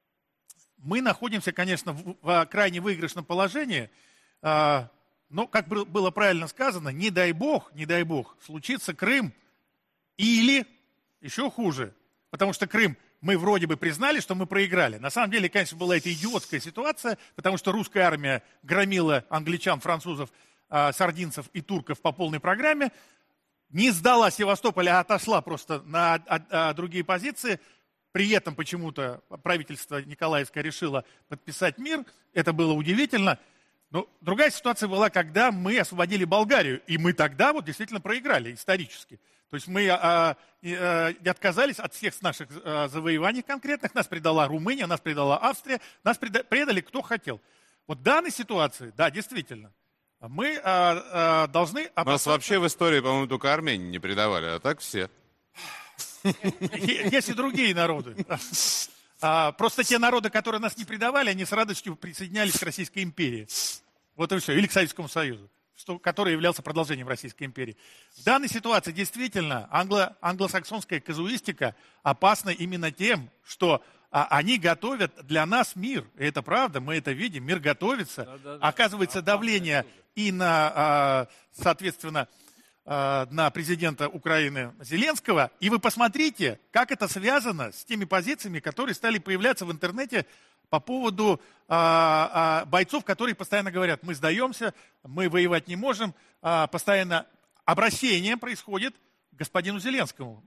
мы находимся, конечно, в, в крайне выигрышном положении, а, но, как было правильно сказано, не дай бог, не дай бог, случится Крым или еще хуже. Потому что Крым мы вроде бы признали, что мы проиграли. На самом деле, конечно, была эта идиотская ситуация, потому что русская армия громила англичан, французов, сардинцев и турков по полной программе. Не сдала Севастополь, а отошла просто на другие позиции. При этом почему-то правительство Николаевское решило подписать мир. Это было удивительно. Но другая ситуация была, когда мы освободили Болгарию, и мы тогда вот действительно проиграли исторически. То есть мы а, а, отказались от всех наших а, завоеваний конкретных, нас предала Румыния, нас предала Австрия, нас преда- предали кто хотел. Вот в данной ситуации, да, действительно, мы а, а, должны... Опасаться... Нас вообще в истории, по-моему, только Армению не предавали, а так все. Есть и другие народы. Просто те народы, которые нас не предавали, они с радостью присоединялись к Российской империи. Вот и все. Или к Советскому Союзу, что, который являлся продолжением Российской империи. В данной ситуации действительно англо, англосаксонская казуистика опасна именно тем, что а, они готовят для нас мир. И это правда, мы это видим. Мир готовится. Да, да, да. Оказывается давление и на, а, соответственно, на президента Украины Зеленского, и вы посмотрите, как это связано с теми позициями, которые стали появляться в интернете по поводу а, а, бойцов, которые постоянно говорят, мы сдаемся, мы воевать не можем, а, постоянно обращение происходит к господину Зеленскому.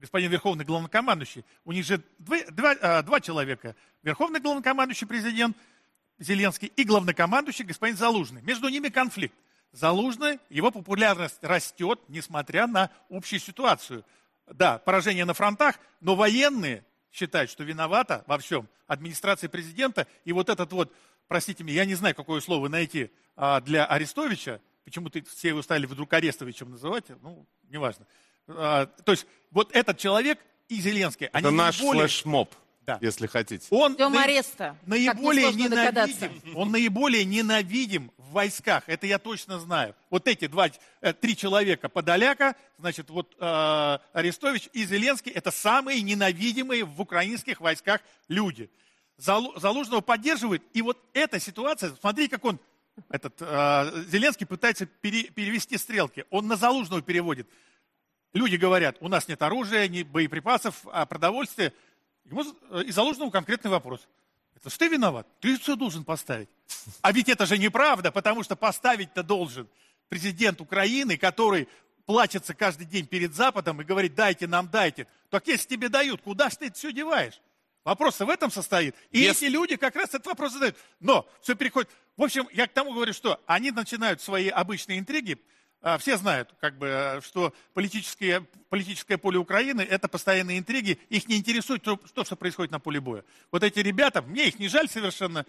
господин Верховный Главнокомандующий. У них же два, два, два человека. Верховный Главнокомандующий президент Зеленский и Главнокомандующий господин Залужный. Между ними конфликт. Залужный, его популярность растет, несмотря на общую ситуацию. Да, поражение на фронтах, но военные считают, что виновата во всем администрация президента. И вот этот вот, простите меня, я не знаю, какое слово найти а, для Арестовича. Почему-то все его стали вдруг Арестовичем называть, ну, неважно. А, то есть вот этот человек и Зеленский, это они наш наиболее... флешмоб, да. если хотите. Он Ждем на... ареста. наиболее ненавидим, он наиболее ненавидим в войсках, это я точно знаю. Вот эти два, э, три человека Подоляка, значит, вот э, Арестович и Зеленский, это самые ненавидимые в украинских войсках люди. Залу... Залужного поддерживают, и вот эта ситуация, смотри, как он, этот э, Зеленский пытается пере... перевести стрелки, он на Залужного переводит. Люди говорят, у нас нет оружия, ни боеприпасов, а продовольствия. Ему из Залужного конкретный вопрос. Это что ты виноват? Ты все должен поставить. А ведь это же неправда, потому что поставить-то должен президент Украины, который плачется каждый день перед Западом и говорит, дайте нам, дайте. Так если тебе дают, куда же ты это все деваешь? Вопрос в этом состоит. И yes. эти люди как раз этот вопрос задают. Но все переходит. В общем, я к тому говорю, что они начинают свои обычные интриги. Все знают, как бы, что политическое, политическое поле Украины – это постоянные интриги. Их не интересует то, что происходит на поле боя. Вот эти ребята, мне их не жаль совершенно,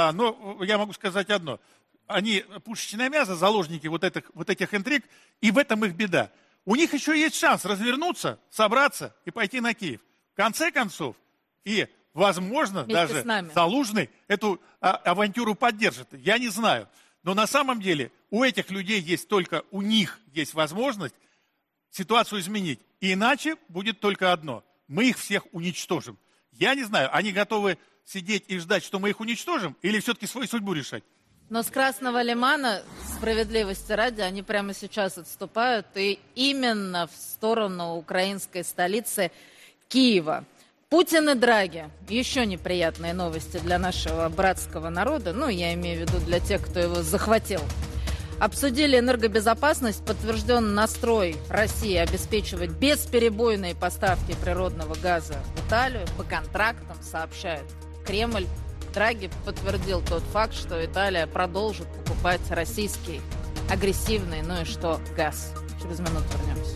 но я могу сказать одно. Они пушечное мясо, заложники вот этих, вот этих интриг, и в этом их беда. У них еще есть шанс развернуться, собраться и пойти на Киев. В конце концов, и, возможно, вместе даже Залужный эту авантюру поддержит. Я не знаю. Но на самом деле у этих людей есть только, у них есть возможность ситуацию изменить. И иначе будет только одно. Мы их всех уничтожим. Я не знаю, они готовы сидеть и ждать, что мы их уничтожим, или все-таки свою судьбу решать? Но с Красного Лимана, справедливости ради, они прямо сейчас отступают, и именно в сторону украинской столицы Киева. Путин и Драги. Еще неприятные новости для нашего братского народа. Ну, я имею в виду для тех, кто его захватил. Обсудили энергобезопасность, подтвержден настрой России обеспечивать бесперебойные поставки природного газа в Италию по контрактам, сообщает Кремль. Драги подтвердил тот факт, что Италия продолжит покупать российский агрессивный, ну и что, газ. Через минуту вернемся.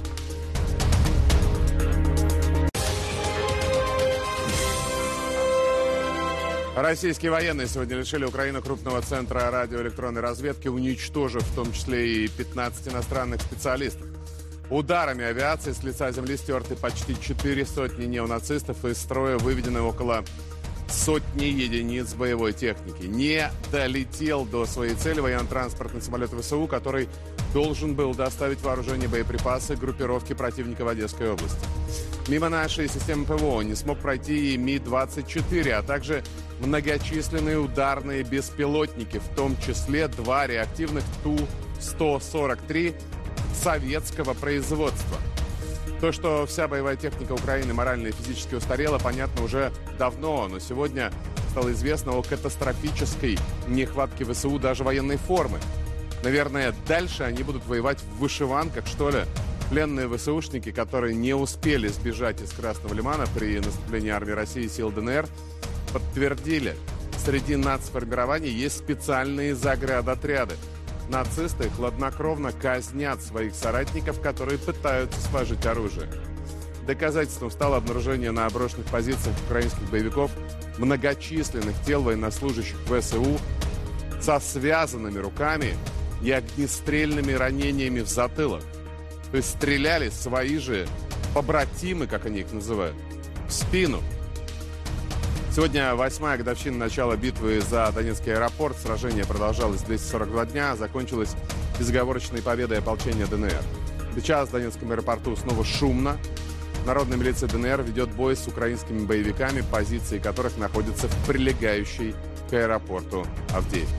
Российские военные сегодня лишили Украину крупного центра радиоэлектронной разведки, уничтожив в том числе и пятнадцать иностранных специалистов. Ударами авиации с лица земли стерты почти четыре сотни неонацистов, из строя выведены около сотни единиц боевой техники. Не долетел до своей цели военно-транспортный самолет ВСУ, который должен был доставить вооружение и боеприпасы группировке противника в Одесской области. Мимо нашей системы ПВО не смог пройти и Ми двадцать четыре, а также многочисленные ударные беспилотники, в том числе два реактивных Ту сто сорок три советского производства. То, что вся боевая техника Украины морально и физически устарела, понятно уже давно, но сегодня стало известно о катастрофической нехватке ВСУ даже военной формы. Наверное, дальше они будут воевать в вышиванках, что ли? Пленные ВСУшники, которые не успели сбежать из Красного Лимана при наступлении армии России и сил ДНР, подтвердили, среди нацформирований есть специальные заградотряды. Нацисты хладнокровно казнят своих соратников, которые пытаются сложить оружие. Доказательством стало обнаружение на брошенных позициях украинских боевиков многочисленных тел военнослужащих ВСУ со связанными руками и огнестрельными ранениями в затылок. То есть стреляли свои же побратимы, как они их называют, в спину. Сегодня восьмая годовщина начала битвы за Донецкий аэропорт. Сражение продолжалось двести сорок два дня, закончилось безоговорочной победой ополчения ДНР. Сейчас в Донецком аэропорту снова шумно. Народная милиция ДНР ведет бой с украинскими боевиками, позиции которых находятся в прилегающей к аэропорту Авдеевке.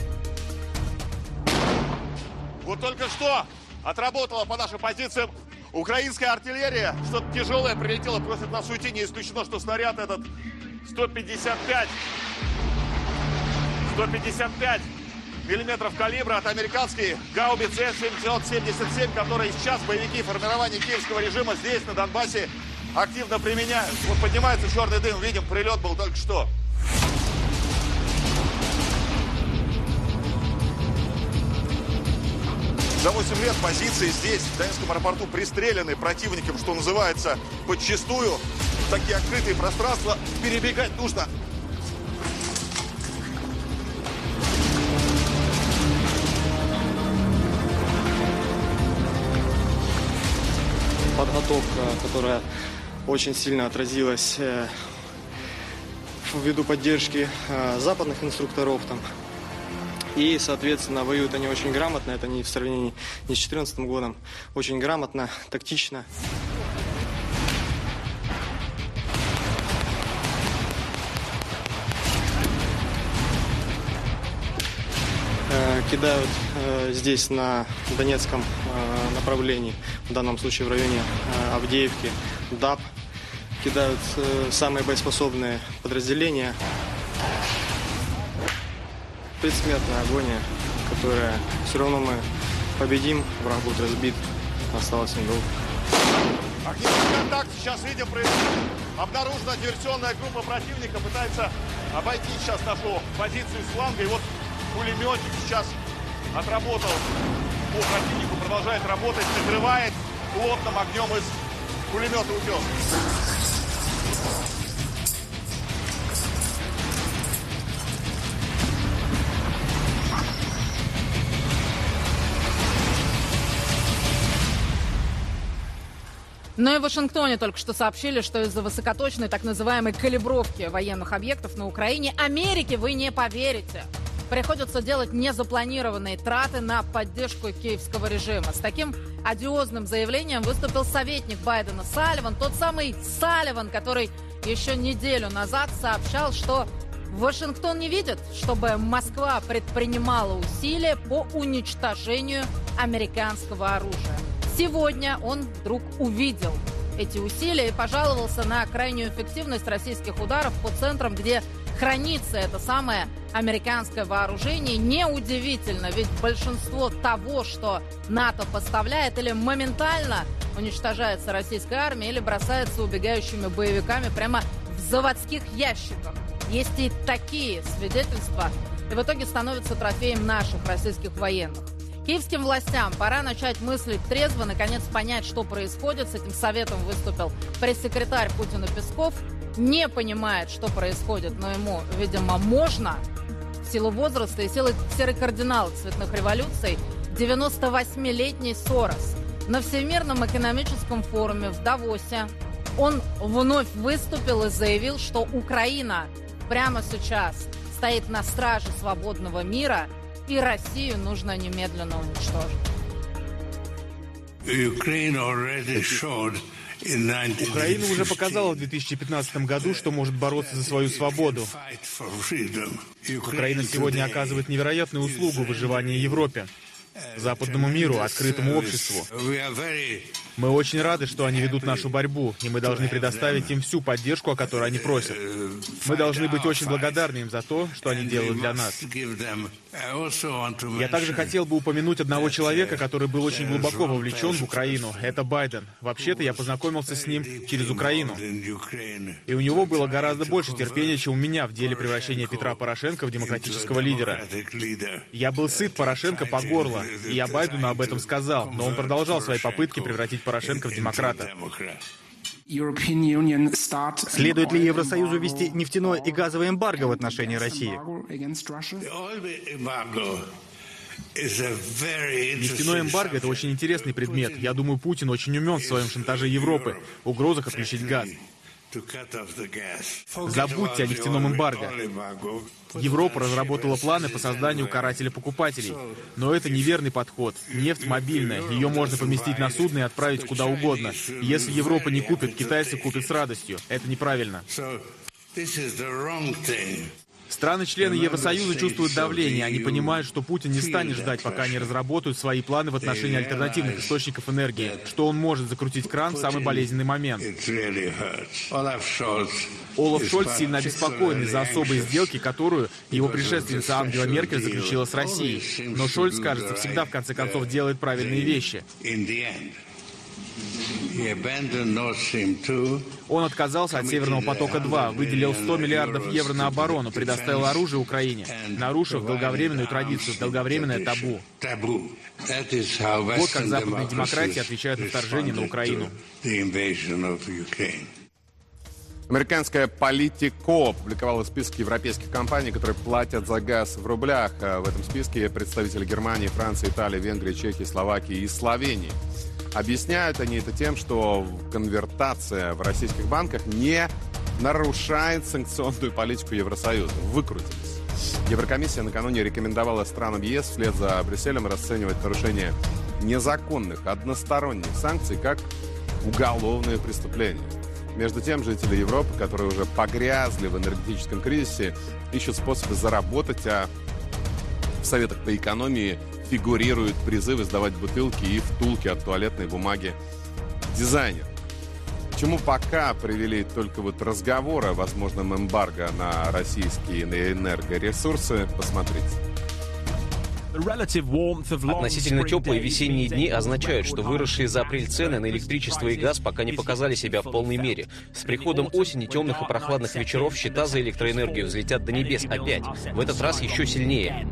Вот только что отработала по нашим позициям украинская артиллерия. Что-то тяжелое прилетело, просит нас уйти. Не исключено, что снаряд этот сто пятьдесят пять миллиметров калибра от американской гаубицы С семьсот семьдесят семь, которые сейчас боевики формирования киевского режима здесь, на Донбассе, активно применяют. Вот поднимается черный дым, видим, прилет был только что. За восемь лет позиции здесь, в Донецком аэропорту, пристреляны противником, что называется, подчистую. В такие открытые пространства перебегать нужно. Подготовка, которая очень сильно отразилась ввиду поддержки западных инструкторов там. И, соответственно, воюют они очень грамотно, это не в сравнении не с две тысячи четырнадцатым годом, очень грамотно, тактично. Э, кидают э, здесь на Донецком э, направлении, в данном случае в районе э, Авдеевки, ДАП, кидают э, самые боеспособные подразделения. Предсмертная агония, которая все равно мы победим, враг будет разбит, осталось недолго. Огневой контакт сейчас видим происходит. Обнаружена диверсионная группа противника, пытается обойти сейчас нашу позицию с фланга. И вот пулеметчик сейчас отработал по противнику, продолжает работать, накрывает плотным огнем из пулемета «Утес». Но и в Вашингтоне только что сообщили, что из-за высокоточной так называемой калибровки военных объектов на Украине Америке, вы не поверите, приходится делать незапланированные траты на поддержку киевского режима. С таким одиозным заявлением выступил советник Байдена Салливан, тот самый Салливан, который еще неделю назад сообщал, что Вашингтон не видит, чтобы Москва предпринимала усилия по уничтожению американского оружия. Сегодня он вдруг увидел эти усилия и пожаловался на крайнюю эффективность российских ударов по центрам, где хранится это самое американское вооружение. Неудивительно, ведь большинство того, что НАТО поставляет, или моментально уничтожается российская армия, или бросается убегающими боевиками прямо в заводских ящиках. Есть и такие свидетельства, и в итоге становятся трофеем наших российских военных. Киевским властям пора начать мыслить трезво, наконец понять, что происходит. С этим советом выступил пресс-секретарь Путина Песков. Не понимает, что происходит, но ему, видимо, можно. В силу возраста и силы серый кардинал цветных революций, девяностовосьмилетний Сорос. На Всемирном экономическом форуме в Давосе он вновь выступил и заявил, что Украина прямо сейчас стоит на страже свободного мира, и Россию нужно немедленно уничтожить. Украина уже показала в две тысячи пятнадцатом году, что может бороться за свою свободу. Украина сегодня оказывает невероятную услугу выживания Европе, западному миру, открытому обществу. Мы очень рады, что они ведут нашу борьбу, и мы должны предоставить им всю поддержку, о которой они просят. Мы должны быть очень благодарны им за то, что они делают для нас. Я также хотел бы упомянуть одного человека, который был очень глубоко вовлечен в Украину. Это Байден. Вообще-то я познакомился с ним через Украину. И у него было гораздо больше терпения, чем у меня в деле превращения Петра Порошенко в демократического лидера. Я был сыт Порошенко по горло, и я Байдену об этом сказал, но он продолжал свои попытки превратить Порошенко в демократа. Следует ли Евросоюзу ввести нефтяное и газовое эмбарго в отношении России? Нефтяное эмбарго — это очень интересный предмет. Я думаю, Путин очень умен в своем шантаже Европы, угрозах отключить газ. Забудьте о нефтяном эмбарго. Европа разработала планы по созданию карателя покупателей. Но это неверный подход. Нефть мобильная. Ее можно поместить на судно и отправить куда угодно. Если Европа не купит, китайцы купят с радостью. Это неправильно. Страны-члены Евросоюза чувствуют давление. Они понимают, что Путин не станет ждать, пока они разработают свои планы в отношении альтернативных источников энергии, что он может закрутить кран в самый болезненный момент. Олаф Шольц сильно обеспокоен из-за особой сделки, которую его предшественница Ангела Меркель заключила с Россией. Но Шольц, кажется, всегда в конце концов делает правильные вещи. Он отказался от Северного потока-два, выделил сто миллиардов евро на оборону, предоставил оружие Украине, нарушив долговременную традицию, долговременное табу. Вот как западные демократии отвечают на вторжение на Украину. Американская Politico опубликовала список европейских компаний, которые платят за газ в рублях. В этом списке представители Германии, Франции, Италии, Венгрии, Чехии, Словакии и Словении. Объясняют они это тем, что конвертация в российских банках не нарушает санкционную политику Евросоюза. Выкрутились. Еврокомиссия накануне рекомендовала странам ЕС вслед за Брюсселем расценивать нарушение незаконных односторонних санкций как уголовное преступление. Между тем, жители Европы, которые уже погрязли в энергетическом кризисе, ищут способы заработать, а в советах по экономии фигурируют призывы сдавать бутылки и втулки от туалетной бумаги дизайнерам. К чему пока привели только вот разговоры о возможном эмбарго на российские энергоресурсы, посмотрите. Относительно теплые весенние дни означают, что выросшие за апрель цены на электричество и газ пока не показали себя в полной мере. С приходом осени, темных и прохладных вечеров счета за электроэнергию взлетят до небес опять. В этот раз еще сильнее.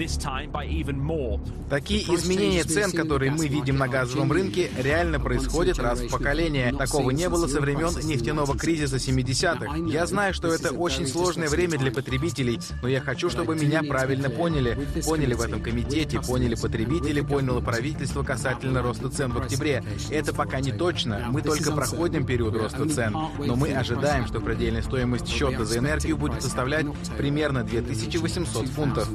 Такие изменения цен, которые мы видим на газовом рынке, реально происходят раз в поколение. Такого не было со времен нефтяного кризиса семидесятых. Я знаю, что это очень сложное время для потребителей, но я хочу, чтобы меня правильно поняли. Поняли в этом комитете, поняли потребители, поняло правительство касательно роста цен в октябре. Это пока не точно. Мы только проходим период роста цен. Но мы ожидаем, что предельная стоимость счета за энергию будет составлять примерно две тысячи восемьсот фунтов.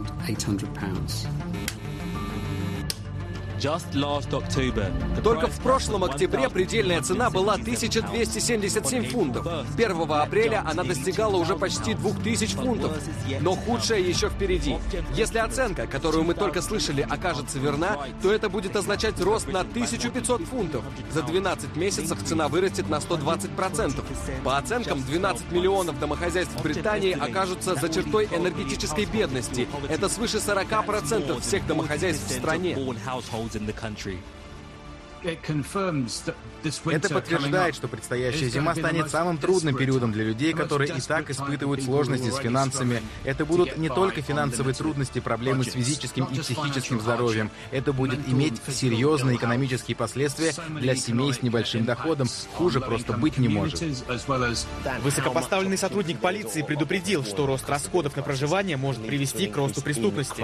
Только в прошлом октябре предельная цена была тысяча двести семьдесят семь фунтов. первого апреля она достигала уже почти двух тысяч фунтов. Но худшее еще впереди. Если оценка, которую мы только слышали, окажется верна, то это будет означать рост на тысячу пятьсот фунтов. За двенадцать месяцев цена вырастет на сто двадцать процентов. По оценкам, двенадцать миллионов домохозяйств в Британии окажутся за чертой энергетической бедности. Это свыше сорока процентов всех домохозяйств в стране. Это подтверждает, что предстоящая зима станет самым трудным периодом для людей, которые и так испытывают сложности с финансами. Это будут не только финансовые трудности, проблемы с физическим и психическим здоровьем. Это будет иметь серьезные экономические последствия для семей с небольшим доходом. Хуже просто быть не может. Высокопоставленный сотрудник полиции предупредил, что рост расходов на проживание может привести к росту преступности.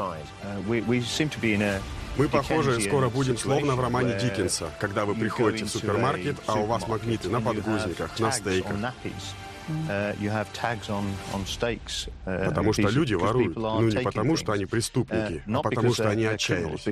Мы, похоже, скоро будем словно в романе Диккенса, когда вы приходите в супермаркет, а у вас магниты на подгузниках, на стейках. Потому что люди воруют. Ну, не потому, что они преступники, а потому, что они отчаялись.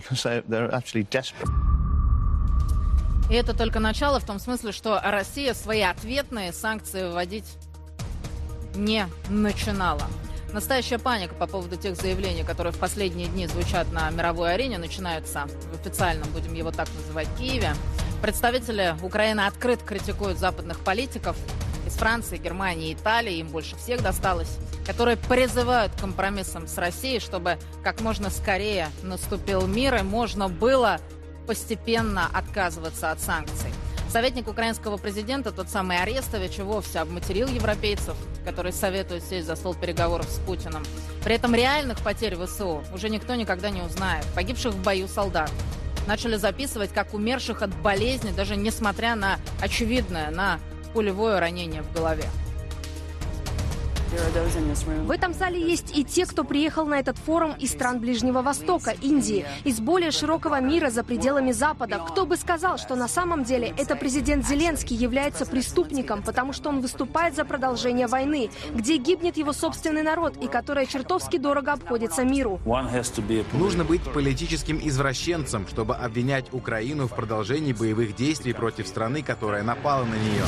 И это только начало в том смысле, что Россия свои ответные санкции вводить не начинала. Настоящая паника по поводу тех заявлений, которые в последние дни звучат на мировой арене, начинаются в официальном, будем его так называть, Киеве. Представители Украины открыто критикуют западных политиков из Франции, Германии, Италии, им больше всех досталось, которые призывают к компромиссам с Россией, чтобы как можно скорее наступил мир и можно было постепенно отказываться от санкций. Советник украинского президента, тот самый Арестович, и вовсе обматерил европейцев, которые советуют сесть за стол переговоров с Путиным. При этом реальных потерь ВСУ уже никто никогда не узнает. Погибших в бою солдат начали записывать как умерших от болезни, даже несмотря на очевидное, на пулевое ранение в голове. В этом зале есть и те, кто приехал на этот форум из стран Ближнего Востока, Индии, из более широкого мира за пределами Запада. Кто бы сказал, что на самом деле это президент Зеленский является преступником, потому что он выступает за продолжение войны, где гибнет его собственный народ и которая чертовски дорого обходится миру. Нужно быть политическим извращенцем, чтобы обвинять Украину в продолжении боевых действий против страны, которая напала на нее.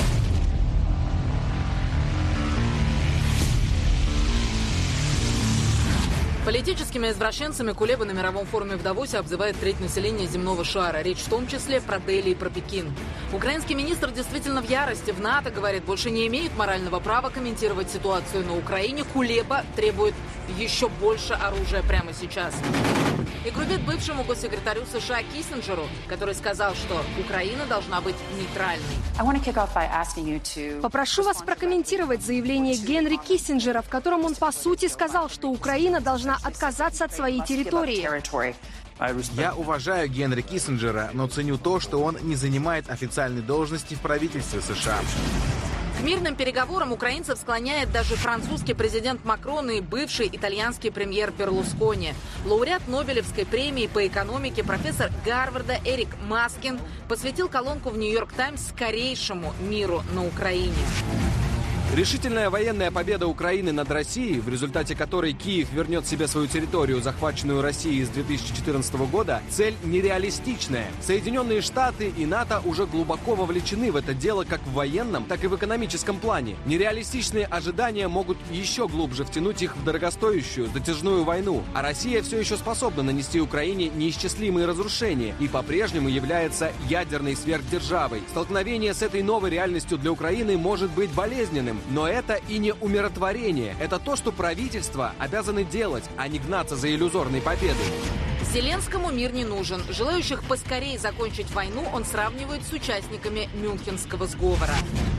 Политическими извращенцами Кулеба на мировом форуме в Давосе обзывает треть населения земного шара. Речь в том числе про Дели и про Пекин. Украинский министр действительно в ярости. В НАТО, говорит, больше не имеет морального права комментировать ситуацию на Украине. Кулеба требует еще больше оружия прямо сейчас. И грубит бывшему госсекретарю США Киссинджеру, который сказал, что Украина должна быть нейтральной. Попрошу вас прокомментировать заявление Генри Киссинджера, в котором он по сути сказал, что Украина должна отказаться от своей территории. Я уважаю Генри Киссинджера, но ценю то, что он не занимает официальной должности в правительстве США. К мирным переговорам украинцев склоняет даже французский президент Макрон и бывший итальянский премьер Берлускони. Лауреат Нобелевской премии по экономике профессор Гарварда Эрик Маскин посвятил колонку в «Нью-Йорк Таймс» скорейшему миру на Украине. Решительная военная победа Украины над Россией, в результате которой Киев вернет себе свою территорию, захваченную Россией с две тысячи четырнадцатого года, цель нереалистичная. Соединенные Штаты и НАТО уже глубоко вовлечены в это дело как в военном, так и в экономическом плане. Нереалистичные ожидания могут еще глубже втянуть их в дорогостоящую, затяжную войну. А Россия все еще способна нанести Украине неисчислимые разрушения и по-прежнему является ядерной сверхдержавой. Столкновение с этой новой реальностью для Украины может быть болезненным. Но это и не умиротворение. Это то, что правительства обязаны делать, а не гнаться за иллюзорной победой. Зеленскому мир не нужен. Желающих поскорее закончить войну он сравнивает с участниками Мюнхенского сговора.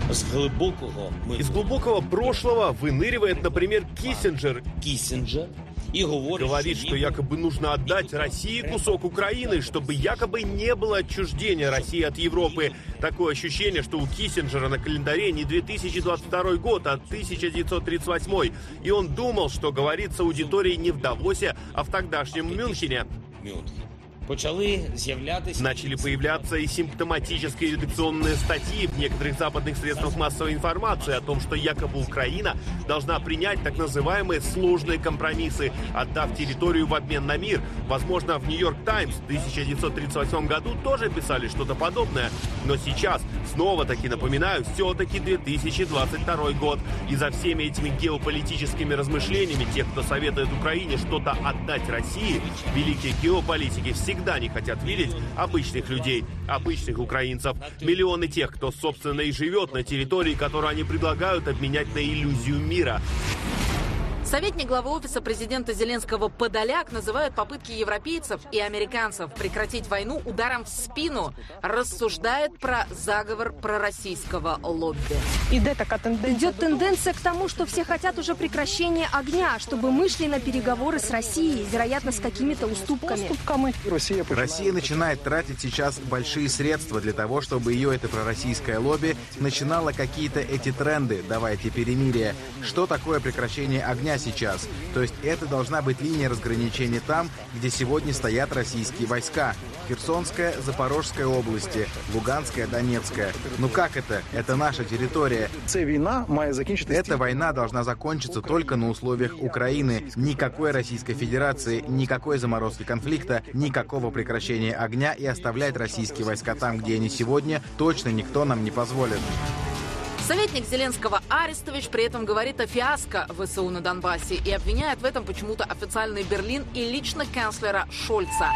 Из глубокого прошлого выныривает, например, Киссинджер. Киссинджер. И говорит, что якобы нужно отдать России кусок Украины, чтобы якобы не было отчуждения России от Европы. Такое ощущение, что у Киссинджера на календаре не две тысячи двадцать второй год, а тысяча девятьсот тридцать восьмой. И он думал, что говорит с аудиторией не в Давосе, а в тогдашнем Мюнхене. Начали появляться и симптоматические редакционные статьи в некоторых западных средствах массовой информации о том, что якобы Украина должна принять так называемые сложные компромиссы, отдав территорию в обмен на мир. Возможно, в «Нью-Йорк Таймс» в тысяча девятьсот тридцать восьмом году тоже писали что-то подобное. Но сейчас, снова-таки напоминаю, все-таки две тысячи двадцать второй год. И за всеми этими геополитическими размышлениями тех, кто советует Украине что-то отдать России, великие геополитики всегда Всегда не хотят видеть обычных людей, обычных украинцев. Миллионы тех, кто, собственно, и живет на территории, которую они предлагают обменять на иллюзию мира. Советник главы офиса президента Зеленского Подоляк называет попытки европейцев и американцев прекратить войну ударом в спину. Рассуждает про заговор пророссийского лобби. Идет тенденция к тому, что все хотят уже прекращения огня, чтобы мы шли на переговоры с Россией, вероятно, с какими-то уступками. Россия начинает тратить сейчас большие средства для того, чтобы ее это пророссийское лобби начинало какие-то эти тренды «давайте перемирие». Что такое прекращение огня сейчас? То есть это должна быть линия разграничения там, где сегодня стоят российские войска. Херсонская, Запорожская области, Луганская, Донецкая. Ну как это? Это наша территория. Эта война должна закончиться только на условиях Украины. Никакой Российской Федерации, никакой заморозки конфликта, никакого прекращения огня, и оставлять российские войска там, где они сегодня, точно никто нам не позволит. Советник Зеленского Арестович при этом говорит о фиаско ВСУ на Донбассе и обвиняет в этом почему-то официальный Берлин и лично канцлера Шольца,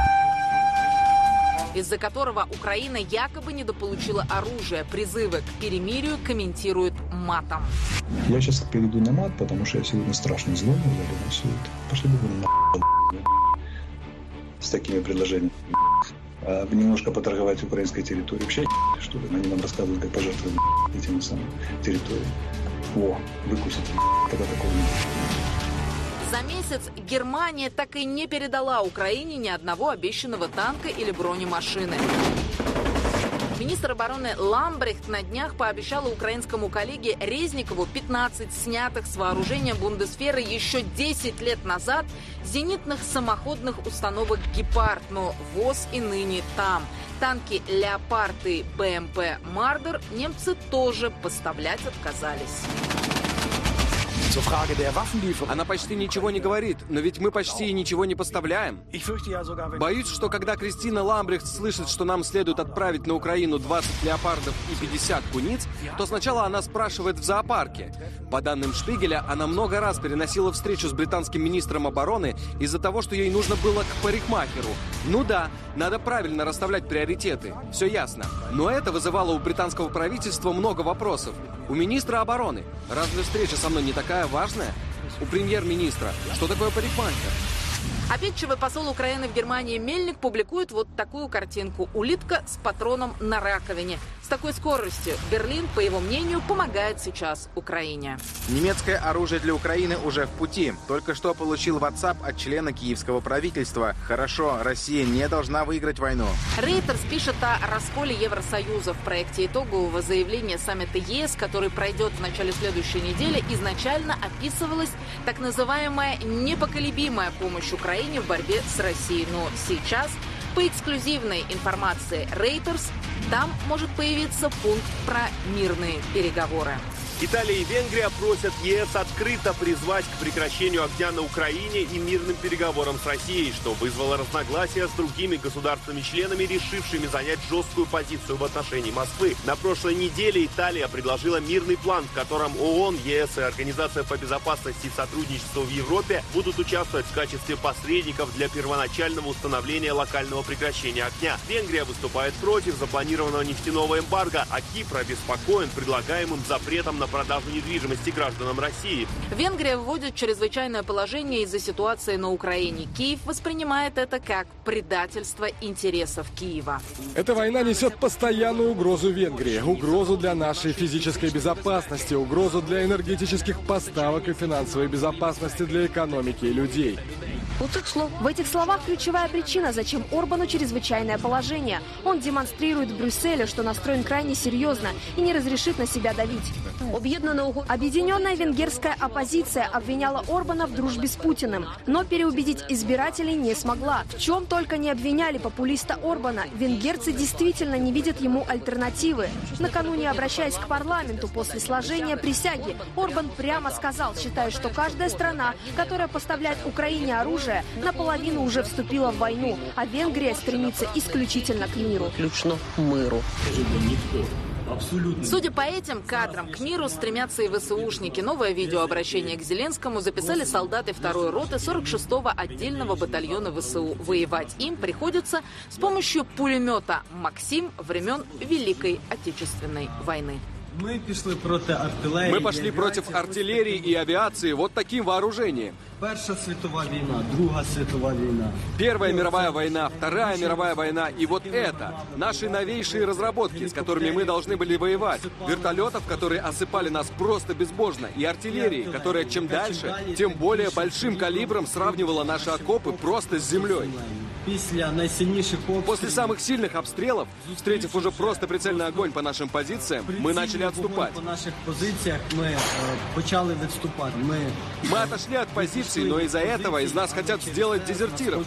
из-за которого Украина якобы недополучила оружие. Призывы к перемирию комментирует матом. Я сейчас перейду на мат, потому что я сегодня страшно злой, я думаю, все это. Пошли бы на с такими предложениями. А немножко поторговать украинской территорией. Вообще, что ли? Они нам рассказывают, как пожертвовать этими самыми территориями. О, выкусить. Когда такого нет. За месяц Германия так и не передала Украине ни одного обещанного танка или бронемашины. Министр обороны Ламбрехт на днях пообещала украинскому коллеге Резникову пятнадцать снятых с вооружения Бундесвера еще десять лет назад зенитных самоходных установок «Гепард», но ВОЗ и ныне там. Танки «Леопард» и БМП «Мардер» немцы тоже поставлять отказались. Она почти ничего не говорит, но ведь мы почти и ничего не поставляем. Боюсь, что когда Кристина Ламбрехт слышит, что нам следует отправить на Украину двадцать леопардов и пятьдесят куниц, то сначала она спрашивает в зоопарке. По данным Шпигеля, она много раз переносила встречу с британским министром обороны из-за того, что ей нужно было к парикмахеру. Ну да, надо правильно расставлять приоритеты, все ясно. Но это вызывало у британского правительства много вопросов. У министра обороны. Разве встреча со мной не такая важная? У премьер-министра. Что такое парикмахер? Обидчивый посол Украины в Германии Мельник публикует вот такую картинку. Улитка с патроном на раковине. С такой скоростью Берлин, по его мнению, помогает сейчас Украине. Немецкое оружие для Украины уже в пути. Только что получил WhatsApp от члена киевского правительства. Хорошо, Россия не должна выиграть войну. Рейтерс пишет о расколе Евросоюза. В проекте итогового заявления саммита ЕС, который пройдет в начале следующей недели, изначально описывалась так называемая непоколебимая помощь Украине в борьбе с Россией. Но сейчас, по эксклюзивной информации Reuters, там может появиться пункт про мирные переговоры. Италия и Венгрия просят ЕС открыто призвать к прекращению огня на Украине и мирным переговорам с Россией, что вызвало разногласия с другими государствами-членами, решившими занять жесткую позицию в отношении Москвы. На прошлой неделе Италия предложила мирный план, в котором ООН, ЕС и Организация по безопасности и сотрудничеству в Европе будут участвовать в качестве посредников для первоначального установления локального прекращения огня. Венгрия выступает против запланированного нефтяного эмбарго, а Кипр обеспокоен предлагаемым запретом на продажу недвижимости гражданам России. Венгрия вводит чрезвычайное положение из-за ситуации на Украине. Киев воспринимает это как предательство интересов Киева. Эта война несет постоянную угрозу Венгрии. Угрозу для нашей физической безопасности, угрозу для энергетических поставок и финансовой безопасности для экономики и людей. В этих словах ключевая причина, зачем Орбану чрезвычайное положение. Он демонстрирует в Брюсселе, что настроен крайне серьезно и не разрешит на себя давить. Объединенная венгерская оппозиция обвиняла Орбана в дружбе с Путиным, но переубедить избирателей не смогла. В чем только не обвиняли популиста Орбана, венгерцы действительно не видят ему альтернативы. Накануне, обращаясь к парламенту после сложения присяги, Орбан прямо сказал, считая, что каждая страна, которая поставляет Украине оружие, наполовину уже вступила в войну, а Венгрия стремится исключительно к миру. Судя по этим кадрам, к миру стремятся и ВСУшники. Новое видеообращение к Зеленскому записали солдаты второй роты сорок шестого отдельного батальона ВСУ. Воевать им приходится с помощью пулемета «Максим» времен Великой Отечественной войны. Мы пошли против артиллерии. Мы пошли против артиллерии и авиации вот таким вооружением. Первая световая война, Другая световая война. Первая мировая война, Вторая мировая война и вот это. Наши новейшие разработки, с которыми мы должны были воевать. Вертолетов, которые осыпали нас просто безбожно. И артиллерии, которая чем дальше, тем более большим калибром сравнивала наши окопы просто с землей. После самых сильных обстрелов, встретив уже просто прицельный огонь по нашим позициям, мы начали отступать. По наших позициях мы начали отступать. Мы Мы отошли от позиций, но из-за этого из нас хотят сделать дезертиров.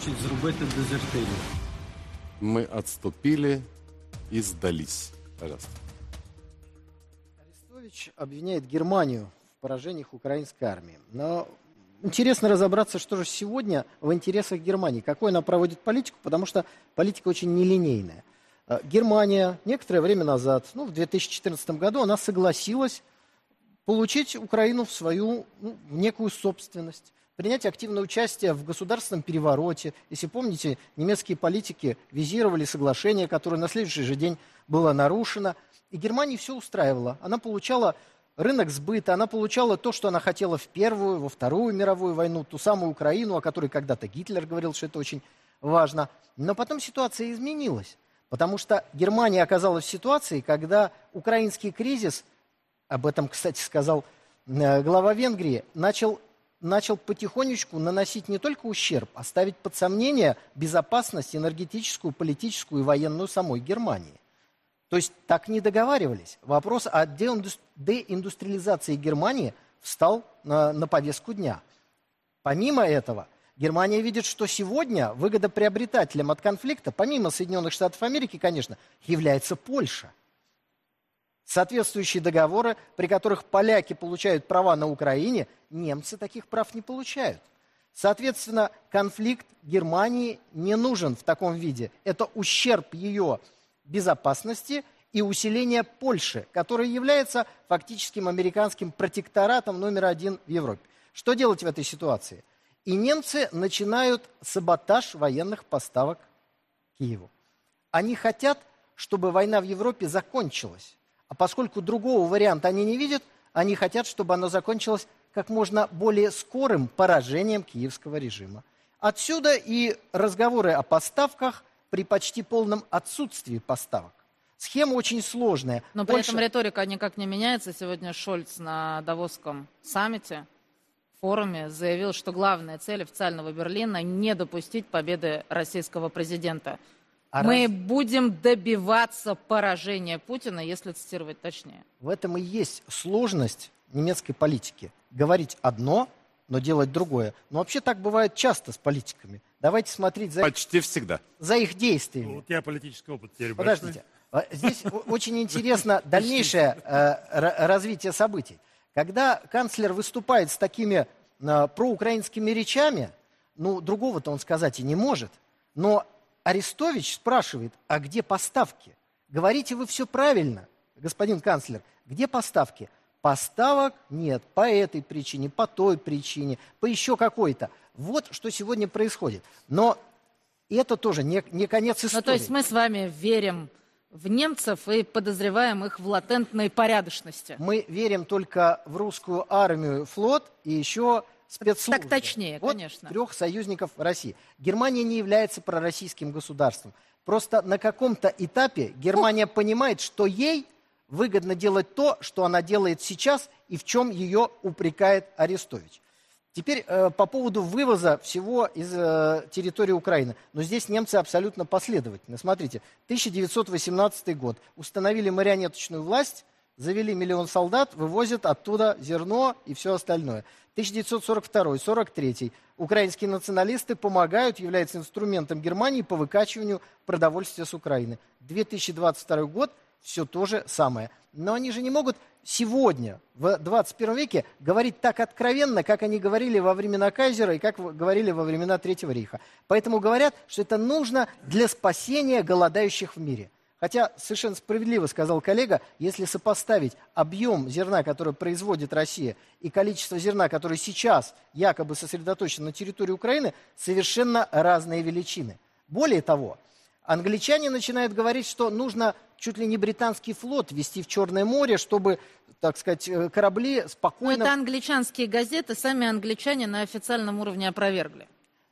Мы отступили и сдались. Пожалуйста. Арестович обвиняет Германию в поражениях украинской армии. Но интересно разобраться, что же сегодня в интересах Германии, какой она проводит политику, потому что политика очень нелинейная. Германия некоторое время назад, ну, в две тысячи четырнадцатом году, она согласилась получить Украину в свою, ну, в некую собственность, принять активное участие в государственном перевороте. Если помните, немецкие политики визировали соглашение, которое на следующий же день было нарушено. И Германии все устраивало. Она получала рынок сбыта, она получала то, что она хотела в Первую, во Вторую мировую войну, ту самую Украину, о которой когда-то Гитлер говорил, что это очень важно. Но потом ситуация изменилась, потому что Германия оказалась в ситуации, когда украинский кризис, об этом, кстати, сказал глава Венгрии, начал, начал потихонечку наносить не только ущерб, а ставить под сомнение безопасность энергетическую, политическую и военную самой Германии. То есть так не договаривались. Вопрос о деиндустриализации Германии встал на, на повестку дня. Помимо этого, Германия видит, что сегодня выгодоприобретателем от конфликта, помимо Соединенных Штатов Америки, конечно, является Польша. Соответствующие договоры, при которых поляки получают права на Украине, немцы таких прав не получают. Соответственно, конфликт Германии не нужен в таком виде. Это ущерб ее безопасности и усиление Польши, которая является фактическим американским протекторатом номер один в Европе. Что делать в этой ситуации? И немцы начинают саботаж военных поставок Киеву. Они хотят, чтобы война в Европе закончилась. А поскольку другого варианта они не видят, они хотят, чтобы она закончилась как можно более скорым поражением киевского режима. Отсюда и разговоры о поставках при почти полном отсутствии поставок. Схема очень сложная. Но при Польша... этом риторика никак не меняется. Сегодня Шольц на Давосском саммите, форуме, заявил, что главная цель официального Берлина – не допустить победы российского президента. А Мы раз... будем добиваться поражения Путина, если цитировать точнее. В этом и есть сложность немецкой политики. Говорить одно, но делать другое. Но вообще так бывает часто с политиками. Давайте смотреть за, Почти всегда. за их действиями. Ну, у тебя политический опыт теперь. Подождите. Здесь очень интересно дальнейшее э, развитие событий. Когда канцлер выступает с такими э, проукраинскими речами, ну, другого-то он сказать и не может, но Арестович спрашивает, а где поставки? Говорите вы все правильно, господин канцлер, где поставки? Поставок нет по этой причине, по той причине, по еще какой-то. Вот что сегодня происходит. Но это тоже не, не конец истории. Ну, то есть мы с вами верим в немцев и подозреваем их в латентной порядочности. Мы верим только в русскую армию, флот и еще спецслужбы. Так точнее, вот конечно. Трех союзников России. Германия не является пророссийским государством. Просто на каком-то этапе Германия Ух. понимает, что ей выгодно делать то, что она делает сейчас и в чем ее упрекает Арестович. Теперь э, по поводу вывоза всего из э, территории Украины. Но здесь немцы абсолютно последовательны. Смотрите, тысяча девятьсот восемнадцатый год. Установили марионеточную власть, завели миллион солдат, вывозят оттуда зерно и все остальное. тысяча девятьсот сорок второй — сорок третий. Украинские националисты помогают, являются инструментом Германии по выкачиванию продовольствия с Украины. две тысячи двадцать второй год. Все то же самое. Но они же не могут сегодня, в двадцать первом веке, говорить так откровенно, как они говорили во времена Кайзера и как говорили во времена Третьего рейха. Поэтому говорят, что это нужно для спасения голодающих в мире. Хотя совершенно справедливо сказал коллега, если сопоставить объем зерна, который производит Россия, и количество зерна, которое сейчас якобы сосредоточено на территории Украины, совершенно разные величины. Более того, англичане начинают говорить, что нужно чуть ли не британский флот вести в Черное море, чтобы, так сказать, корабли спокойно... Но это англичанские газеты, сами англичане на официальном уровне опровергли.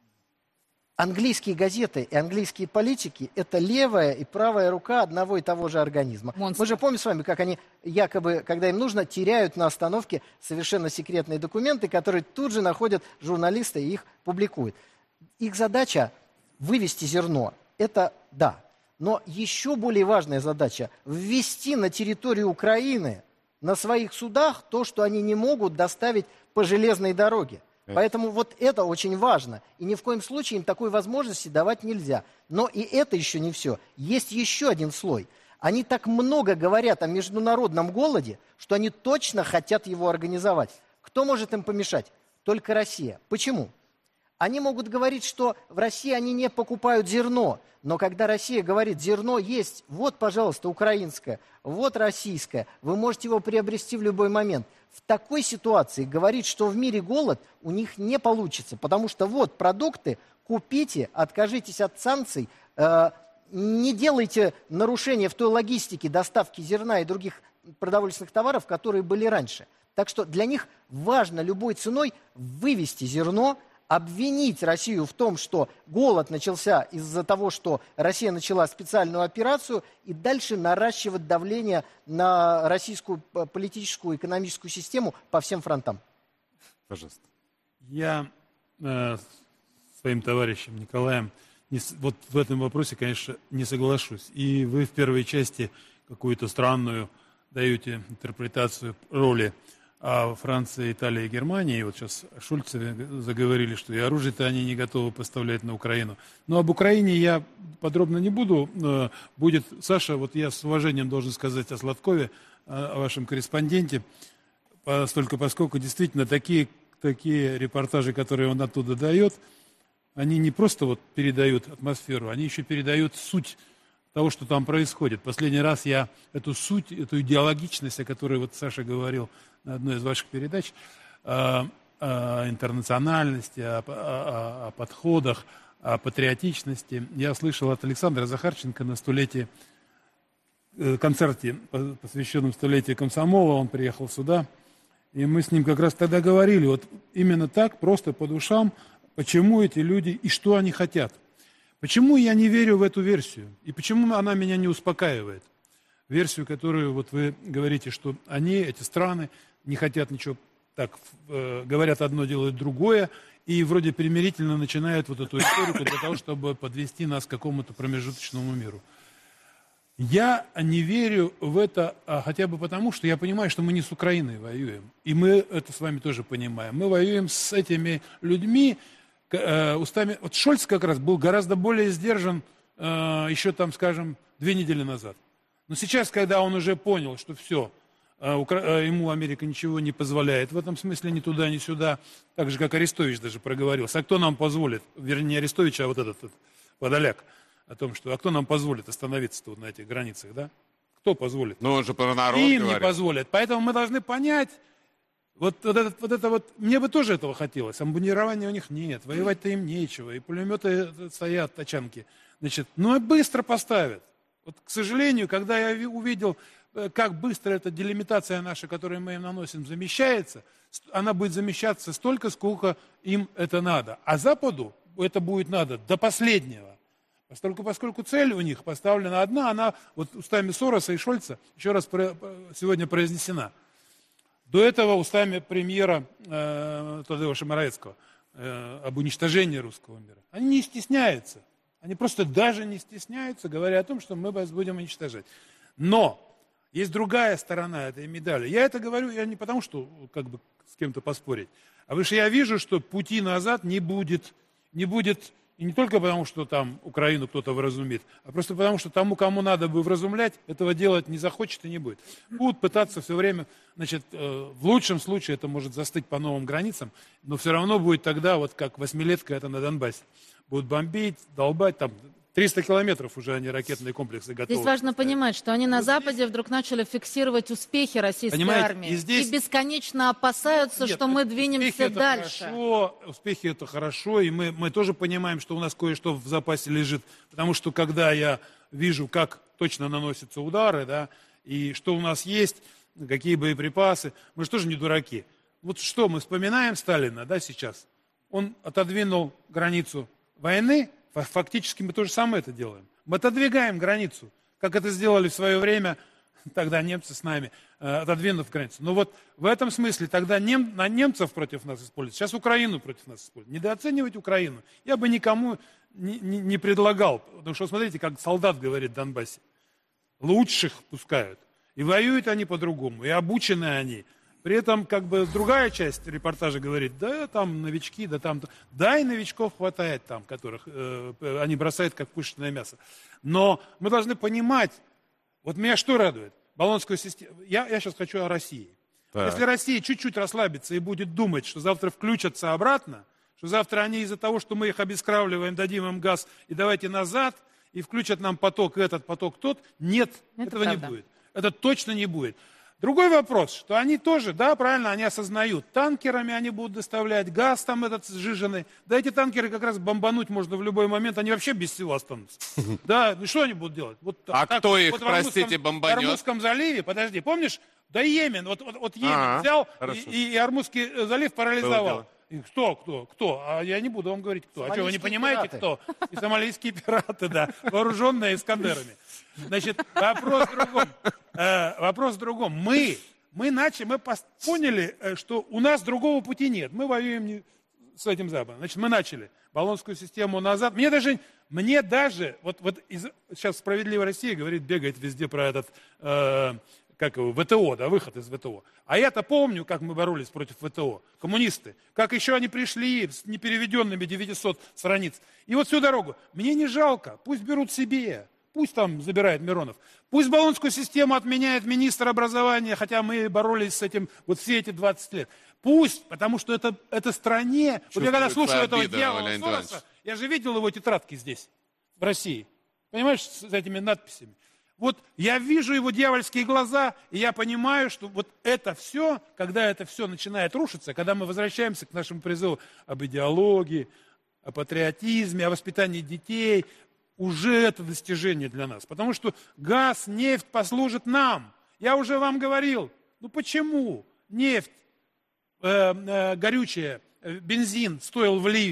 Английские газеты и английские политики – это левая и правая рука одного и того же организма. Монстр. Мы же помним с вами, как они якобы, когда им нужно, теряют на остановке совершенно секретные документы, которые тут же находят журналисты и их публикуют. Их задача – вывести зерно. Это да. Но еще более важная задача – ввести на территорию Украины на своих судах то, что они не могут доставить по железной дороге. Поэтому вот это очень важно. И ни в коем случае им такой возможности давать нельзя. Но и это еще не все. Есть еще один слой. Они так много говорят о международном голоде, что они точно хотят его организовать. Кто может им помешать? Только Россия. Почему? Они могут говорить, что в России они не покупают зерно. Но когда Россия говорит, зерно есть, вот, пожалуйста, украинское, вот российское, вы можете его приобрести в любой момент. В такой ситуации говорить, что в мире голод, у них не получится. Потому что вот продукты, купите, откажитесь от санкций, э, не делайте нарушения в той логистике доставки зерна и других продовольственных товаров, которые были раньше. Так что для них важно любой ценой вывести зерно, обвинить Россию в том, что голод начался из-за того, что Россия начала специальную операцию, и дальше наращивать давление на российскую политическую и экономическую систему по всем фронтам. Пожалуйста. Я э, своим товарищем Николаем не, вот в этом вопросе, конечно, не соглашусь. И вы в первой части какую-то странную даете интерпретацию роли а Франция, Италия и Германия, и вот сейчас Шульцы заговорили, что и оружие-то они не готовы поставлять на Украину. Но об Украине я подробно не буду. Будет Саша, вот я с уважением должен сказать о Сладкове, о вашем корреспонденте, постольку, поскольку действительно такие, такие репортажи, которые он оттуда дает, они не просто вот передают атмосферу, они еще передают суть того, что там происходит. Последний раз я эту суть, эту идеологичность, о которой вот Саша говорил на одной из ваших передач, о, о интернациональности, о, о, о подходах, о патриотичности, я слышал от Александра Захарченко на столетии, концерте, посвященном столетию комсомола. Он приехал сюда, и мы с ним как раз тогда говорили, вот именно так, просто по душам, почему эти люди и что они хотят. Почему я не верю в эту версию? И почему она меня не успокаивает? Версию, которую вот вы говорите, что они, эти страны, не хотят ничего, так, э, говорят одно, делают другое, и вроде примирительно начинают вот эту историю для того, чтобы подвести нас к какому-то промежуточному миру. Я не верю в это а, хотя бы потому, что я понимаю, что мы не с Украиной воюем. И мы это с вами тоже понимаем. Мы воюем с этими людьми, э, устами... Вот Шольц как раз был гораздо более сдержан э, еще там, скажем, две недели назад. Но сейчас, когда он уже понял, что все, э, Укра... ему Америка ничего не позволяет, в этом смысле ни туда, ни сюда, так же, как Арестович даже проговорился. А кто нам позволит? Вернее, Арестович, а вот этот, этот Подоляк. О том, что, а кто нам позволит остановиться тут на этих границах, да? Кто позволит? Ну, он же про народ Им говорит. не позволят. Поэтому мы должны понять, вот, вот, это, вот это вот, мне бы тоже этого хотелось. Амбунирования у них нет, воевать-то им нечего, и пулеметы стоят, тачанки. Значит, ну и быстро поставят. Вот, к сожалению, когда я увидел, как быстро эта делимитация наша, которую мы им наносим, замещается, она будет замещаться столько, сколько им это надо. А Западу это будет надо до последнего. Поскольку, поскольку цель у них поставлена одна, она вот устами Сороса и Шольца еще раз про, сегодня произнесена. До этого устами премьера э, Тадеуша Мораецкого э, об уничтожении русского мира. Они не стесняются. Они просто даже не стесняются, говоря о том, что мы вас будем уничтожать. Но есть другая сторона этой медали. Я это говорю я не потому, что как бы с кем-то поспорить, а потому что я вижу, что пути назад не будет, не будет. И не только потому, что там Украину кто-то вразумит, а просто потому, что тому, кому надо бы вразумлять, этого делать не захочет и не будет. Будут пытаться все время, значит, э, в лучшем случае это может застыть по новым границам, но все равно будет тогда, вот как восьмилетка это на Донбассе. Будут бомбить, долбать, там триста километров уже они ракетные комплексы готовы. Здесь важно понимать, что они на Западе вдруг начали фиксировать успехи российской Понимаете, армии. И, здесь... и бесконечно опасаются, Нет, что мы двинемся это дальше. Хорошо, успехи это хорошо, и мы, мы тоже понимаем, что у нас кое-что в запасе лежит. Потому что когда я вижу, как точно наносятся удары, да, и что у нас есть, какие боеприпасы, мы же тоже не дураки. Вот что, мы вспоминаем Сталина, да, сейчас? Он отодвинул границу войны. Фактически мы то же самое это делаем. Мы отодвигаем границу, как это сделали в свое время, тогда немцы с нами, отодвинув границу. Но вот в этом смысле тогда нем, на немцев против нас используют, сейчас Украину против нас используют. Недооценивать Украину я бы никому не, не, не предлагал. Потому что, смотрите, как солдат говорит в Донбассе. Лучших пускают. И воюют они по-другому, и обучены они. При этом, как бы, другая часть репортажа говорит, да, там новички, да, там... Да, и новичков хватает там, которых э, они бросают, как пушечное мясо. Но мы должны понимать, вот меня что радует? Болонскую систему... Я, я сейчас хочу о России. Так. Если Россия чуть-чуть расслабится и будет думать, что завтра включатся обратно, что завтра они из-за того, что мы их обескравливаем, дадим им газ, и давайте назад, и включат нам поток этот, поток тот, нет, Это этого правда. не будет. Это точно не будет. Другой вопрос, что они тоже, да, правильно, они осознают, танкерами они будут доставлять, газ там этот сжиженный. Да эти танкеры как раз бомбануть можно в любой момент, они вообще без всего останутся. Да, ну что они будут делать? Вот, а так, кто их, вот простите, бомбанет? В Ормузском заливе, подожди, помнишь, да Йемен, вот, вот, вот Йемен А-а, взял и, и Ормузский залив парализовал. И кто, кто, кто? А я не буду вам говорить, кто. А что, вы не понимаете, пираты. Кто? И сомалийские пираты, да, вооруженные Искандерами. Значит, вопрос в другом. Э, вопрос в другом. Мы, мы начали, мы поняли, что у нас другого пути нет. Мы воюем не с этим Западом. Значит, мы начали Болонскую систему назад. Мне даже, мне даже, вот, вот из, сейчас «Справедливая Россия» говорит, бегает везде про этот... Э, как его, ВТО, да, выход из ВТО. А я-то помню, как мы боролись против ВТО, коммунисты, как еще они пришли с непереведенными девятьсот страниц. И вот всю дорогу. Мне не жалко, пусть берут себе, пусть там забирает Миронов. Пусть Болонскую систему отменяет министр образования, хотя мы боролись с этим вот все эти двадцать лет. Пусть, потому что это, это стране... Вот я когда слушаю этого дьявола Сороса, я же видел его тетрадки здесь, в России. Понимаешь, с этими надписями. Вот я вижу его дьявольские глаза, и я понимаю, что вот это все, когда это все начинает рушиться, когда мы возвращаемся к нашему призыву об идеологии, о патриотизме, о воспитании детей, уже это достижение для нас. Потому что газ, нефть послужит нам. Я уже вам говорил, ну почему нефть, э, э, горючее, э, бензин стоил в Ливии?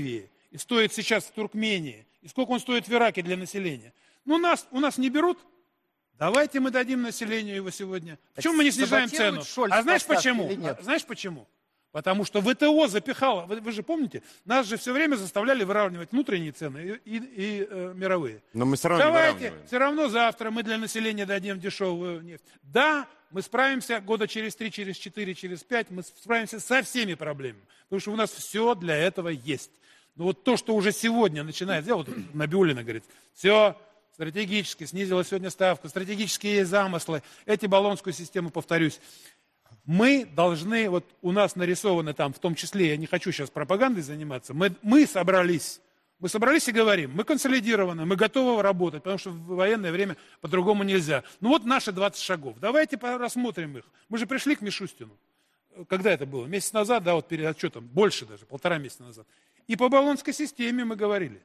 и стоит сейчас в Туркмении, и сколько он стоит в Ираке для населения. Ну, нас, у нас не берут, давайте мы дадим населению его сегодня. Почему мы не снижаем цену? А знаешь почему? А, знаешь почему? Потому что ВТО запихало, вы, вы же помните, нас же все время заставляли выравнивать внутренние цены и, и, и э, мировые. Но мы все равно Давайте, не выравниваем. все равно завтра мы для населения дадим дешевую нефть. Да, мы справимся года через три, через четыре, через пять, мы справимся со всеми проблемами. Потому что у нас все для этого есть. Но вот то, что уже сегодня начинает делать, вот Набиуллина говорит, все стратегически, снизила сегодня ставку, стратегические есть замыслы, эти баллонскую систему, повторюсь. Мы должны, вот у нас нарисованы там, в том числе, я не хочу сейчас пропагандой заниматься, мы, мы собрались, мы собрались и говорим, мы консолидированы, мы готовы работать, потому что в военное время по-другому нельзя. Ну вот наши двадцать шагов, давайте рассмотрим их. Мы же пришли к Мишустину, когда это было? Месяц назад, да, вот перед отчетом, больше даже, полтора месяца назад. И по баллонской системе мы говорили.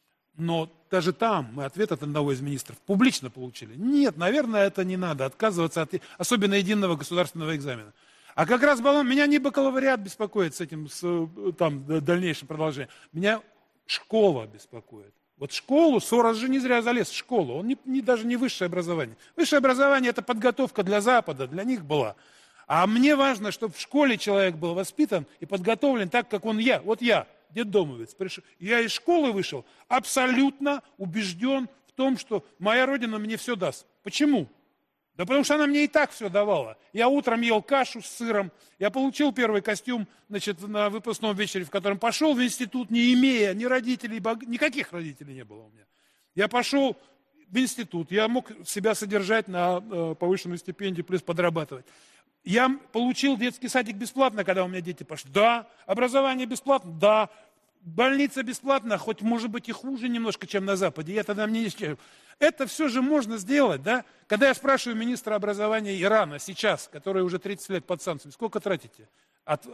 Но даже там мы ответ от одного из министров публично получили. Нет, наверное, это не надо, отказываться от особенно единого государственного экзамена. А как раз баллон, меня не бакалавриат беспокоит с этим с, там, дальнейшим продолжением. Меня школа беспокоит. Вот школу, Сорос же не зря залез в школу, он не, не, даже не высшее образование. Высшее образование – это подготовка для Запада, для них была. А мне важно, чтобы в школе человек был воспитан и подготовлен так, как он я. Вот я. Детдомовец. Я из школы вышел абсолютно убежден в том, что моя родина мне все даст. Почему? Да потому что она мне и так все давала. Я утром ел кашу с сыром, я получил первый костюм, значит, на выпускном вечере, в котором пошел в институт, не имея ни родителей, бог... никаких родителей не было у меня. Я пошел в институт, я мог себя содержать на э, повышенную стипендию, плюс подрабатывать. Я получил детский садик бесплатно, когда у меня дети пошли. Да. Образование бесплатно? Да. Больница бесплатна, хоть может быть и хуже немножко, чем на Западе. Я тогда мне не... Это все же можно сделать, да? Когда я спрашиваю министра образования Ирана сейчас, который уже тридцать лет под санкциями, сколько тратите от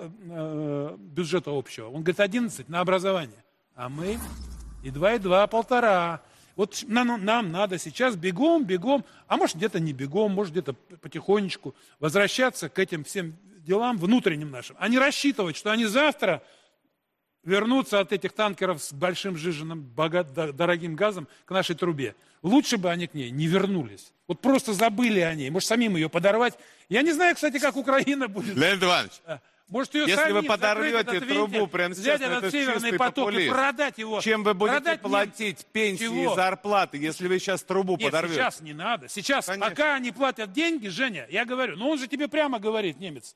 э, бюджета общего? Он говорит, одиннадцать на образование. А мы и два, и два, полтора. Вот нам, нам надо сейчас бегом, бегом, а может где-то не бегом, может где-то потихонечку возвращаться к этим всем делам внутренним нашим, а не рассчитывать, что они завтра вернутся от этих танкеров с большим жиженным, богат, дорогим газом к нашей трубе. Лучше бы они к ней не вернулись. Вот просто забыли о ней. Может, самим ее подорвать. Я не знаю, кстати, как Украина будет. Леонид Иванович. Может, ее если сами вы подорвете трубу вентиль, прямо сейчас, взять это этот северный поток популизм. И продать его. Чем вы будете продать платить мне... пенсии Чего? и зарплаты, если вы сейчас трубу Нет, подорвете? сейчас не надо. Сейчас, Конечно. пока они платят деньги, Женя, я говорю, ну он же тебе прямо говорит, немец,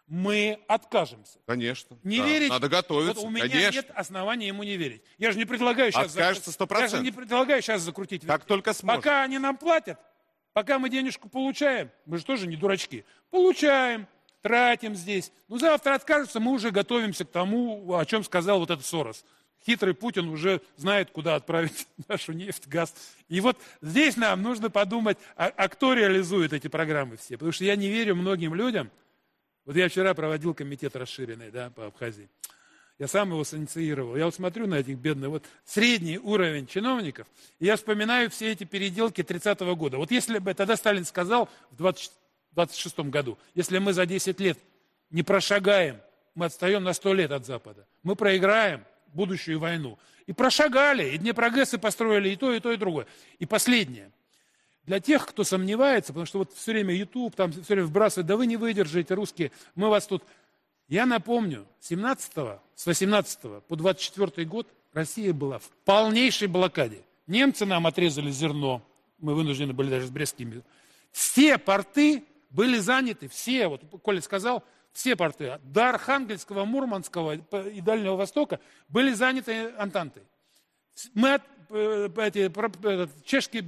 мы откажемся. Конечно. Не да. верить. Надо готовиться, Вот у меня конечно. нет оснований ему не верить. Я же не предлагаю сейчас... Откажется сто процентов. Я же не предлагаю сейчас закрутить. Как только сможет. Пока они нам платят, пока мы денежку получаем, мы же тоже не дурачки, получаем, тратим здесь. Ну, завтра откажутся, мы уже готовимся к тому, о чем сказал вот этот Сорос. Хитрый Путин уже знает, куда отправить нашу нефть, газ. И вот здесь нам нужно подумать, а, а кто реализует эти программы все. Потому что я не верю многим людям. Вот я вчера проводил комитет расширенный, да, по Абхазии. Я сам его синициировал. Я вот смотрю на этих бедных, вот средний уровень чиновников, и я вспоминаю все эти переделки тридцатого года. Вот если бы тогда Сталин сказал в двадцать шестом году, если мы за десять лет не прошагаем, мы отстаем на сто лет от Запада, мы проиграем будущую войну. И прошагали, и Днепрогэссы построили, и то, и то, и другое. И последнее. Для тех, кто сомневается, потому что вот все время YouTube, там все время вбрасывают, да вы не выдержите, русские, мы вас тут... Я напомню, семнадцатого, с восемнадцатого по двадцать четвёртый год Россия была в полнейшей блокаде. Немцы нам отрезали зерно, мы вынуждены были даже с брестскими. Все порты были заняты, все, вот Коля сказал, все порты, до Архангельского, Мурманского и Дальнего Востока были заняты Антантой. Мы от, эти, чешский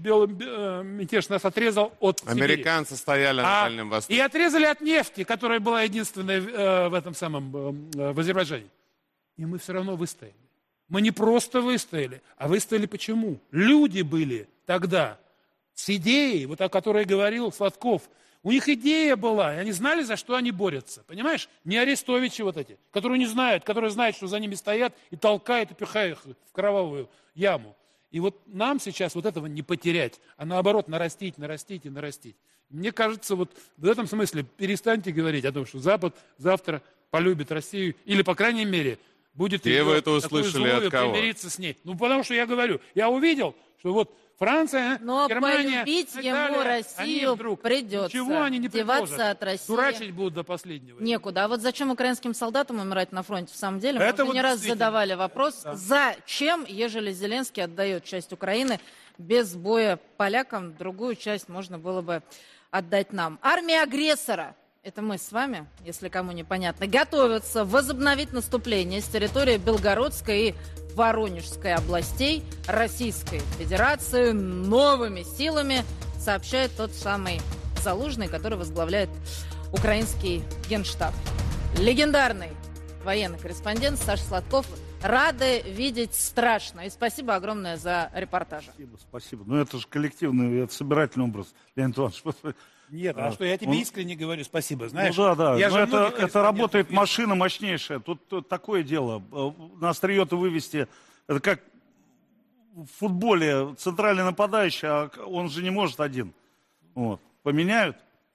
мятеж нас отрезал от Сибири. Американцы стояли на а, Дальнем Востоке. И отрезали от нефти, которая была единственной э, в этом самом, э, в Азербайджане. И мы все равно выстояли. Мы не просто выстояли, а выстояли почему? Люди были тогда с идеей, вот о которой говорил Сладков. У них идея была, и они знали, за что они борются. Понимаешь? Не арестовичи вот эти, которые не знают, которые знают, что за ними стоят, и толкают, и пихают их в кровавую яму. И вот нам сейчас вот этого не потерять, а наоборот нарастить, нарастить и нарастить. Мне кажется, вот в этом смысле перестаньте говорить о том, что Запад завтра полюбит Россию, или, по крайней мере, будет И вы это услышали от кого? Примириться с ней. Ну, потому что я говорю, я увидел, что вот Франция, Но Германия, полюбить так ему далее, Россию вдруг, придется. Ничего они не Деваться предложат. от России Дурачить будут до последнего. некуда. А вот зачем украинским солдатам умирать на фронте? В самом деле, мы Это уже вот не раз действительно. задавали вопрос, Да. зачем, ежели Зеленский отдает часть Украины без боя полякам, другую часть можно было бы отдать нам. Армия агрессора, это мы с вами, если кому непонятно, готовится возобновить наступление с территории Белгородской и Воронежской областей Российской Федерации новыми силами, сообщает тот самый Залужный, который возглавляет украинский генштаб. Легендарный военный корреспондент Саша Сладков. Рады видеть страшно. И спасибо огромное за репортаж. Спасибо, спасибо. Ну это же коллективный, это собирательный образ, Леонид Иванович. Нет, а, а что я тебе Он... искренне говорю спасибо, знаешь? Ну да, да. Я Но же это, это работает вижу. Машина мощнейшая. Тут, тут такое дело. На острие-то вывести. Это как в футболе центральный нападающий, а он же не может один. Вот. Поменяют.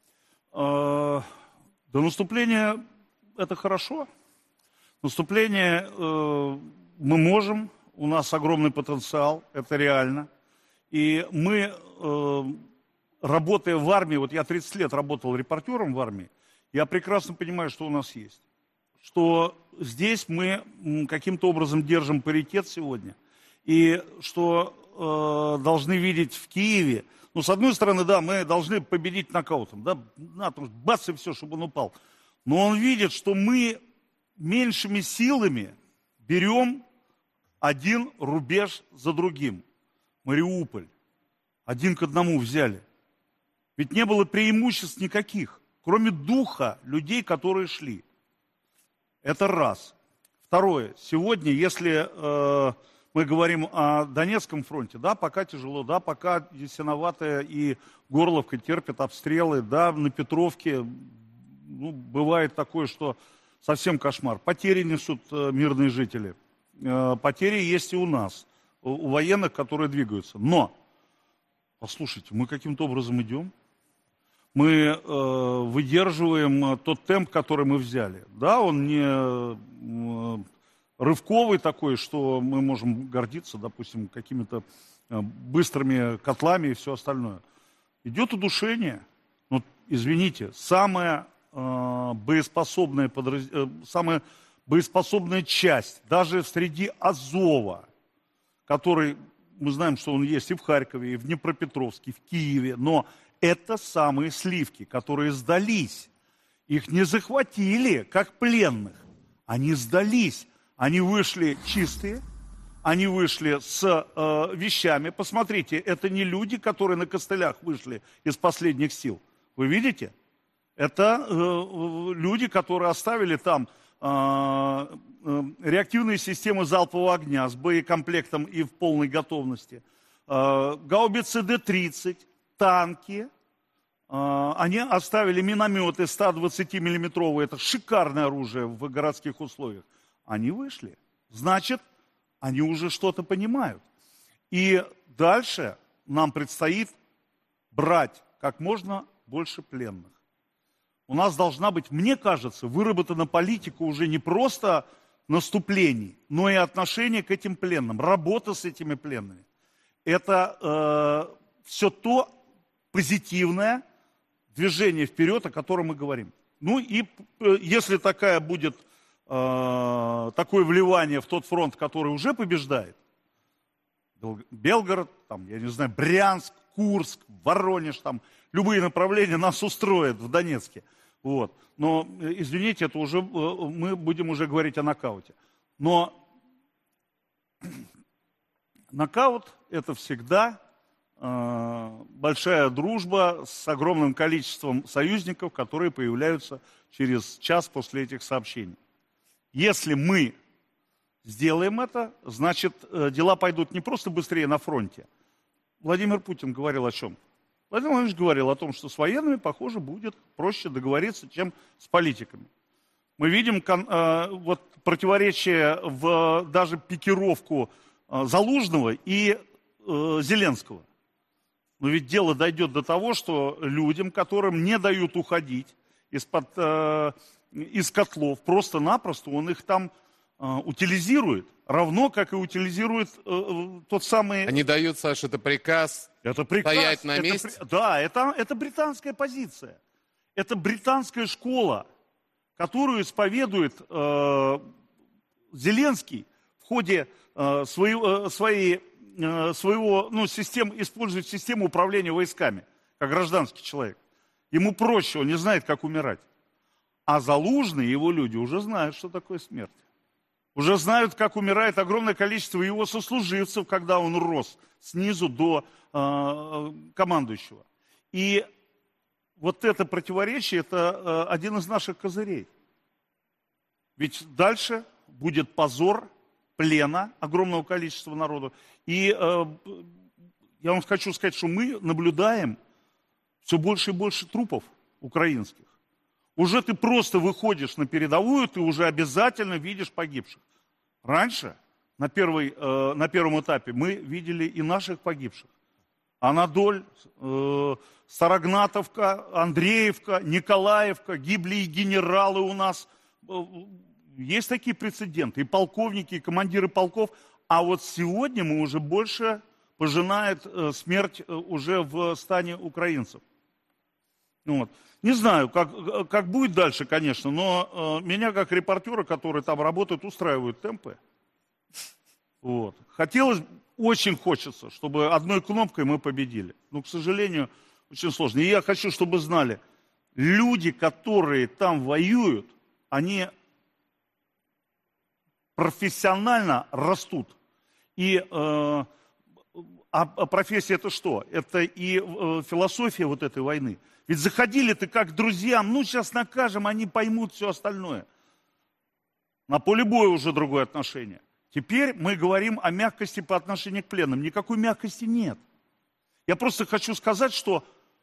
До наступления это хорошо. Наступление мы можем. У нас огромный потенциал. Это реально. И мы... Работая в армии, вот я тридцать лет работал репортером в армии, я прекрасно понимаю, что у нас есть. Что здесь мы каким-то образом держим паритет сегодня. И что э, должны видеть в Киеве. Ну, с одной стороны, да, мы должны победить нокаутом. Да, на, там, бац, и все, чтобы он упал. Но он видит, что мы меньшими силами берем один рубеж за другим. Мариуполь. Один к одному взяли. Ведь не было преимуществ никаких, кроме духа людей, которые шли. Это раз. Второе. Сегодня, если э, мы говорим о Донецком фронте, да, пока тяжело, да, пока Ясиноватая и Горловка терпят обстрелы, да, на Петровке, ну, бывает такое, что совсем кошмар. Потери несут э, мирные жители. Э, потери есть и у нас, у, у военных, которые двигаются. Но, послушайте, мы каким-то образом идем. Мы э, выдерживаем тот темп, который мы взяли. Да, он не э, рывковый такой, что мы можем гордиться, допустим, какими-то э, быстрыми котлами и все остальное. Идет удушение. Ну, извините, самая, э, боеспособная подраз... э, самая боеспособная часть, даже среди Азова, который, мы знаем, что он есть и в Харькове, и в Днепропетровске, и в Киеве, но это самые сливки, которые сдались. Их не захватили, как пленных. Они сдались. Они вышли чистые, они вышли с э, вещами. Посмотрите, это не люди, которые на костылях вышли из последних сил. Вы видите? Это э, люди, которые оставили там э, э, реактивные системы залпового огня с боекомплектом и в полной готовности. Э, гаубицы Д тридцать. Танки, они оставили минометы сто двадцатимиллиметровые, это шикарное оружие в городских условиях. Они вышли. Значит, они уже что-то понимают. И дальше нам предстоит брать как можно больше пленных. У нас должна быть, мне кажется, выработана политика уже не просто наступлений, но и отношение к этим пленным, работа с этими пленными. Это э, все то, позитивное движение вперед, о котором мы говорим. Ну и если такая будет, э, такое вливание в тот фронт, который уже побеждает, Белгород, там, я не знаю, Брянск, Курск, Воронеж, там, любые направления нас устроят в Донецке. Вот. Но, извините, это уже, мы будем уже говорить о нокауте. Но нокаут – это всегда большая дружба с огромным количеством союзников, которые появляются через час после этих сообщений. Если мы сделаем это, значит, дела пойдут не просто быстрее на фронте. Владимир Путин говорил о чем? Владимир Владимирович говорил о том, что с военными, похоже, будет проще договориться, чем с политиками. Мы видим э, вот, противоречие в даже пикировку э, Залужного и э, Зеленского. Но ведь дело дойдет до того, что людям, которым не дают уходить из-под, э, из котлов, просто-напросто он их там утилизирует, равно как и утилизирует э, тот самый... Они дают, Саша, это приказ, это приказ стоять на это, месте? Да, это, это британская позиция. Это британская школа, которую исповедует э, Зеленский в ходе э, своего, своей, э, своего ну, систем, использует систему управления войсками, как гражданский человек. Ему проще, он не знает, как умирать. А Залужный и его люди уже знают, что такое смерть. Уже знают, как умирает огромное количество его сослуживцев, когда он рос снизу до э, командующего. И вот это противоречие, это э, один из наших козырей. Ведь дальше будет позор плена огромного количества народу. И э, я вам хочу сказать, что мы наблюдаем все больше и больше трупов украинских. Уже ты просто выходишь на передовую, ты уже обязательно видишь погибших. Раньше, на, первой, э, на первом этапе, мы видели и наших погибших. Анадоль, э, Старогнатовка, Андреевка, Николаевка, гибли и генералы у нас. Есть такие прецеденты, и полковники, и командиры полков. А вот сегодня мы уже больше пожинает э, смерть э, уже в стане украинцев. Вот. Не знаю, как, как будет дальше, конечно, но э, меня как репортера, который там работает, устраивают темпы. Вот. Хотелось, очень хочется, чтобы одной кнопкой мы победили. Но, к сожалению, очень сложно. И я хочу, чтобы знали, люди, которые там воюют, они профессионально растут. И э, а, а профессия это что? Это и э, философия вот этой войны. Ведь заходили ты как к друзьям, ну сейчас накажем, они поймут все остальное. На поле боя уже другое отношение. Теперь мы говорим о мягкости по отношению к пленным. Никакой мягкости нет. Я просто хочу сказать, что...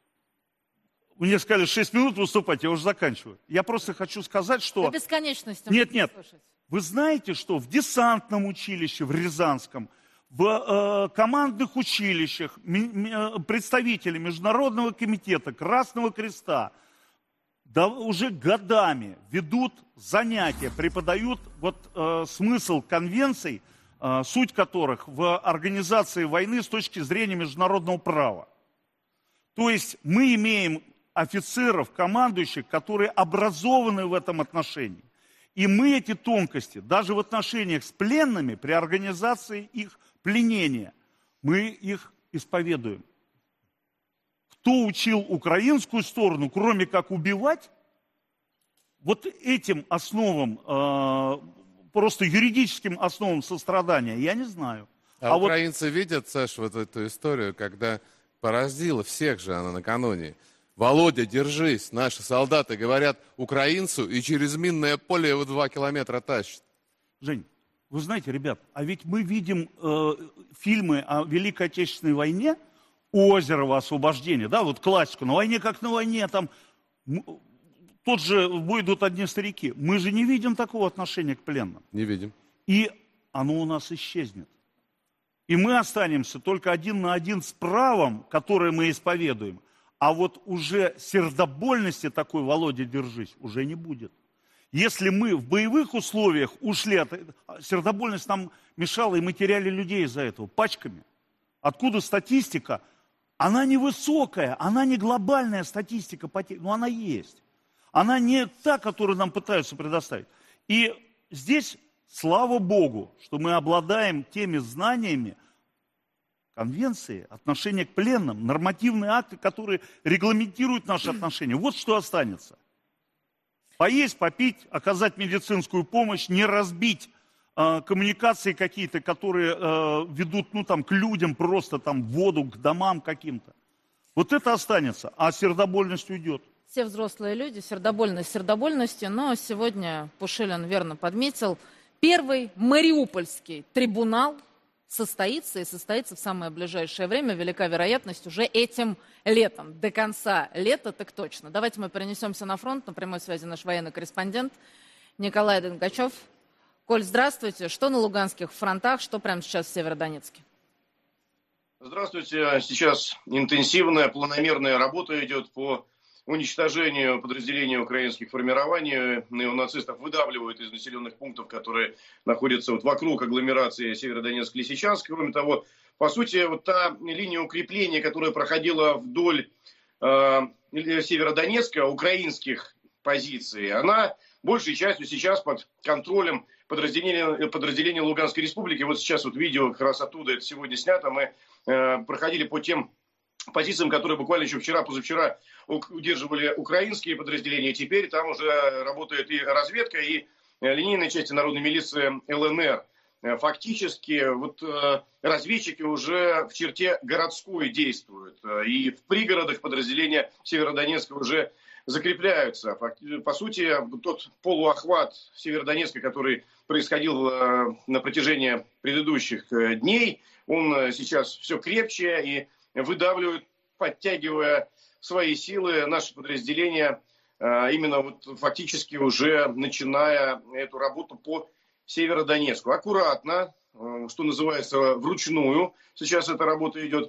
Мне сказали, шесть минут выступать, я уже заканчиваю. Я просто хочу сказать, что... До бесконечности. Нет, нет. Вы знаете, что в десантном училище, в Рязанском, в э, командных училищах ми, представители Международного комитета Красного Креста да, уже годами ведут занятия, преподают вот, э, смысл конвенций, э, суть которых в организации войны с точки зрения международного права. То есть мы имеем офицеров, командующих, которые образованы в этом отношении. И мы эти тонкости, даже в отношениях с пленными, при организации их пленения, мы их исповедуем. Кто учил украинскую сторону, кроме как убивать, вот этим основам, э, просто юридическим основам сострадания, я не знаю. А, а украинцы вот... видят, Саш, вот эту историю, когда поразила всех же она накануне. Володя, держись, наши солдаты говорят украинцу и через минное поле его два километра тащат. Жень, вы знаете, ребят, а ведь мы видим э, фильмы о Великой Отечественной войне, Озерово, освобождение, да, вот классику, на войне как на войне, там, тот же в бой идут одни старики. Мы же не видим такого отношения к пленным. Не видим. И оно у нас исчезнет. И мы останемся только один на один с правом, которое мы исповедуем. А вот уже сердобольности такой, Володя, держись, уже не будет. Если мы в боевых условиях ушли от... Сердобольность нам мешала, и мы теряли людей из-за этого пачками. Откуда статистика? Она невысокая, она не глобальная статистика потерь, но она есть. Она не та, которую нам пытаются предоставить. И здесь, слава Богу, что мы обладаем теми знаниями, конвенции, отношения к пленным, нормативные акты, которые регламентируют наши отношения. Вот что останется. Поесть, попить, оказать медицинскую помощь, не разбить э, коммуникации какие-то, которые э, ведут ну, там, к людям, просто там, в воду, к домам каким-то. Вот это останется, а сердобольность уйдет. Все взрослые люди, сердобольность сердобольностью, но сегодня Пушилин верно подметил, первый Мариупольский трибунал состоится и состоится в самое ближайшее время. Велика вероятность уже этим летом. До конца лета так точно. Давайте мы перенесемся на фронт. На прямой связи наш военный корреспондент Николай Денгачев. Коль, здравствуйте. Что на луганских фронтах, что прямо сейчас в Северодонецке? Здравствуйте. Сейчас интенсивная планомерная работа идет по уничтожению подразделений украинских формирований. Неонацистов выдавливают из населенных пунктов, которые находятся вот вокруг агломерации Северодонецк-Лисичанск. Кроме того, по сути, вот та линия укрепления, которая проходила вдоль э, Северодонецка, украинских позиций, она большей частью сейчас под контролем подразделения, подразделения Луганской республики. Вот сейчас вот видео как раз оттуда, это сегодня снято, мы э, проходили по тем позициям, которые буквально еще вчера-позавчера удерживали украинские подразделения. Теперь там уже работает и разведка, и линейная часть народной милиции ЛНР. Фактически вот разведчики уже в черте городской действуют. И в пригородах подразделения Северодонецка уже закрепляются. По сути, тот полуохват Северодонецка, который происходил на протяжении предыдущих дней, он сейчас все крепче и выдавливают, подтягивая свои силы, наши подразделения, именно вот фактически уже начиная эту работу по Северодонецку. Аккуратно, что называется, вручную сейчас эта работа идет,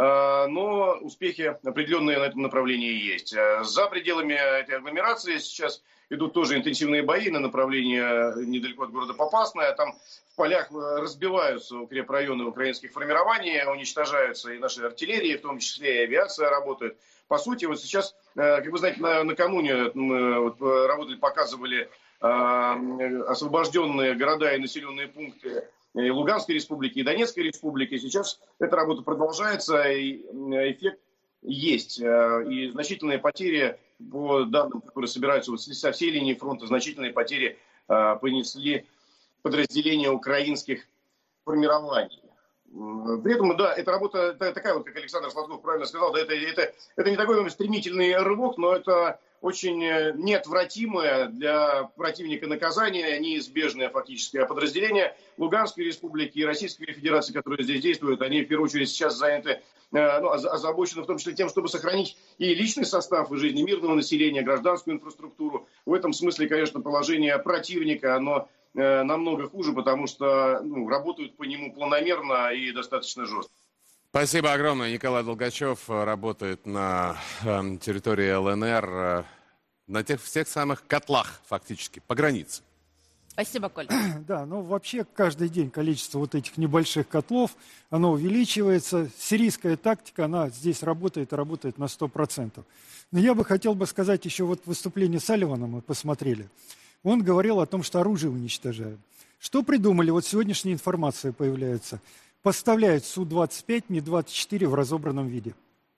но успехи определенные на этом направлении есть. За пределами этой агломерации сейчас идут тоже интенсивные бои на направлении недалеко от города Попасная. Там в полях разбиваются укрепрайоны украинских формирований, уничтожаются и наши артиллерии, в том числе и авиация работает. По сути, вот сейчас, как вы знаете, на, накануне мы вот работали, показывали э, освобожденные города и населенные пункты и Луганской республики, и Донецкой республики. Сейчас эта работа продолжается, и эффект есть. И значительные потери, по данным, которые собираются вот со всей линии фронта, значительные потери э, понесли подразделения украинских формирований. При этом, да, эта работа это такая вот, как Александр Сладков правильно сказал, да, это, это, это не такой стремительный рывок, но это очень неотвратимое для противника наказание, неизбежное фактически. А подразделения Луганской республики и Российской Федерации, которые здесь действуют, они в первую очередь сейчас заняты, ну, озабочены в том числе тем, чтобы сохранить и личный состав, и жизни мирного населения, гражданскую инфраструктуру. В этом смысле, конечно, положение противника, оно намного хуже, потому что ну, работают по нему планомерно и достаточно жестко. Спасибо огромное. Николай Долгачев работает на э, территории ЛНР, э, на тех всех самых котлах, фактически, по границе. Спасибо, Коль. Да, ну вообще каждый день количество вот этих небольших котлов, оно увеличивается. Сирийская тактика, она здесь работает и работает на сто процентов. Но я бы хотел бы сказать еще вот выступление Салливана мы посмотрели. Он говорил о том, что оружие уничтожают. Что придумали? Вот сегодняшняя информация появляется. Поставляют Су двадцать пять, Ми двадцать четыре в разобранном виде.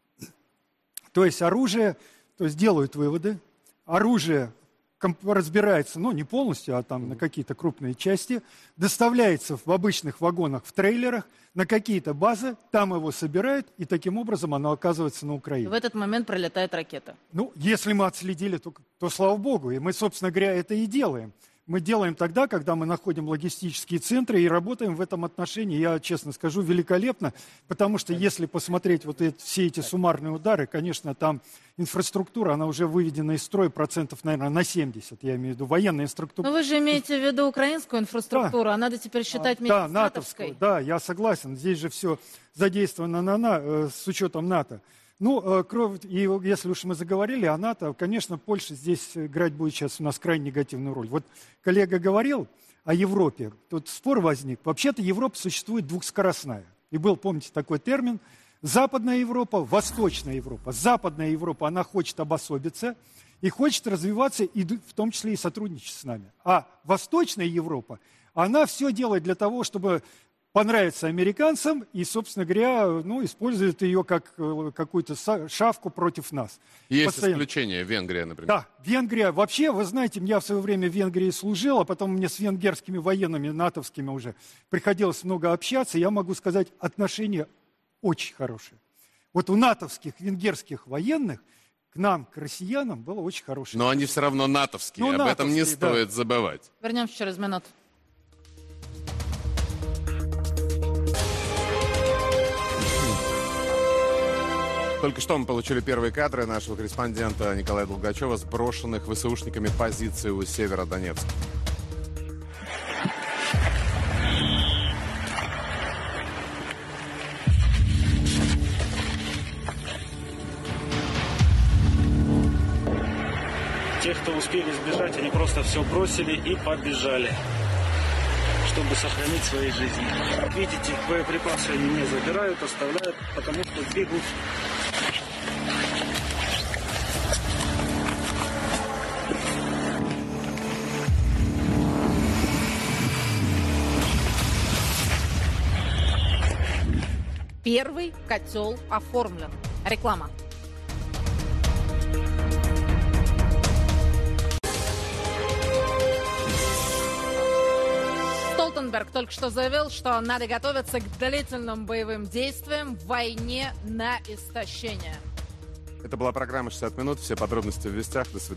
То есть оружие, то есть делают выводы, оружие разбирается, ну не полностью, а там на какие-то крупные части, доставляется в обычных вагонах, в трейлерах, на какие-то базы, там его собирают, и таким образом оно оказывается на Украине. В этот момент пролетает ракета. Ну, если мы отследили, то, то слава богу, и мы, собственно говоря, это и делаем. Мы делаем тогда, когда мы находим логистические центры и работаем в этом отношении, я честно скажу, великолепно, потому что если посмотреть вот эти, все эти суммарные удары, конечно, там инфраструктура, она уже выведена из строя процентов, наверное, на семьдесят, я имею в виду военная инфраструктура. Но вы же имеете в виду украинскую инфраструктуру, да. А надо теперь считать вместе да, с натовской. натовской. Да, я согласен, здесь же все задействовано на, на, э, с учетом НАТО. Ну, кровь, и если уж мы заговорили о НАТО, конечно, Польша здесь играть будет сейчас у нас крайне негативную роль. Вот коллега говорил о Европе, тут спор возник. Вообще-то Европа существует двухскоростная. И был, помните, такой термин Западная Европа, Восточная Европа. Западная Европа, она хочет обособиться и хочет развиваться, и в том числе и сотрудничать с нами. А Восточная Европа, она все делает для того, чтобы понравится американцам и, собственно говоря, ну, используют ее как какую-то шавку против нас. Есть Постоянно. исключение, Венгрия, например. Да, Венгрия. Вообще, вы знаете, я в свое время в Венгрии служил, а потом мне с венгерскими военными, натовскими уже приходилось много общаться. Я могу сказать, отношения очень хорошие. Вот у натовских венгерских военных к нам, к россиянам, было очень хорошее. Но они все равно натовские, ну, об натовские, этом не стоит да. забывать. Вернемся через минуту. Только что мы получили первые кадры нашего корреспондента Николая Долгачева, сброшенных ВСУшниками позиций у Северодонецка. Те, кто успели сбежать, они просто все бросили и побежали, чтобы сохранить свои жизни. Как видите, боеприпасы они не забирают, оставляют, потому что бегут. Первый котел оформлен. Реклама. Столтенберг только что заявил, что надо готовиться к длительным боевым действиям в войне на истощение. Это была программа «шестьдесят минут». Все подробности в вестях. До свидания.